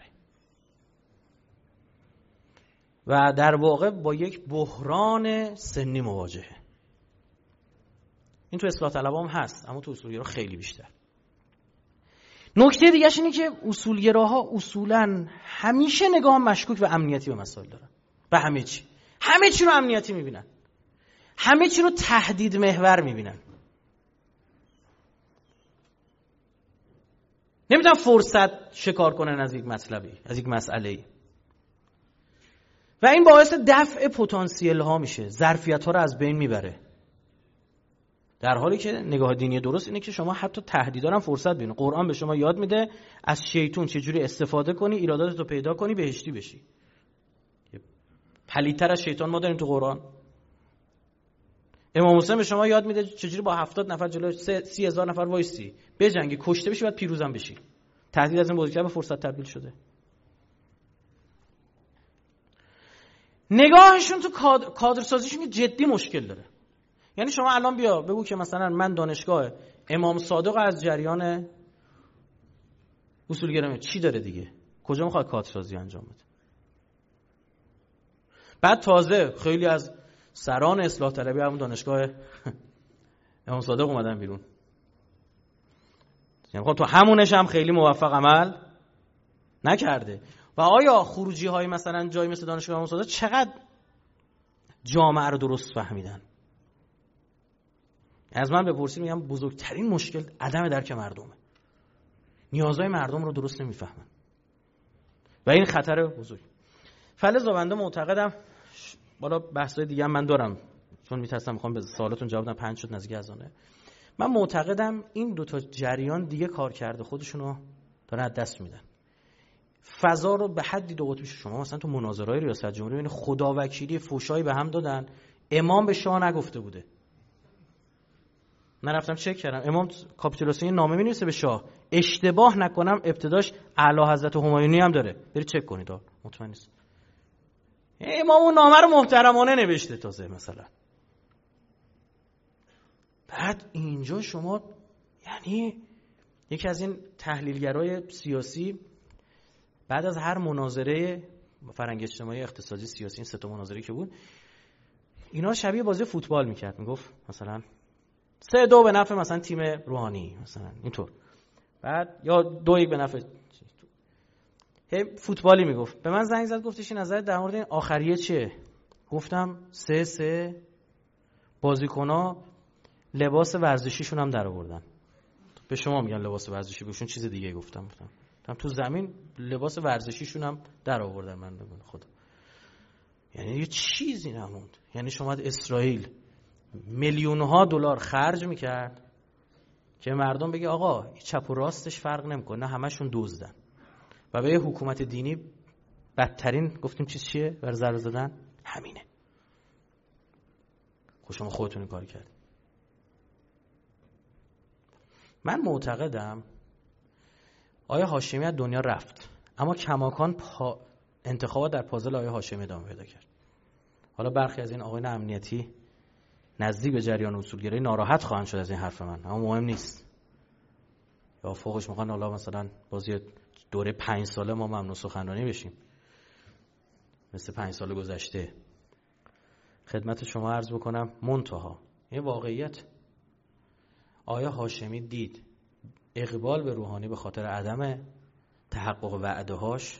و در واقع با یک بحران سنی مواجهه. این تو اصلاح طلبام هست، اما تو اصولگرا خیلی بیشتر. نکته دیگهش اینه که اصولگراها اصولاً همیشه نگاه مشکوک و امنیتی به مسائل دارن، به همه چی. همه چی رو امنیتی میبینن، همه چی رو تهدید محور میبینن. نمیتونن فرصت شکار کنن از یک مطلبی، از یک مسئله‌ای. و این باعث دفع پتانسیل ها میشه، ظرفیت ها رو از بین میبره. در حالی که نگاه دینی درست اینه که شما حتی تهدیدا هم فرصت ببینید. قرآن به شما یاد میده از شیطان چجوری استفاده کنی، ایراداتتو پیدا کنی، بهشتی بشی. پلیدتر از شیطان ما داریم تو قرآن. امام حسین به شما یاد میده چجوری با هفتاد نفر جلوی سی هزار نفر وایسی بجنگی، کشته بشی، بعد پیروزم بشی. تهدید از این بزرگتر به فرصت تبدیل شده. نگاهشون تو کادر سازیشون جدی مشکل داره. یعنی شما الان بیا بگو که مثلا من دانشگاه امام صادق از جریان اصولگرا چی داره دیگه؟ کجا میخواد کادر سازی انجام بده؟ بعد تازه خیلی از سران اصلاح طلبی همون دانشگاه امام صادق اومدن بیرون. یعنی خب تو همونش هم خیلی موفق عمل نکرده. و آیا خروجی های مثلا جایی مثل دانشگاه امام صادق چقدر جامعه رو درست فهمیدن؟ از من بپرسید میگم بزرگترین مشکل عدم درک مردمه. نیازهای مردم رو درست نمیفهمن و این خطر بزرگ. فلذا بنده معتقدم، بالا بحثای دیگه هم من دارم چون میترسم میخوام به سوالاتون جواب بدم، پنج شد نزدیک اذانه. من معتقدم این دوتا جریان دیگه کار کرده خودشونو دارن از دست میدن. فضا رو به حدی دو قطبی شما مثلا تو مناظرهای ریاست جمهوری ببینید خداوکیلی فوشایی به هم دادن، امام به شاه نگفته بوده. من رفتم چک کردم، امام کاپیتولاسیون نامه می‌نویسه به شاه، اشتباه نکنم ابتداش اعلی حضرت همایونی هم داره، برید چک کنید. مطمئن نیست امام اون نامه رو محترمانه نوشته تازه مثلا. بعد اینجا شما یعنی یکی از این تحلیلگرای سیاسی بعد از هر مناظره فرهنگ اجتماعی اقتصادی سیاسی، این سه تا مناظره که بود، اینا شبیه بازی فوتبال میکرد، میگفت مثلا سه دو به نفع مثلا تیم روحانی مثلا اینطور، بعد یا دو یک به نفع هی فوتبالی میگفت. به من زنگ زد گفتش این نظر در مورد این آخریه چیه؟ گفتم سه سه بازیکن‌ها لباس ورزشیشون هم در آوردن. به شما میگن لباس ورزشی، بهشون چیز دیگه گفتم. گفتم تو زمین لباس ورزشیشون هم در آوردن. من بگم خدا، یعنی یه چیزی نموند. یعنی شما اسرائیل میلیون ها دلار خرج میکرد که مردم بگه آقا چپ و راستش فرق نمیکنه، نه همشون دزدن. و به حکومت دینی بدترین گفتیم چیز چیه بر ضرر زدن؟ همینه. خب شما خودتون این کار کرد. من معتقدم آیه هاشمی از دنیا رفت، اما کماکان پا انتخابات در پازل آیه هاشمی ادامه پیدا کرد. حالا برخی از این آقایان امنیتی نزدیک به جریان اصولگرایی ناراحت خواهند شد از این حرف من، اما مهم نیست. یا فوقش میخوان حالا مثلا بازی دوره پنج ساله ما ممنوع سخنرانی بشیم مثل پنج سال گذشته. خدمت شما عرض بکنم منتها این واقعیت آیه هاشمی دید اقبال به روحانی به خاطر عدم تحقق وعده‌هاش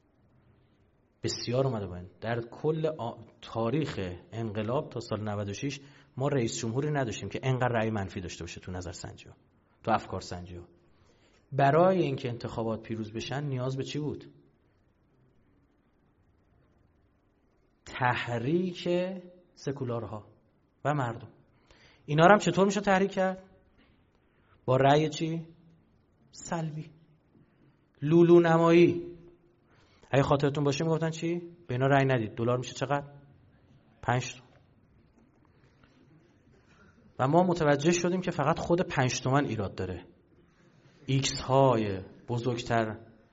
بسیار اومده باید. در کل تاریخ انقلاب تا سال نود و شش ما رئیس جمهوری نداشتیم که انقدر رأی منفی داشته باشه تو نظر سنجی ها، تو افکار سنجی ها. برای اینکه انتخابات پیروز بشن نیاز به چی بود؟ تحریک سکولارها و مردم. اینا رو هم چطور میشه تحریک کرد؟ با رأی چی؟ سلبی، لولو نمایی. اگه خاطرتون باشه میگفتن چی؟ به اینا رأی ندید. دلار میشه چقدر؟ پنج تومن. و ما متوجه شدیم که فقط خود پنج تومن ایراد داره. ایکس های بزرگتر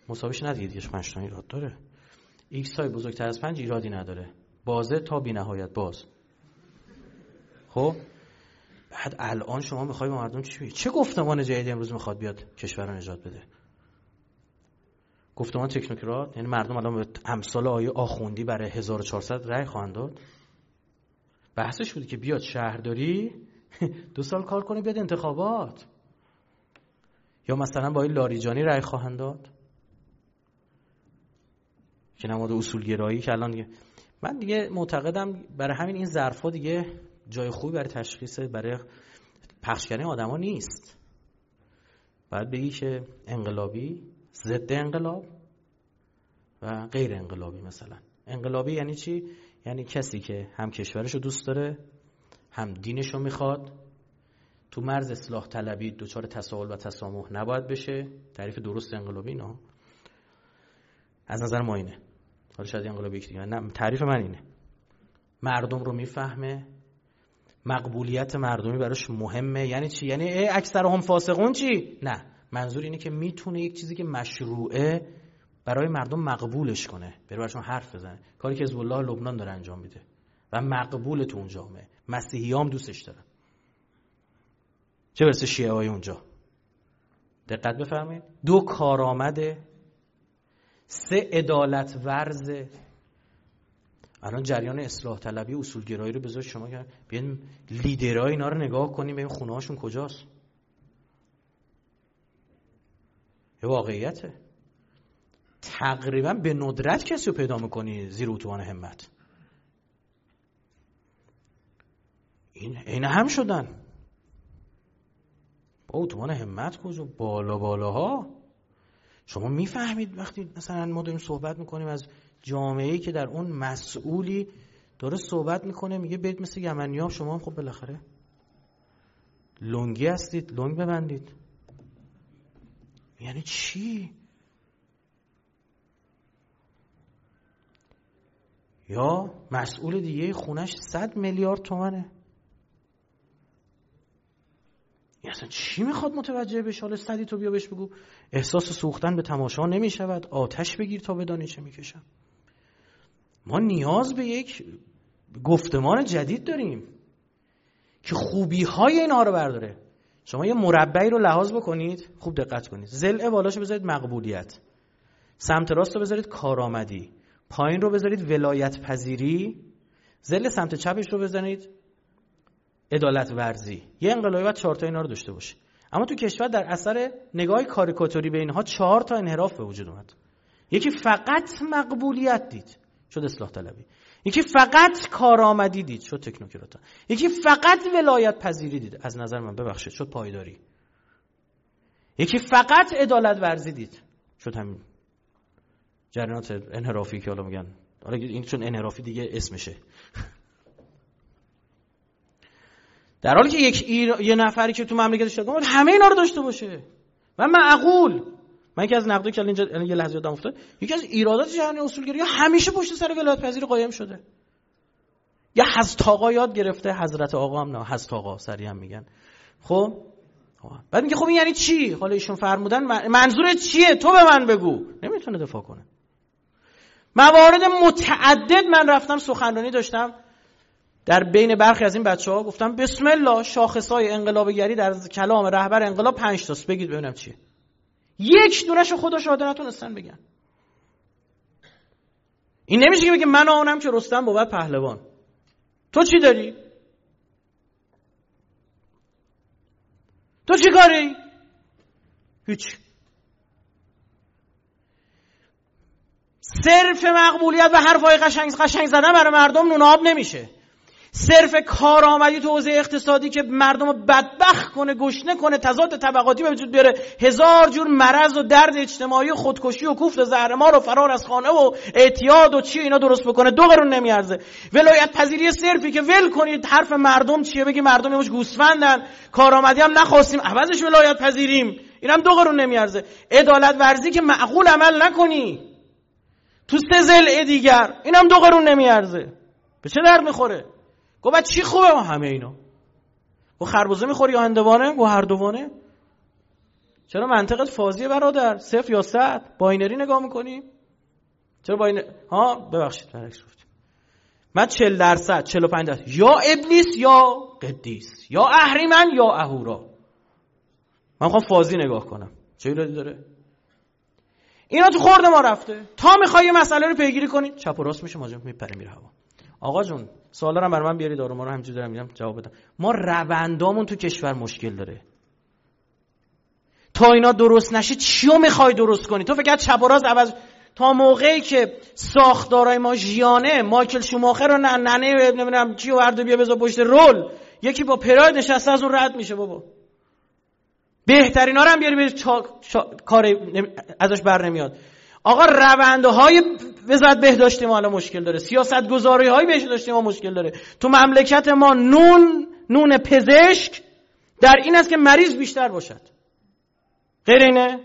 مساویش ندید دیگه، پنج تا ایراد داره. ایکس های بزرگتر از پنج ایرادی نداره، بازه تا بی نهایت باز. خب بعد الان شما میخوای به مردم چی بگی؟ چه گفتمان جدیدی امروز میخواد بیاد کشور رو نجات بده؟ گفتمان تکنوکرات، یعنی مردم الان به امثال آیه آخوندی برای هزار و چهارصد رأی خواهند داد. بحثش بودی که بیاد شهرداری دو سال کار کنه بیاد انتخابات، یا مثلا با این لاریجانی رأی خواهند داد که نماد اصولگرایی که الان دیگه من دیگه معتقدم برای همین این ظرفا دیگه جای خوبی برای تشخیص برای پخش کردن آدما نیست. باید بگی که انقلابی، ضد انقلاب و غیر انقلابی. مثلا انقلابی یعنی چی؟ یعنی کسی که هم کشورشو دوست داره هم دینشو میخواد، تو مرز اصلاح طلبی دچار تساهل و تسامح نباید بشه. تعریف درست انقلابی نه از نظر ما اینه، حالا شاید انقلابی یک دیگه، نه تعریف من اینه. مردم رو میفهمه، مقبولیت مردمی براش مهمه. یعنی چی؟ یعنی ای اکثرهم فاسقون چی؟ نه، منظور اینه که میتونه یک چیزی که مشروعه برای مردم مقبولش کنه، بره براشون حرف بزنه. کاری که حزب الله لبنان داره انجام میده و مقبول تو اون جامعه. مسیحیام دوستش دارن، چه برسه شیعه های اونجا. دقت بفرمایید. دو کارآمده، سه عدالت ورزه. الان جریان اصلاح طلبی اصولگرایی رو بذار شما که بیاین لیدرای اینا رو نگاه کنیم ببین خونه هاشون کجاست. یه واقعیته. تقریبا به ندرت کسی رو پیدا میکنی زیر اتوبان همت. این عین هم شدن. با اتوبان همت کجا؟ بالا بالاها. شما میفهمید وقتی مثلا ما داریم صحبت میکنیم از جامعه‌ای که در اون مسئولی داره صحبت میکنه، میگه برید مثل یمنی‌ها شما هم خب بالاخره لنگی هستید، لنگ ببندید. یعنی چی؟ یا مسئول دیگه خونش صد میلیارد تومنه. اصلا چی میخواد متوجه بشه؟ حالا صدی تو بیا بهش بگو احساس سوختن به تماشا نمیشود، آتش بگیر تا بدانی چه میکشم. ما نیاز به یک گفتمان جدید داریم که خوبی های اینها رو برداره. شما یه مربعی رو لحاظ بکنید، خوب دقت کنید. ضلع بالاشو بذارید مقبولیت، سمت راست رو بذارید کارآمدی، پایین رو بذارید ولایت پذیری، ضلع سمت چپش رو بزنید عدالت ورزی. یه انقلابی باید چهار تا اینا رو داشته باشه. اما تو کشور در اثر نگاه کاریکاتوری به اینها چهار تا انحراف به وجود اومد. یکی فقط مقبولیت دید، شد اصلاح طلبی. یکی فقط کارآمدی دید، شد تکنوکرات. یکی فقط ولایت پذیری دید، از نظر من ببخشید شد پایداری. یکی فقط عدالت ورزی دید، شد همین جریانات انحرافی که حالا میگن. حالا این چون انحرافی دیگه اسمشه. در حالی که یک ایر... یه نفری که تو مملکتش داشته باشه همه اینا رو داشته باشه و معقول. من که از نقدی که اینجا یه لحظه یادم افتاد، یکی از ایرادات جهانی اصولگرایی همیشه پشت سر ولایت پذیری قایم شده. یا حضرت آقا یاد گرفته، حضرت آقا هم نه، حضرت آقا سری هم میگن. خب بعد میگه خب این یعنی چی؟ حالا ایشون فرمودن منظورت چیه؟ تو به من بگو. نمیتونه دفاع کنه. موارد متعدد من رفتم سخنرانی داشتم در بین برخی از این بچه‌ها، گفتم بسم الله شاخص‌های انقلابگری در کلام رهبر انقلاب پنج تاست، بگید ببینم چیه. یک دونه‌شو خدا شاهده نتونستن بگن. این نمیشه که بگه من اونم که رستم بود پهلوان. تو چی داری؟ تو چی کاری؟ هیچ. صرف مقبولیت و حرفای قشنگ قشنگ زدن برای مردم نون آب نمیشه. صرف کارآمدی تو حوزه اقتصادی که مردم رو بدبخت کنه، گشنه کنه، تضاد طبقاتی به وجود بیاره، هزار جور مرض و درد اجتماعی و خودکشی و کوفت زهرمار و فرار از خانه و اعتیاد و چی اینا درست بکنه دو قرون نمیارزه. ولایت پذیری صرفی که ول کنید حرف مردم چیه، بگی مردم یه مش گوسفندن، کارآمدی هم نخواستیم عوضش ولایت پذیریم، اینم دو قرون نمیارزه. عدالت ورزی که معقول عمل نکنی تو سه ضلع دیگر، اینم دو قرون نمیارزه. به چه درد میخوره؟ گو بعد چی خوبه ما همه اینا؟ گو خربوزه میخوری یا هندوانه؟ گو هر دوانه. چرا منطقت فازیه برادر؟ صفر یا صد؟ باینری نگاه میکنی؟ چرا باینری؟ ها ببخشید برعکس گفتم. من چهل درصد چهل و پنج درصد یا ابلیس یا قدیس، یا اهریمن یا اهورا. من میخوام فازی نگاه کنم. چه ایرادی داره؟ اینا تو خورد ما رفته. تا میخوای مسئله رو پیگیری کنی چپ و راست میشه، ماجرا میپره میره هوا. آقا جون سوالا رو برام بیارید، دارو ما رو همینجوری دارم میگم جواب بدم. ما روندامون تو کشور مشکل داره. تا اینا درست نشه چیو میخوای درست کنی؟ تو فقط چپ و راست عوض. تا موقعی که ساختارای ما ژیانه، مایکل شوماخر رو ننه نمیدونم چیو ورد بیا بذار پشت رول، یکی با پراید نشسته از اون رد میشه. بابا بهترینا رو هم بیاری به چا... چا... کار ازش بر نمیاد. آقا روندهای وزارت بهداشتی ما الان مشکل داره، سیاست گذاری های بهداشتی ما مشکل داره. تو مملکت ما نون نون پزشک در این است که مریض بیشتر باشد، غیر اینه؟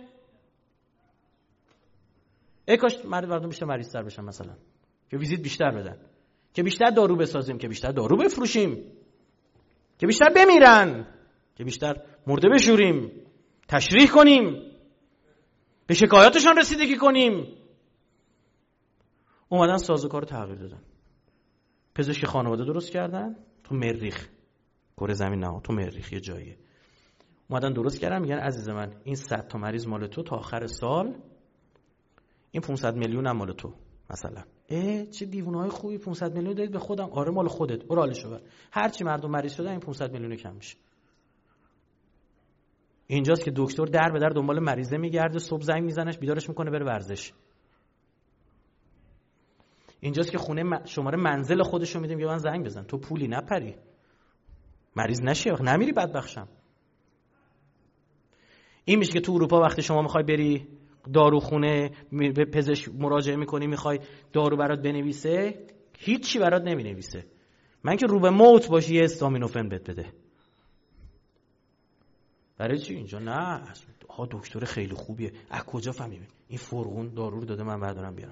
ای کاش مردم بیشتر مریض تر بشن، مثلا که ویزیت بیشتر بدن، که بیشتر دارو بسازیم، که بیشتر دارو بفروشیم، که بیشتر بمیرن، که بیشتر مرده بشوریم، تشریح کنیم، به شکایاتشان رسیدگی کنیم. اومدن سازوکار رو تغییر دادن، پزشک خانواده درست کردن تو مریخ، کره زمین نه، تو مریخ یه جاییه. اومدن درست کردن، میگن عزیز من این صد تا مریض مال تو، تا آخر سال این پانصد میلیون هم مال تو. مثلا اه چه دیوونه‌های خوبی، پانصد میلیون دادید به خودم. آره مال خودت، برو حالشو بر. هر چی مردم مریض شدن این پانصد میلیون کم میشه. اینجاست که دکتر در به در دنبال مریضه میگرده، صبح زنگ میزنش بیدارش میکنه بره ورزش. اینجاست که خونه شماره منزل خودشو میده، میگه من زنگ بزن، تو پولی نپری مریض نشی، نمیری بدبخشم. این میشه که تو اروپا وقتی شما میخوای بری داروخونه به پزشک مراجعه میکنی، میخوای دارو برات بنویسه، هیچی برات نمینویسه. من که رو به موت باشی یه استامینوفن بهت بده. برای چی؟ اینجا نه آها دکتر خیلی خوبیه. از کجا فهمیدی؟ این فرغون دارو رو داده من بردارم بیارم.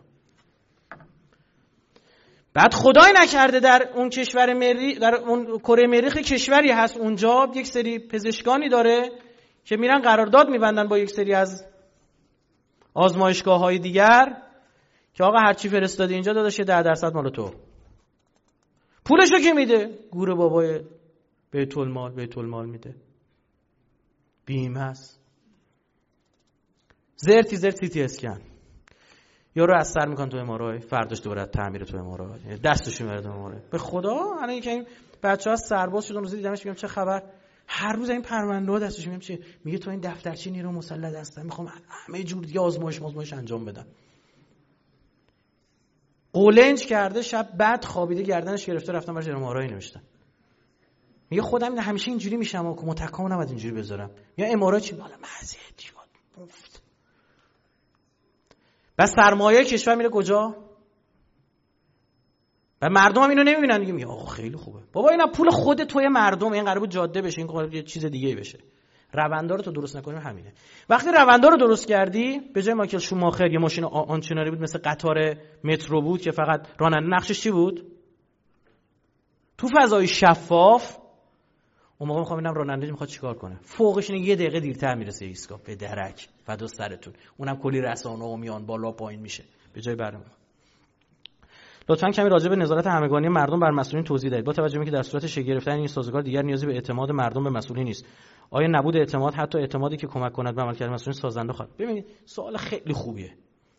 بعد خدای نکرده در اون کشور مریخ، در اون کره مریخ کشوری هست اونجا یک سری پزشکانی داره که میرن قرارداد میبندن با یک سری از آزمایشگاه‌های دیگر که آقا هر چی فرستادی اینجا داداش ده درصد مال تو. پولشو کی میده؟ گور بابای بیت المال، بیت المال میده. بیمه است. زرتی زرت سی تی اسکن. یارو از سر میکنه تو امارای، فرداش دوباره تعمیر تو امارای، دستش میبره تو امارای. به خدا الان که این بچه‌ها سرباز شدن روزی دیدمش، میگم چه خبر؟ هر روز این پرونده دستش، میگم چه؟ میگه تو این دفترچه نیرو مسلح هستم، میخوام همه جور دیگه آزمایش آزمایش انجام بدم. قولنج کرده، شب بعد خوابیده گردنش گرفته، رفتم براش امارای نوشتم. میگه خودم این همیشه اینجوری میشم و متکام نباید اینجوری بذارم. یا امارات چی بالا مزه دیگه مفت. بس سرمایه کشور میره کجا؟ و مردم هم اینو نمیبینن، دیگه میگه آخ خیلی خوبه. بابا اینا پول خود توی مردم، این قراره بود جاده بشه، این قراره یه چیز دیگه بشه. روندا رو تو درست نکنیم همینه. وقتی روندا رو درست کردی، به جای مایکل شوماخر یه ماشین آنچناری بود مثل قطار مترو بود که فقط راننده نقشش چی بود؟ تو فضای شفاف اون موقع میخوام ببینم راننده میخواد چیکار کنه. فوقش اینه یه دقیقه دیرتر میرسه ایستگاه، به درک فدا سرتون. اونم کلی رسانه و میان بالا پایین میشه به جای برنامه. لطفاً کمی راجع به نظارت همگانی مردم بر مسئولین توضیح دهید. با توجه به اینکه در صورت شکل گرفتن این سازوکار دیگر نیازی به اعتماد مردم به مسئولین نیست. آیا نبود اعتماد، حتی اعتمادی که کمک کند به عملکرد مسئولین سازنده خواهد؟ ببینید سوال خیلی خوبیه.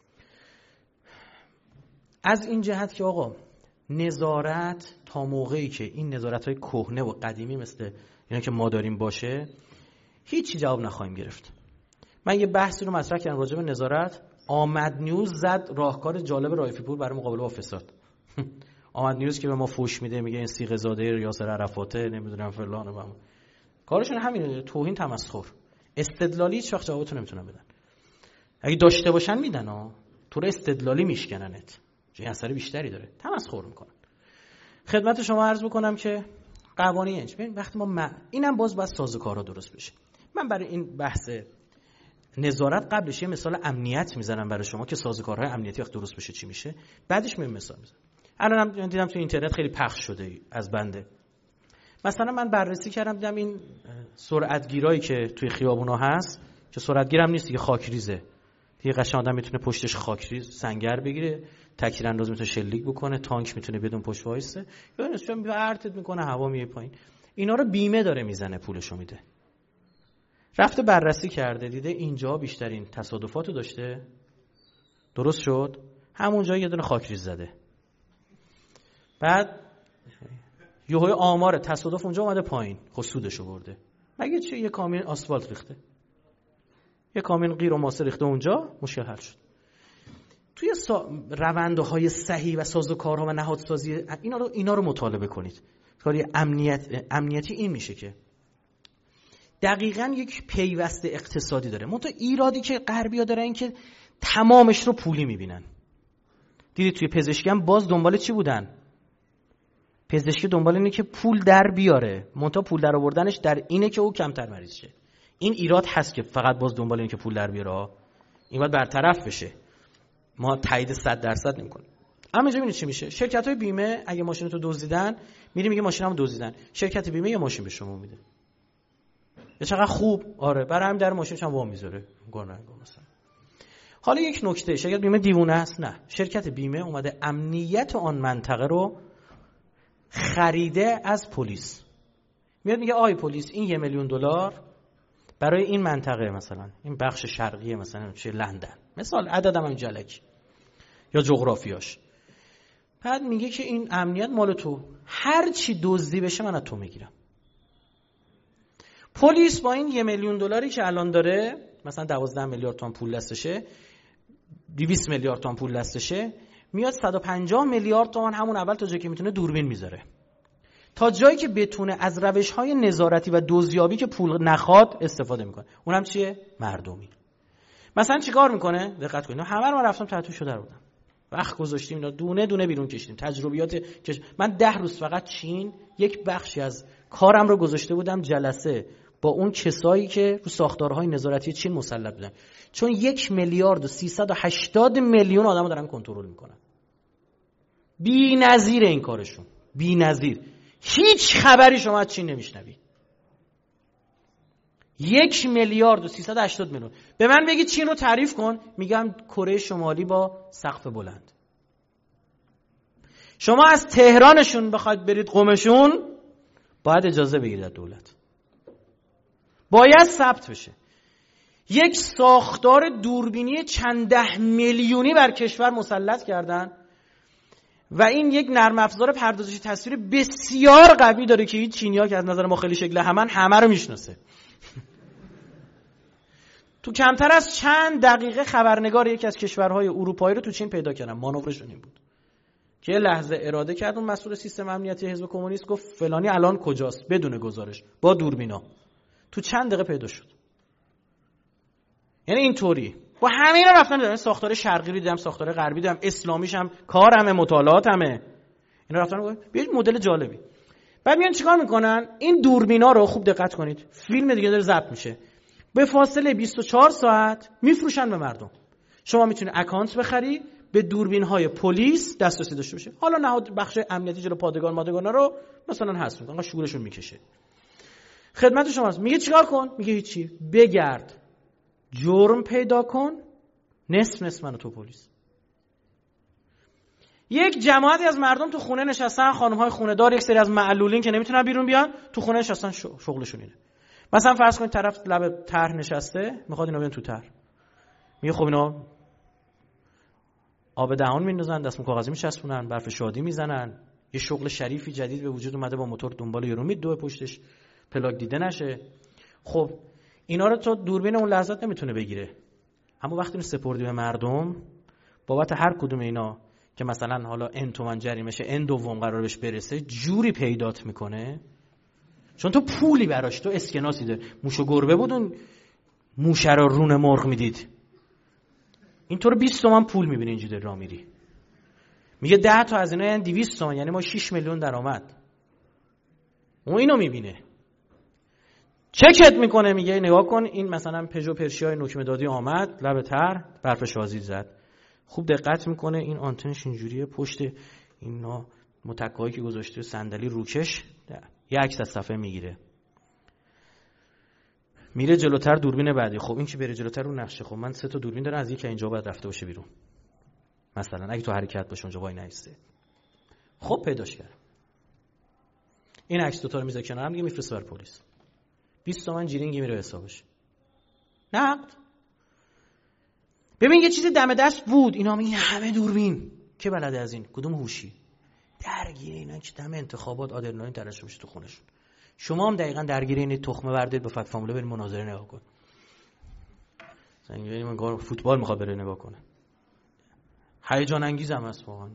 از این جهت که آقا نظارت تا موقعی که این نظارت‌های کهنه و قدیمی مثل اینا که ما داریم باشه، هیچی جواب نخواهیم گرفت. من یه بحثی رو مطرح کردم راجع به نظارت. آمد نیوز زد راهکار جالب رایفی پور برای مقابله با فساد. آمد نیوز که به ما فوش میده، میگه این صیغه زاده یاسر عرفاته، نمیدونم فلان و کارشون همینه، توهین، تمسخر. استدلالی هیچ وقت جوابتون نمیتونن بدن. اگه داشته باشن میدن ها، تو رو استدلالی میشکننت، چون اثر بیشتری داره. تمسخر میکنن. خدمت شما عرض بکنم که قوانین ببین وقتی ما م... اینم باز باید سازوکارها درست بشه. من برای این بحث نظارت قبلش یه مثال امنیت میزنم برای شما که سازوکارهای امنیتی وقت درست بشه چی میشه، بعدش میام مثال میزنم. الانم دیدم تو اینترنت خیلی پخش شده از بنده. مثلا من بررسی کردم دیدم این سرعتگیرایی که توی خیابونا هست که سرعتگیر هم نیست دیگه، خاکریزه دیگه، قشنگ آدم میتونه پشتش خاکریز سنگر بگیره، تکیر انداز میتونه شلیک بکنه، تانک میتونه بدون پشت وایسه، یا نصفش پرتت میکنه هوا میه پایین. اینا رو بیمه داره میزنه، پولشو میده. رفته بررسی کرده دیده اینجا بیشترین تصادفاتو داشته، درست شد، همونجا یه دونه خاکریز زده. بعد یهو آمار تصادف اونجا اومده پایین، خب سودشو برده. مگه چه یه کامیون آسفالت ریخته، یه کامیون غیر و ماسه ریخته اونجا، مشکل حل شد. توی سا... روندهای صحیح و سازوکارها و نهادسازی اینا رو اینا رو مطالعه کنید. کاری امنیت امنیتی این میشه که دقیقاً یک پیوست اقتصادی داره. منتها ایرادی که غربی‌ها دارن این که تمامش رو پولی میبینن. دیدید توی پزشکی هم باز دنبال چی بودن؟ پزشکی دنبال اینه که پول در بیاره. منتها پول در آوردنش در اینه که او کمتر مریض شه. این ایراد هست که فقط باز دنبال اینه که پول در بیاره. این باید برطرف بشه. ما تایید صد درصد نمی‌کنیم. اما اینجا ببینید چی میشه. شرکت‌های بیمه اگه ماشینتو دزدیدن، میری میگه ماشینمو دزدیدن. شرکت بیمه یه ماشین به شما میده. یا چقدر خوب، آره، برای هم در ماشینش هم وام میذاره. گونه‌گو مثلا. حالا یک نکته، شرکت بیمه دیوونه است؟ نه. شرکت بیمه اومده امنیت آن منطقه رو خریده از پلیس. میاد میگه آی پلیس، این یه میلیون دلار برای این منطقه، مثلا این بخش شرقی مثلا چه لندن، مثال عددم هم جلکی یا جغرافیاش. بعد میگه که این امنیت مال تو، هر چی دزدی بشه من از تو میگیرم. پلیس با این یه میلیون دلاری که الان داره، مثلا دوازده میلیارد تومان پول دستشه، دویست میلیارد تومان پول دستشه، میاد صد و پنجاه میلیارد تومان همون اول تا جایی که میتونه دوربین میذاره، تا جایی که بتونه از روش‌های نظارتی و دزدیابی که پول نخواد استفاده میکنه. اونم چیه؟ مردمی. مثلا چیکار میکنه؟ دقت کنید، همه رو من رفتم تحتوشو در بودم، وقت گذاشتیم اینا دونه دونه بیرون کشیدیم، تجربیات کش... من ده روز فقط چین یک بخشی از کارم رو گذاشته بودم جلسه با اون کسایی که رو ساختارهای نظارتی چین مسلط بودن، چون یک میلیارد و سیصد و هشتاد میلیون آدمو دارن کنترل میکنن. بی‌نظیر این کارشون، بی‌نظیر. هیچ خبری شما از چین نمیشنوی. یک میلیارد و سیصد و هشتاد میلیون. به من بگید چین رو تعریف کن، میگم کره شمالی با سقف بلند. شما از تهرانشون بخواید برید قمشون، باید اجازه بگیرید از دولت، باید ثبت بشه. یک ساختار دوربینی چند ده میلیونی بر کشور مسلط کردن و این یک نرم افزار پردازش تصویر بسیار قوی داره که این چینی‌ها که از نظر ما خیلی شکل همن، همه رو میشناسه. تو کمتر از چند دقیقه خبرنگار یکی از کشورهای اروپایی رو تو چین پیدا کردن. مانورشون این بود که یه لحظه اراده کرد اون مسئول سیستم امنیتی حزب کمونیست گفت فلانی الان کجاست بدون گزارش با دوربینا، تو چند دقیقه پیدا شد. یعنی اینطوری با همه اینا رفتن دادن. ساختار شرقی رو دیدم، ساختار غربی دیدم، اسلامیش هم کارمه، مطالعاتمه. اینا رفتن گفتن بیا مدل جالبی. بعد میان چیکار میکنن؟ این دوربینا رو خوب دقت کنید، فیلم دیگه داره ضبط میشه، به فاصله بیست و چهار ساعت میفروشن به مردم. شما میتونی اکانت بخری، به دوربین‌های پلیس دسترسی داشته باشه. حالا نهاد بخش امنیتی جلو پادگان مادگانا رو مثلا حذف میکنن، شورشون میکشه. خدمت شماست. میگه چیکار کن؟ میگه هیچی، بگرد جرم پیدا کن، نصف نصف منو تو پلیس. یک جماعتی از مردم تو خونه نشستن، خانم‌های خونه‌دار، یک سری از معلولین که نمیتونن بیرون بیان تو خونه نشستن، شغلشون اینه. مثلا فرض کنید طرف لب طرح نشسته، میخواد اینا بیان تو طرح. میگه خب اینا آب دهان میندازن، دستمون کاغذی میچسبونن، برف شادی میزنن، یه شغل شریفی جدید به وجود اومده با موتور دنبال یارو میدوه پشتش پلاک دیده نشه. خب اینا رو تو دوربین اون لحظات نمیتونه بگیره، اما وقتی اینو سپردی به مردم، بابت هر کدوم اینا که مثلا حالا ان تومن جریمه شه، ان دوم قرار بهش برسه، جوری پیدات میکنه چون تو پولی براش، تو اسکناسی داره. موش و گربه بودون موشه رو رون مرغ میدید، اینطور بیست تومن پول میبینی اینجوری راه میری. میگه ده تا از اینا یعنی دویست تومن، یعنی ما شش میلیون درآمد. اون اینو میبینه، چکت میکنه، میگه نگاه کن این مثلا پژو پرشیای نکمه دادی آمد، لب تر برف شازی زد. خوب دقت میکنه این آنتنش اینجوریه، پشت اینا متکایی که گذاشته صندلی روکش، یه عکس از صفحه میگیره. میره جلوتر دوربین بعدی. خب این که بره جلوتر اون نقشه، خب من سه تا دوربین دارم، از یکی اینجا باید رفته باشه بیرون مثلا، اگه تو حرکت باشه اونجا وای نایسته. خب پیداش کردم. این عکس دو تا رو میذاره کنارم دیگه، میفرسته بر پلیس. بیست تومن جیرینگی میره حسابش. نقد. ببین یه چیزی دم دست بود، اینا میگن همه دوربین که بلده از این کدوم هوشی درگیر اینا که دم انتخابات آدرنالین ترشح بشه تو خونشون. شما هم دقیقاً درگیر این تخمه وردید با فتح فاموله برید مناظره نگاه کن. زنگی من فوتبال میخواد بره نگاه کنه. هیجان انگیز هم هست واقعا.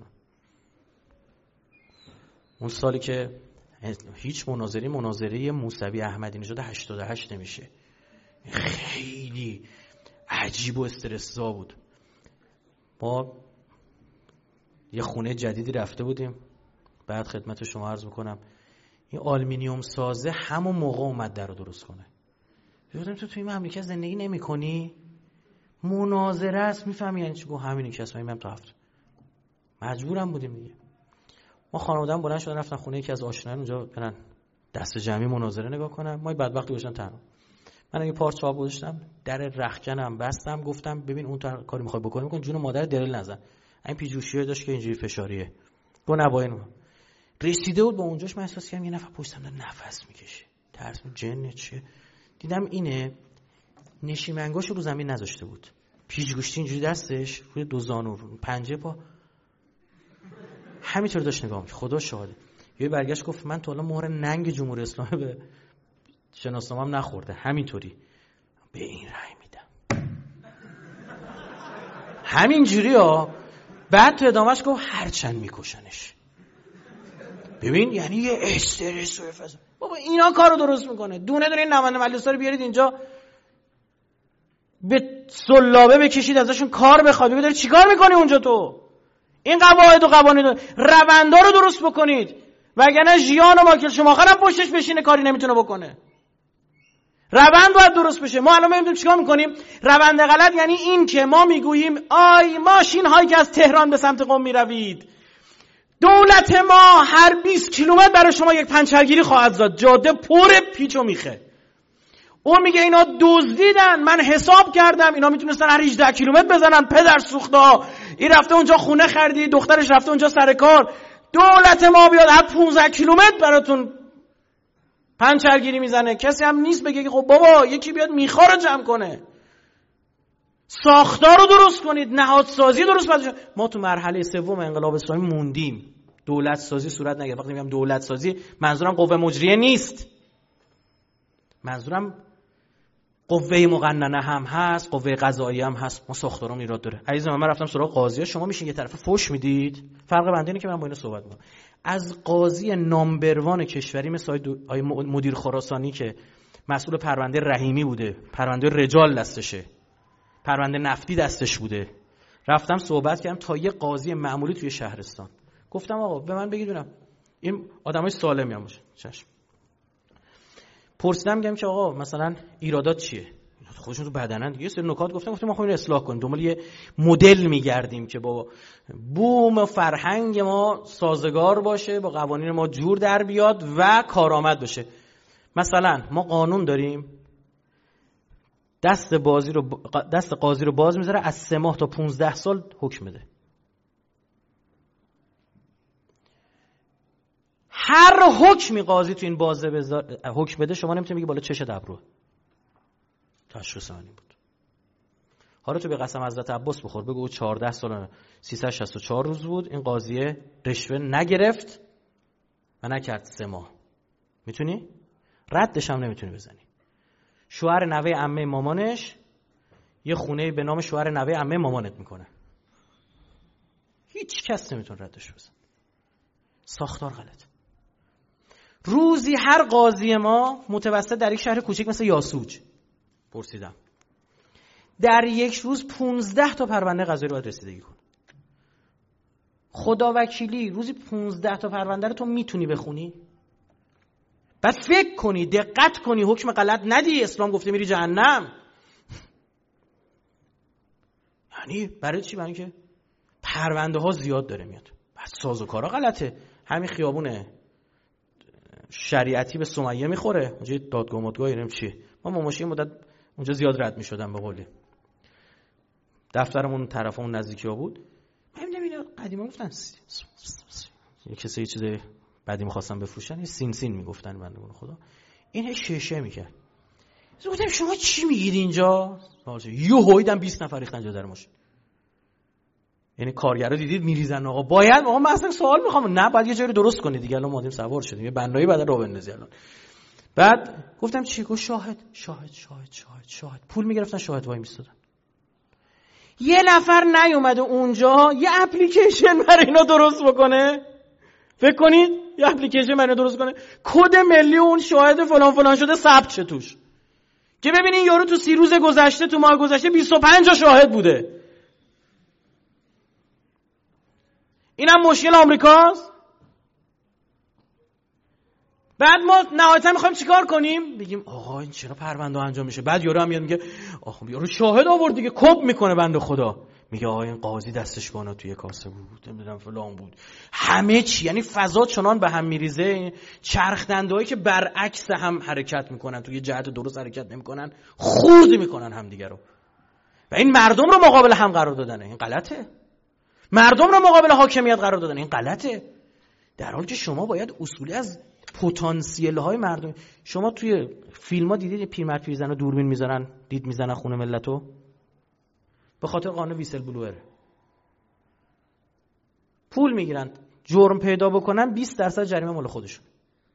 اون سالی که هیچ مناظری مناظره موسوی احمدی نژاد هشتاد و هشت نمیشه، خیلی عجیب و استرس‌زا بود. ما یه خونه جدیدی رفته بودیم، بعد خدمت شما عرض میکنم این آلومینیوم سازه همون موقع اومد در رو درست کنه. گفتم تو توی مملکت زندگی نمی کنی؟ مناظره است، میفهمی یعنی چی؟ گفت همینی که اسمم تو هفت مجبورم بودیم دیگه. ما خانواده‌ام بلند شدن رفتن خونه یکی از آشنایان اونجا برن دست جمعی مناظره نگاه کنم. ما بدبختی گذاشتن تنها. من یه پارچه آب گذاشتم، در رختکنم بستم، گفتم ببین اون تا کاری می‌خوای بکنی می‌کن، جون مادر دل نزن. این پیجوشیه داشت که اینجوری فشاریه. گفت نباین. رسیده بود به اونجاش، من احساس کردم یه نفر پشتم داره نفس میکشه. ترس جن چه؟ دیدم اینه نشیمنگاشو رو زمین نذاشته بود. پیچ گوشتی اینجوری دستش روی دو زانو رو پنجه پا همینطور داشت نگاه می‌کرد. خدا شاهده. یه برگشت گفت من تا حالا مهر ننگ جمهوری اسلامی به شناسنامه‌ام نخورده، همینطوری به این رأی میدم. همینجوری ها. بعد تو ادامهش گفت هرچند میکشنش. ببین یعنی یه استرس و فضا. بابا اینا کارو درست میکنه. دونه دونه این نماینده مجلس‌ها رو بیارید اینجا به سلابه بکشید ازشون کار بخواد. ببین داری چیکار میکنی اونجا تو؟ این قواعد و قوانین روندا رو درست بکنید. وگرنه ژیان و مایکل شوماخر هم پشتش بشینه کاری نمیتونه بکنه. روند باید درست بشه. ما الان می‌بینیم چیکار میکنیم؟ روند غلط یعنی این که ما میگوییم آی ماشین هایی که از تهران به سمت قم میروید، دولت ما هر بیست کیلومتر برای شما یک پنچرگیری خواهد زد، جاده پر پیچ و میخه. اون میگه اینا دزدیدن، من حساب کردم اینا میتونستن هر هجده کیلومتر بزنن، پدر سوخته ها. این رفته اونجا خونه خریدی، دخترش رفته اونجا سر کار، دولت ما بیاد هر پانزده کیلومتر براتون پنچرگیری میزنه. کسی هم نیست بگه که خب بابا یکی بیاد میخا رو جمع کنه. ساختار رو درست کنید، نهادسازی درست کنید. ما تو مرحله سوم انقلاب اسلامی موندیم، دولت سازی صورت نگرفت. وقتی میگم دولت سازی منظورم قوه مجریه نیست، منظورم قوه مقننه هم هست، قوه قضاییه هم هست. ما ساختارم ایراد داره. عزیزم من رفتم سراغ قاضی، شما میشین یه طرف فوش میدید. فرق بنده اینه که من با اینا صحبت میکنم. از قاضی نامبروان کشوری مثل آقای مدیر خراسانی که مسئول پرونده رحیمی بوده، پرونده رجال دستشه، پرونده نفتی دستش بوده، رفتم صحبت کردم تا یه قاضی معمولی توی شهرستان. گفتم آقا به من بگید ببینم این آدمای سالمی هم باشه. چشم. پرسیدم میگم که آقا مثلا ایرادات چیه؟ خودشون تو بدنن دیگه. سر نکات گفتم گفتم ما خواهیم اینو اصلاح کنیم. دنبال یه مدل میگردیم که با بوم و فرهنگ ما سازگار باشه، با قوانین ما جور در بیاد و کارآمد باشه. مثلا ما قانون داریم دست بازی رو دست قاضی رو باز میذاره از سه ماه تا پونزده سال حکم بده. هر حکمی قاضی تو این بازه بذار حکم بده شما نمیتونی بگی بالا چش ابرو. تشخیص من بود. حالا تو به قسم حضرت عباس بخور بگو چهارده سال سیصد و شصت و چهار روز بود این قاضیه رشوه نگرفت و نکرد سه ماه. میتونی؟ ردش هم نمیتونی بزنی. شوهر نوه عمه مامانش یه خونه به نام شوهر نوه عمه مامانت میکنه. هیچ کس نمیتونه ردش بزنه. ساختار غلط. روزی هر قاضی ما متوسط در یک شهر کوچک مثل یاسوج پرسیدم در یک روز پونزده تا پرونده قضایی رو باید رسیدگی کن. خدا وکیلی روزی پونزده تا پرونده رو تو میتونی بخونی؟ بعد فکر کنی، دقت کنی، حکم غلط ندی. اسلام گفته میری جهنم. یعنی برای چی؟ برای اینکه پرونده ها زیاد داره میاد. بعد سازوکارا غلطه. همین خیابونه شریعتی به سمیه میخوره، اونجا دادگاه مدگاه نمیدونم چیه، ما با ماشین مدت اونجا زیاد رد می‌شدم به قولی. دفترمون طرف اون نزدیکی‌ها بود. من می‌دیدم اینا قدیما گفتن یه کسی یه چیز بعدی می‌خواستن بفروشن، یه سین سین میگفتن بندگان خدا. این شیشه میکرد. گفتم شما چی میگید اینجا؟ یه هویدم بیست نفر ریختن جا در ماشین. یعنی کارگرا دیدید میریزن آقا باید آقا من اصلا سوال میخوام نه باید یه جایی درست کنید دیگه الان ما اومدیم سوار شدیم یه بنایی بعد راه بندازی الان. بعد گفتم چی؟ گفت شاهد شاهد شاهد شاهد شاهد پول میگرفتن شاهد وای میستادن. یه نفر نیومده اونجا یه اپلیکیشن برای اینا درست بکنه. فکر کنید یه اپلیکیشن برای درست کنه کد ملی اون شاهد فلان فلان شده ثبت شه توش که ببینین یارو تو سی روز گذشته تو ماه گذشته بیست و پنج تا شاهد بوده. اینم مشکل آمریکاست. بعد ما نهایتا میخوایم چیکار کنیم؟ بگیم آقا این چرا پرونده انجام میشه؟ بعد یارو هم میاد میگه آخه یارو شاهد آورد دیگه کپ میکنه بنده خدا. میگه آقا این قاضی دستش بانا توی کاسه بود نمیدونم فلان بود. همه چی یعنی فضا چنان به هم میریزه چرخ دنده‌هایی که برعکس هم حرکت میکنن توی جهت درست حرکت نمیکنن خورد میکنن همدیگه رو. و این مردم رو مقابل هم قرار دادنه. این غلطه. مردم رو مقابل حاکمیت قرار دادن این غلطه. در حالی که شما باید اصولی از پتانسیل های مردم. شما توی فیلم ها دیدید پیرمرد پیرزن رو دوربین میذارن دید میزنن خونه ملتو به خاطر قانون ویسل بلوئر پول میگیرن جرم پیدا بکنن بیست درصد جریمه مال خودشون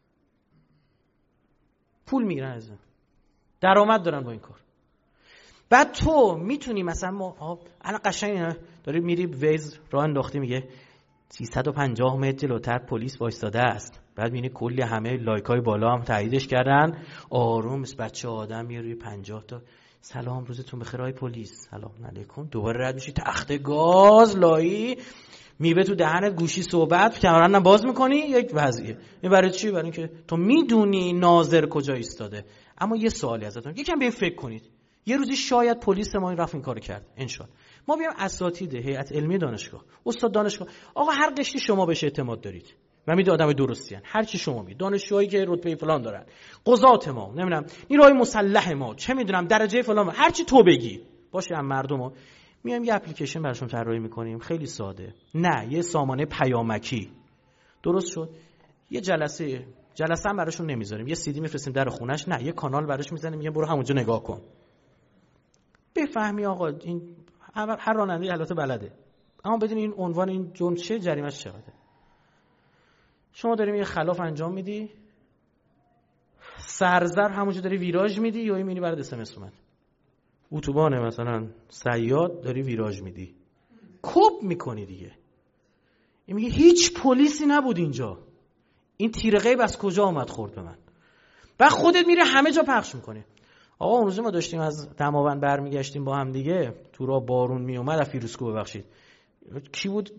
پول میگیرن از درآمد دارن با این کار. بعد تو میتونی مثلا ما الان قشنگ داری میری ویز راه انداختی میگه سیصد و پنجاه متر جلوتر پلیس وایستاده است. بعد میبینی کلی همه لایکای بالا هم تاییدش کردن آروم است بچه آدم میره روی پنجاه تا سلام روزتون بخیر آقای پلیس سلام علیکم دوباره رد میشی تخت گاز لایی میوه تو دهنت گوشی صحبت کمربندم باز میکنی یک وضعیه. این برای چی؟ برای اینکه تو میدونی ناظر کجا ایستاده. اما یه سوالی ازتون یکم به فکر کنید یه روزی شاید پلیس ما این رفت این کارو کرد انشالله ما بیام اساتید هیئت علمی دانشگاه استاد دانشگاه آقا هر قشری شما بهش اعتماد دارید و میدونید آدم درستی ان هر چی شما میگید دانشجوهایی که رتبه فلان دارن قضات ما نمیدونم نیروهای مسلح ما چه میدونم درجه فلان هر چی تو بگی باشه هم مردمو میایم یه اپلیکیشن براشون طراحی میکنیم خیلی ساده نه یه سامانه پیامکی درست شد یه جلسه جلسه هم براشون نمیذاریم یه سی دی میفرستیم در خونش نه یه کانال براش میزنیم میگم برو همونجا نگاه کن بفهمی آقا این هر راننده البته بلده اما بدون این عنوان این جرم چه جریمه‌اش چقدره. شما داریم یه خلاف انجام میدی سرزر همونجا داری ویراژ میدی یا میبینی برات اس ام اس اومد اتوبان مثلا صیاد داری ویراژ میدی کپ میکنی دیگه. این میگه هیچ پلیسی نبود اینجا این تیر غیب از کجا اومد خورد به من. بعد خودت میره همه جا پخش میکنی. آقا اون روز ما داشتیم از دماوند برمیگشتیم با هم دیگه تو راه بارون میومد از فیروسکو ببخشید کی بود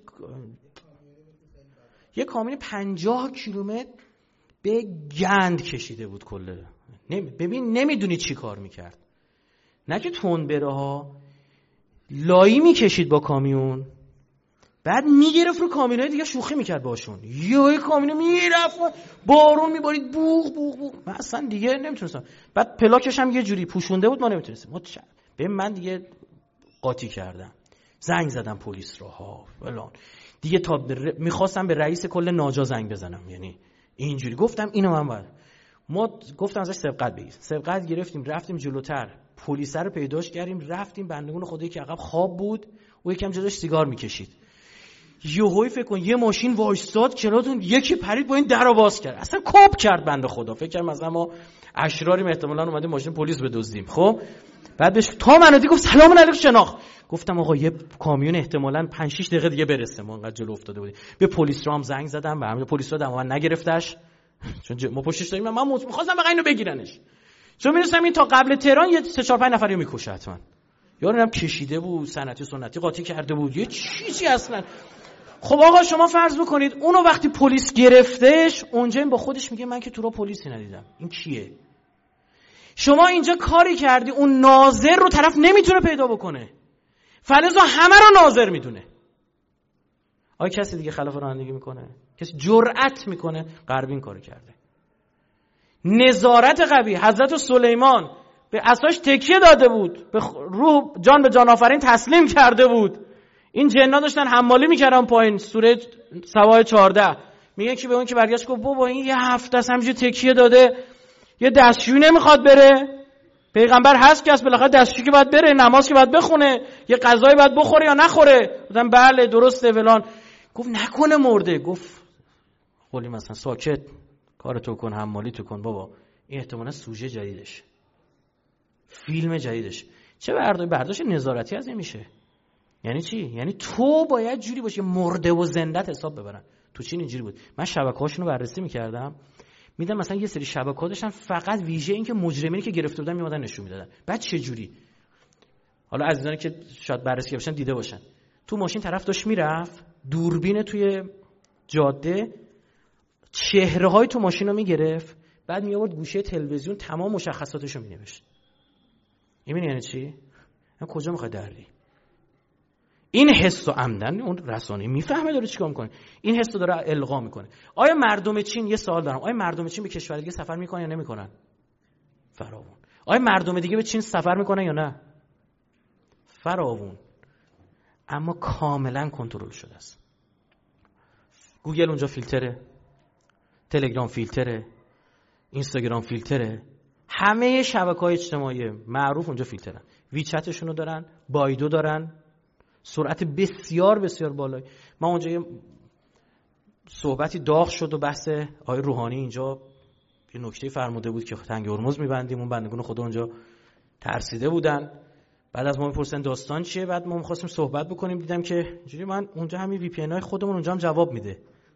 یه کامیون پنجاه کیلومتر به گند کشیده بود کله نمی... ببین نمیدونی چی کار میکرد نه که تون بره ها لایی میکشید با کامیون بعد میگرفت رو کامیونای دیگه شوخی میکرد باشون یه کامیون میرفت بارون میبارید بوغ بوغ بوغ من اصلا دیگه نمیتونستم. بعد پلاکش هم یه جوری پوشونده بود ما نمیتونستیم ما چ... ببین من دیگه قاطی کردم زنگ زدم پلیس رو ها فلان دیگه تا ر... میخواستم به رئیس کل ناجا زنگ بزنم یعنی اینجوری گفتم اینو من باید ما گفتم ازش سبقت بگیر سبقت گرفتیم رفتیم جلوتر پلیس رو پیداش کردیم رفتیم بندگون خدایی که عقب خواب بود و یکم جلوش سیگار میکشید یهویی فکر کن یه ماشین وایستاد کنارتون یکی پرید با این درو باز کرد اصلا کاپ کرد بنده خدا فکر کنم مثلا ما اشراریم احتمالاً اومدیم ماشین پلیس بدزدیم. خب بعد بهش تا منادی گفت سلام علیکم شناخت گفتم آقا یه کامیون احتمالاً پنج شش دقیقه دیگه برسه ما انقدر جلو افتاده بودیم. به پلیس رو هم زنگ زدم و همین پلیس رو دماوند نگرفتش چون ما پشتش داریم من می‌خواستم بقیه اینو بگیرنش چون می‌رسم این تا قبل تهران یه سه چهار پنج نفری رو می‌کشه حتما یارو هم کشیده بود سنتی سنتی قاطی کرده بود یه چیزی اصلا. خب آقا شما فرض بکنید اونو وقتی پلیس گرفتش اونجا این با خودش میگه من که تو را پلیسی ندیدم این کیه. شما اینجا کاری کردی اون ناظر رو طرف نمیتونه پیدا بکنه فلزا همه رو ناظر میدونه. آیا کسی دیگه خلاف رانندگی میکنه؟ کسی جرأت میکنه؟ غربی این کارو کرده. نظارت قوی. حضرت سلیمان به عصاش تکیه داده بود، به روح جان به جان آفرین تسلیم کرده بود. این جنا داشتن حمالی میکردن پایین. سوره سبا چهارده میگه که به اون که برگشت گفت بابا این یه هفته است همینجوری تکیه داده، یه دستشویی نمیخواد بره. پیغمبر هست که از بالاخره دستشویی که باید بره، نماز که باید بخونه، یه غذایی باید بخوره یا نخوره. گفتم بله درسته فلان. گفت نکنه مرده. گفت قولی مثلا ساکت، کارتو کن، حمالی تو کن. بابا این احتمالاً سوژه جدیدش، فیلم جدیدش. چه برداشت برداشت نظارتی از این میشه؟ یعنی چی؟ یعنی تو باید جوری باشی مرده و زندت حساب ببرن. تو چین اینجوری بود. من شبکه‌هاشون رو بررسی می‌کردم، میدم مثلا یه سری شبکه‌ها داشتن فقط ویژه این که مجرمینی که گرفته بودن میومدن نشون میدادن. بعد چه جوری؟ حالا عزیزانی که شاید بررسی باشن دیده باشن، تو ماشین طرف داشت میرفت، دوربین توی جاده چهره‌های تو ماشین رو میگرفت، بعد میآورد گوشه تلویزیون تمام مشخصاتش رو مینوشت. این یعنی چی؟ من کجا میخوای دری؟ این حس و عمدن اون رسانه میفهمه داره چیکار میکنه. این حس رو داره القا میکنه. آیا مردم چین، یه سوال دارم، آیا مردم چین به کشور دیگه سفر میکنن یا نمیکنن؟ فراوون. آیا مردم دیگه به چین سفر میکنن یا نه؟ فراوون. اما کاملا کنترل شده است. گوگل اونجا فیلتره، تلگرام فیلتره، اینستاگرام فیلتره، همه شبکه‌های اجتماعی معروف اونجا فیلترن. ویچتشون رو دارن، بایدو دارن، سرعت بسیار بسیار بالایی. ما اونجا یه صحبتی داغ شد و بحث آقای روحانی اینجا یه نکته فرموده بود که تنگ هرمز می‌بندیم، اون بندگان خدا اونجا ترسیده بودن. بعد از ما می‌پرسن داستان چیه، بعد ما می‌خواستیم صحبت بکنیم، دیدم که اینجوری من اونجا همین وی پی ان های خودمون اونجا هم جواب میده.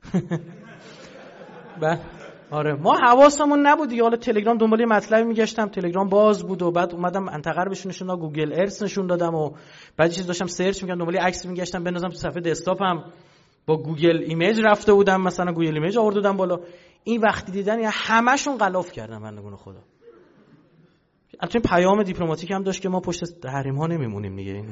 بعد آره ما حواسمون نبود دیگه. حالا تلگرام دنبال یه مطلبی میگشتم، تلگرام باز بود و بعد اومدم منطقه رو بهشون نشوندم، گوگل ارث نشون دادم و بعد چیز داشتم سرچ می‌کردم، دنبال عکس میگشتم بندازم تو صفحه دسکتاپم، با گوگل ایمیج رفته بودم، مثلا گوگل ایمیج آورده بودم بالا. این وقتی دیدن یا همشون غلاف کردن بندگان خدا. البته پیام دیپلماتیک هم داشت که ما پشت تحریم ها نمیمونیم دیگه.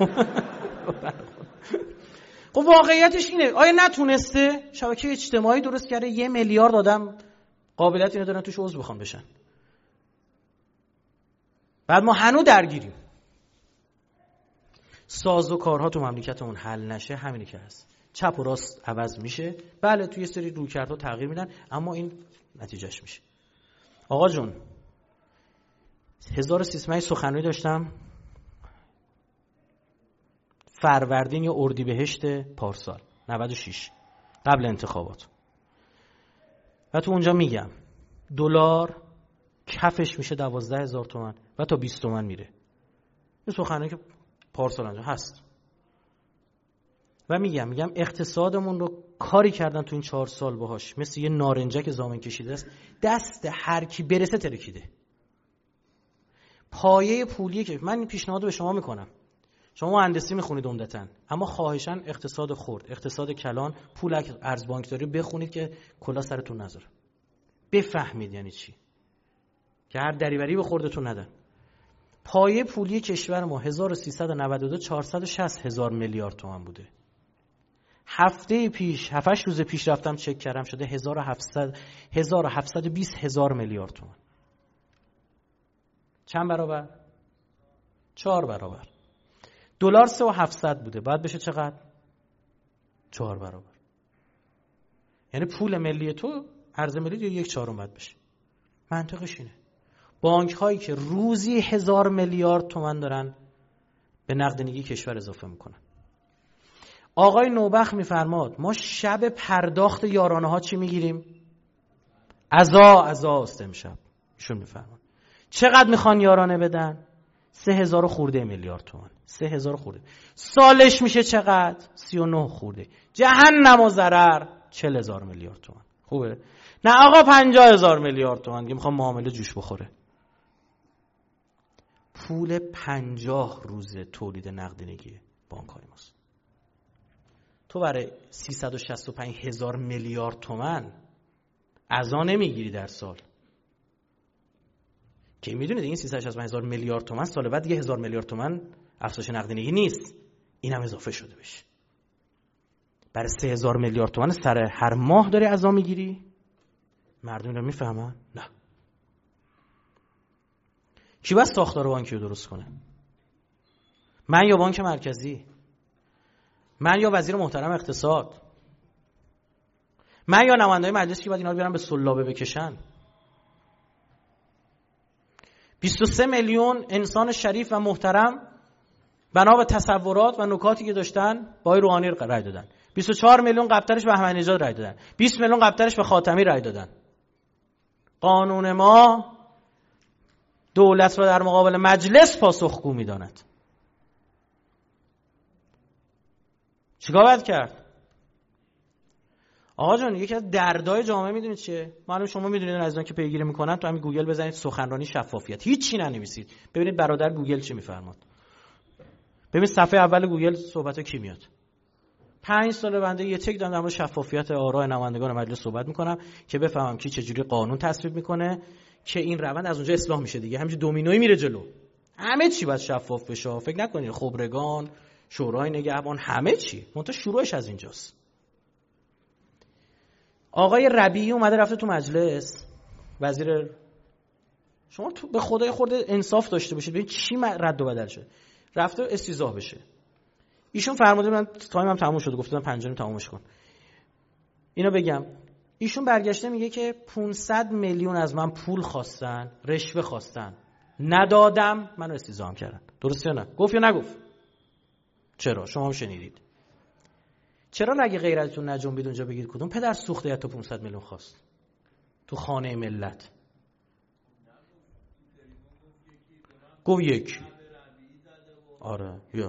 خب واقعیتش اینه. آیا نتونسته شبکه اجتماعی درست کرده یه میلیارد آدم قابلیت اینو دارن توش عضو بخوام بشن، بعد ما هنوز درگیریم. ساز و کارها تو مملکتمون حل نشه همینی که هست. چپ و راست عوض میشه، بله توی یه سری رویکردها تغییر میدن، اما این نتیجهش میشه. آقا جون هزار و سیصد سخنرانی داشتم فروردین یا اردیبهشت پارسال نود و شش قبل انتخابات، و تو اونجا میگم دلار کفش میشه دوازده هزار تومان و تا بیست تومان میره. این سخنرانی که پارسال اونجا هست و میگم میگم اقتصادمون رو کاری کردن تو این چهار سال باهاش مثل یه نارنجک زامن کشیده است، دست هر کی برسه ترکیده. پایه پولیه که من این پیشنهادو به شما میکنم، شما مهندسی میخونید عمدتاً، اما خواهشاً اقتصاد خرد، اقتصاد کلان، پول ارز بانکداری بخونید که کلا سرتون نذاره، بفهمید یعنی چی، که هر دریوری به خوردتون ندن. پایه پولی کشور ما هزار و سیصد و نود و دو چهارصد و شصت هزار میلیارد تومان بوده. هفته پیش هفت روز پیش رفتم چک کردم شده هزار و هفتصد هزار و هفتصد و بیست هزار میلیارد تومان. چند برابر؟ چهار برابر. دلار سه و هفتصد بوده، باید بشه چقدر؟ چهار برابر. یعنی پول ملی تو ارز ملی یک چهارم باید بشه. منطقش اینه. بانک هایی که روزی هزار میلیارد تومان دارن به نقدینگی کشور اضافه میکنن. آقای نوبخت میفرماد ما شب پرداخت یارانه ها چی میگیریم؟ عزا عزا است امشب. ایشون میفرماد چقدر میخوان یارانه بدن؟ سه هزار خورده میلیارد تومان. سه هزار خورده. سالش میشه چقدر؟ سی و نه خورده. جهنم و ضرر چهل هزار میلیارد تومان. خوبه؟ نه آقا پنجاه هزار میلیارد تومان که میخوام معامله جوش بخوره. پول پنجاه روز تولید نقدینگی بانک‌های ماست. تو برای سیصد و شصت و پنج هزار میلیارد تومان عزا نمیگیری در سال. که میدونید این سیصد و شصت و پنج هزار میلیارد تومان سال بعد دیگه هزار میلیارد تومان افزایش نقدینگی نیست. این هم اضافه شده بشه. برای سه هزار میلیارد تومان سر هر ماه داری عزا میگیری؟ مردم رو میفهمن؟ نه. کی باید ساختار بانکی رو درست کنه؟ من یا بانک مرکزی؟ من یا وزیر محترم اقتصاد؟ من یا نماینده‌های مجلس که باید اینا رو بیارن به سلابه بکشن؟ بیست و سه میلیون انسان شریف و محترم بنا به تصورات و نکاتی که داشتن با آقای روحانی رای دادن. بیست و چهار میلیون قبطرش به احمدی نژاد رای دادن. بیست میلیون قبطرش به خاتمی رای دادن. قانون ما دولت را در مقابل مجلس پاسخگو می‌داند. چیکار باید کرد؟ آقا جان یکی از دردای جامعه میدونید چیه؟ معلومه شما میدونید از اون که پیگیری میکنن تو همین گوگل بزنید سخنرانی شفافیت، هیچ ننویسید. ببینید برادر گوگل چی میفرماد. ببین صفحه اول گوگل صحبت کی میاد. پنج سال بنده یه تک دارم در مورد شفافیت آراء نمایندگان مجلس صحبت میکنم که بفهمم کی چجوری قانون تصویب میکنه که این روند از اونجا اصلاح میشه دیگه. همینجوری دومینویی میره جلو. همه چی باید شفاف بشه. فکر نکنید خبرگان، شورای نگهبان، همه چی. منتها شروعش از اینجاست. آقای ربیعی اومده رفته تو مجلس، وزیر، شما تو به خدای خورده انصاف داشته باشید ببین چی رد و بدل شد. رفته استیضاح بشه. ایشون فرموده من تایمم تموم شده، گفتم پنج و نیم تمومش کن. اینو بگم. ایشون برگشته میگه که پانصد میلیون از من پول خواستن، رشوه خواستن. ندادم، منو استیضاح کردن. درسته یا نه؟ گفت یا نگفت؟ چرا؟ شما هم شنیدید. چرا اگه غیرتتون نجنبید اونجا بگید کدوم پدر سوخته تو پانصد میلیون خواست تو خانه ملت؟ گفت یک. آره یا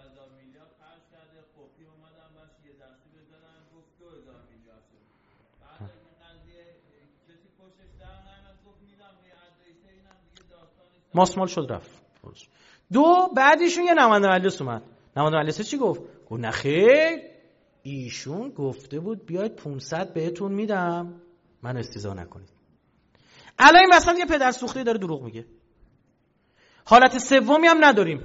ماسمال شد رفت. دو بعدیشون یه نماینده مجلس اومد. نماینده مجلس چی گفت؟ گفت نه خیر، ایشون گفته بود بیاید پانصد بهتون میدم، من استیضاح نکنید. الان این مثلا یه پدر سوخته داره دروغ میگه. حالت سومی هم نداریم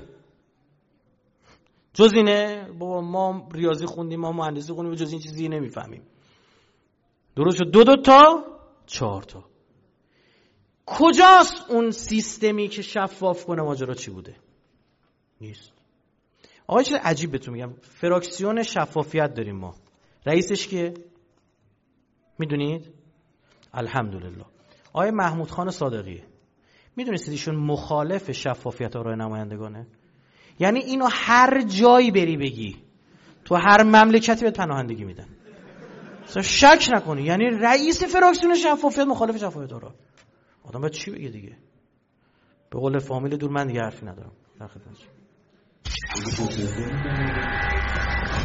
جز اینه بابا ما ریاضی خوندیم، ما مهندسی خوندیم، جز این چیزی نمیفهمیم. درست شد؟ دو دو تا چهار تا. کجاست اون سیستمی که شفاف کنه ماجرا چی بوده؟ نیست. آقا چیز عجیب بهتون میگم، فراکسیون شفافیت داریم ما. رئیسش کیه؟ میدونید؟ الحمدلله آقای محمود خان صادقیه. میدونید ایشون مخالف شفافیت آراء نمایندگانه؟ یعنی اینو هر جایی بری بگی تو هر مملکتی بهت پناهندگی میدن. مثلا شک نکنی، یعنی رئیس فراکسیون شفافیت مخالف شفافیت آراء. آدم باید چی بگه دیگه؟ به قول فامیل دور من دیگه حرفی ندارم. در خدمتتون.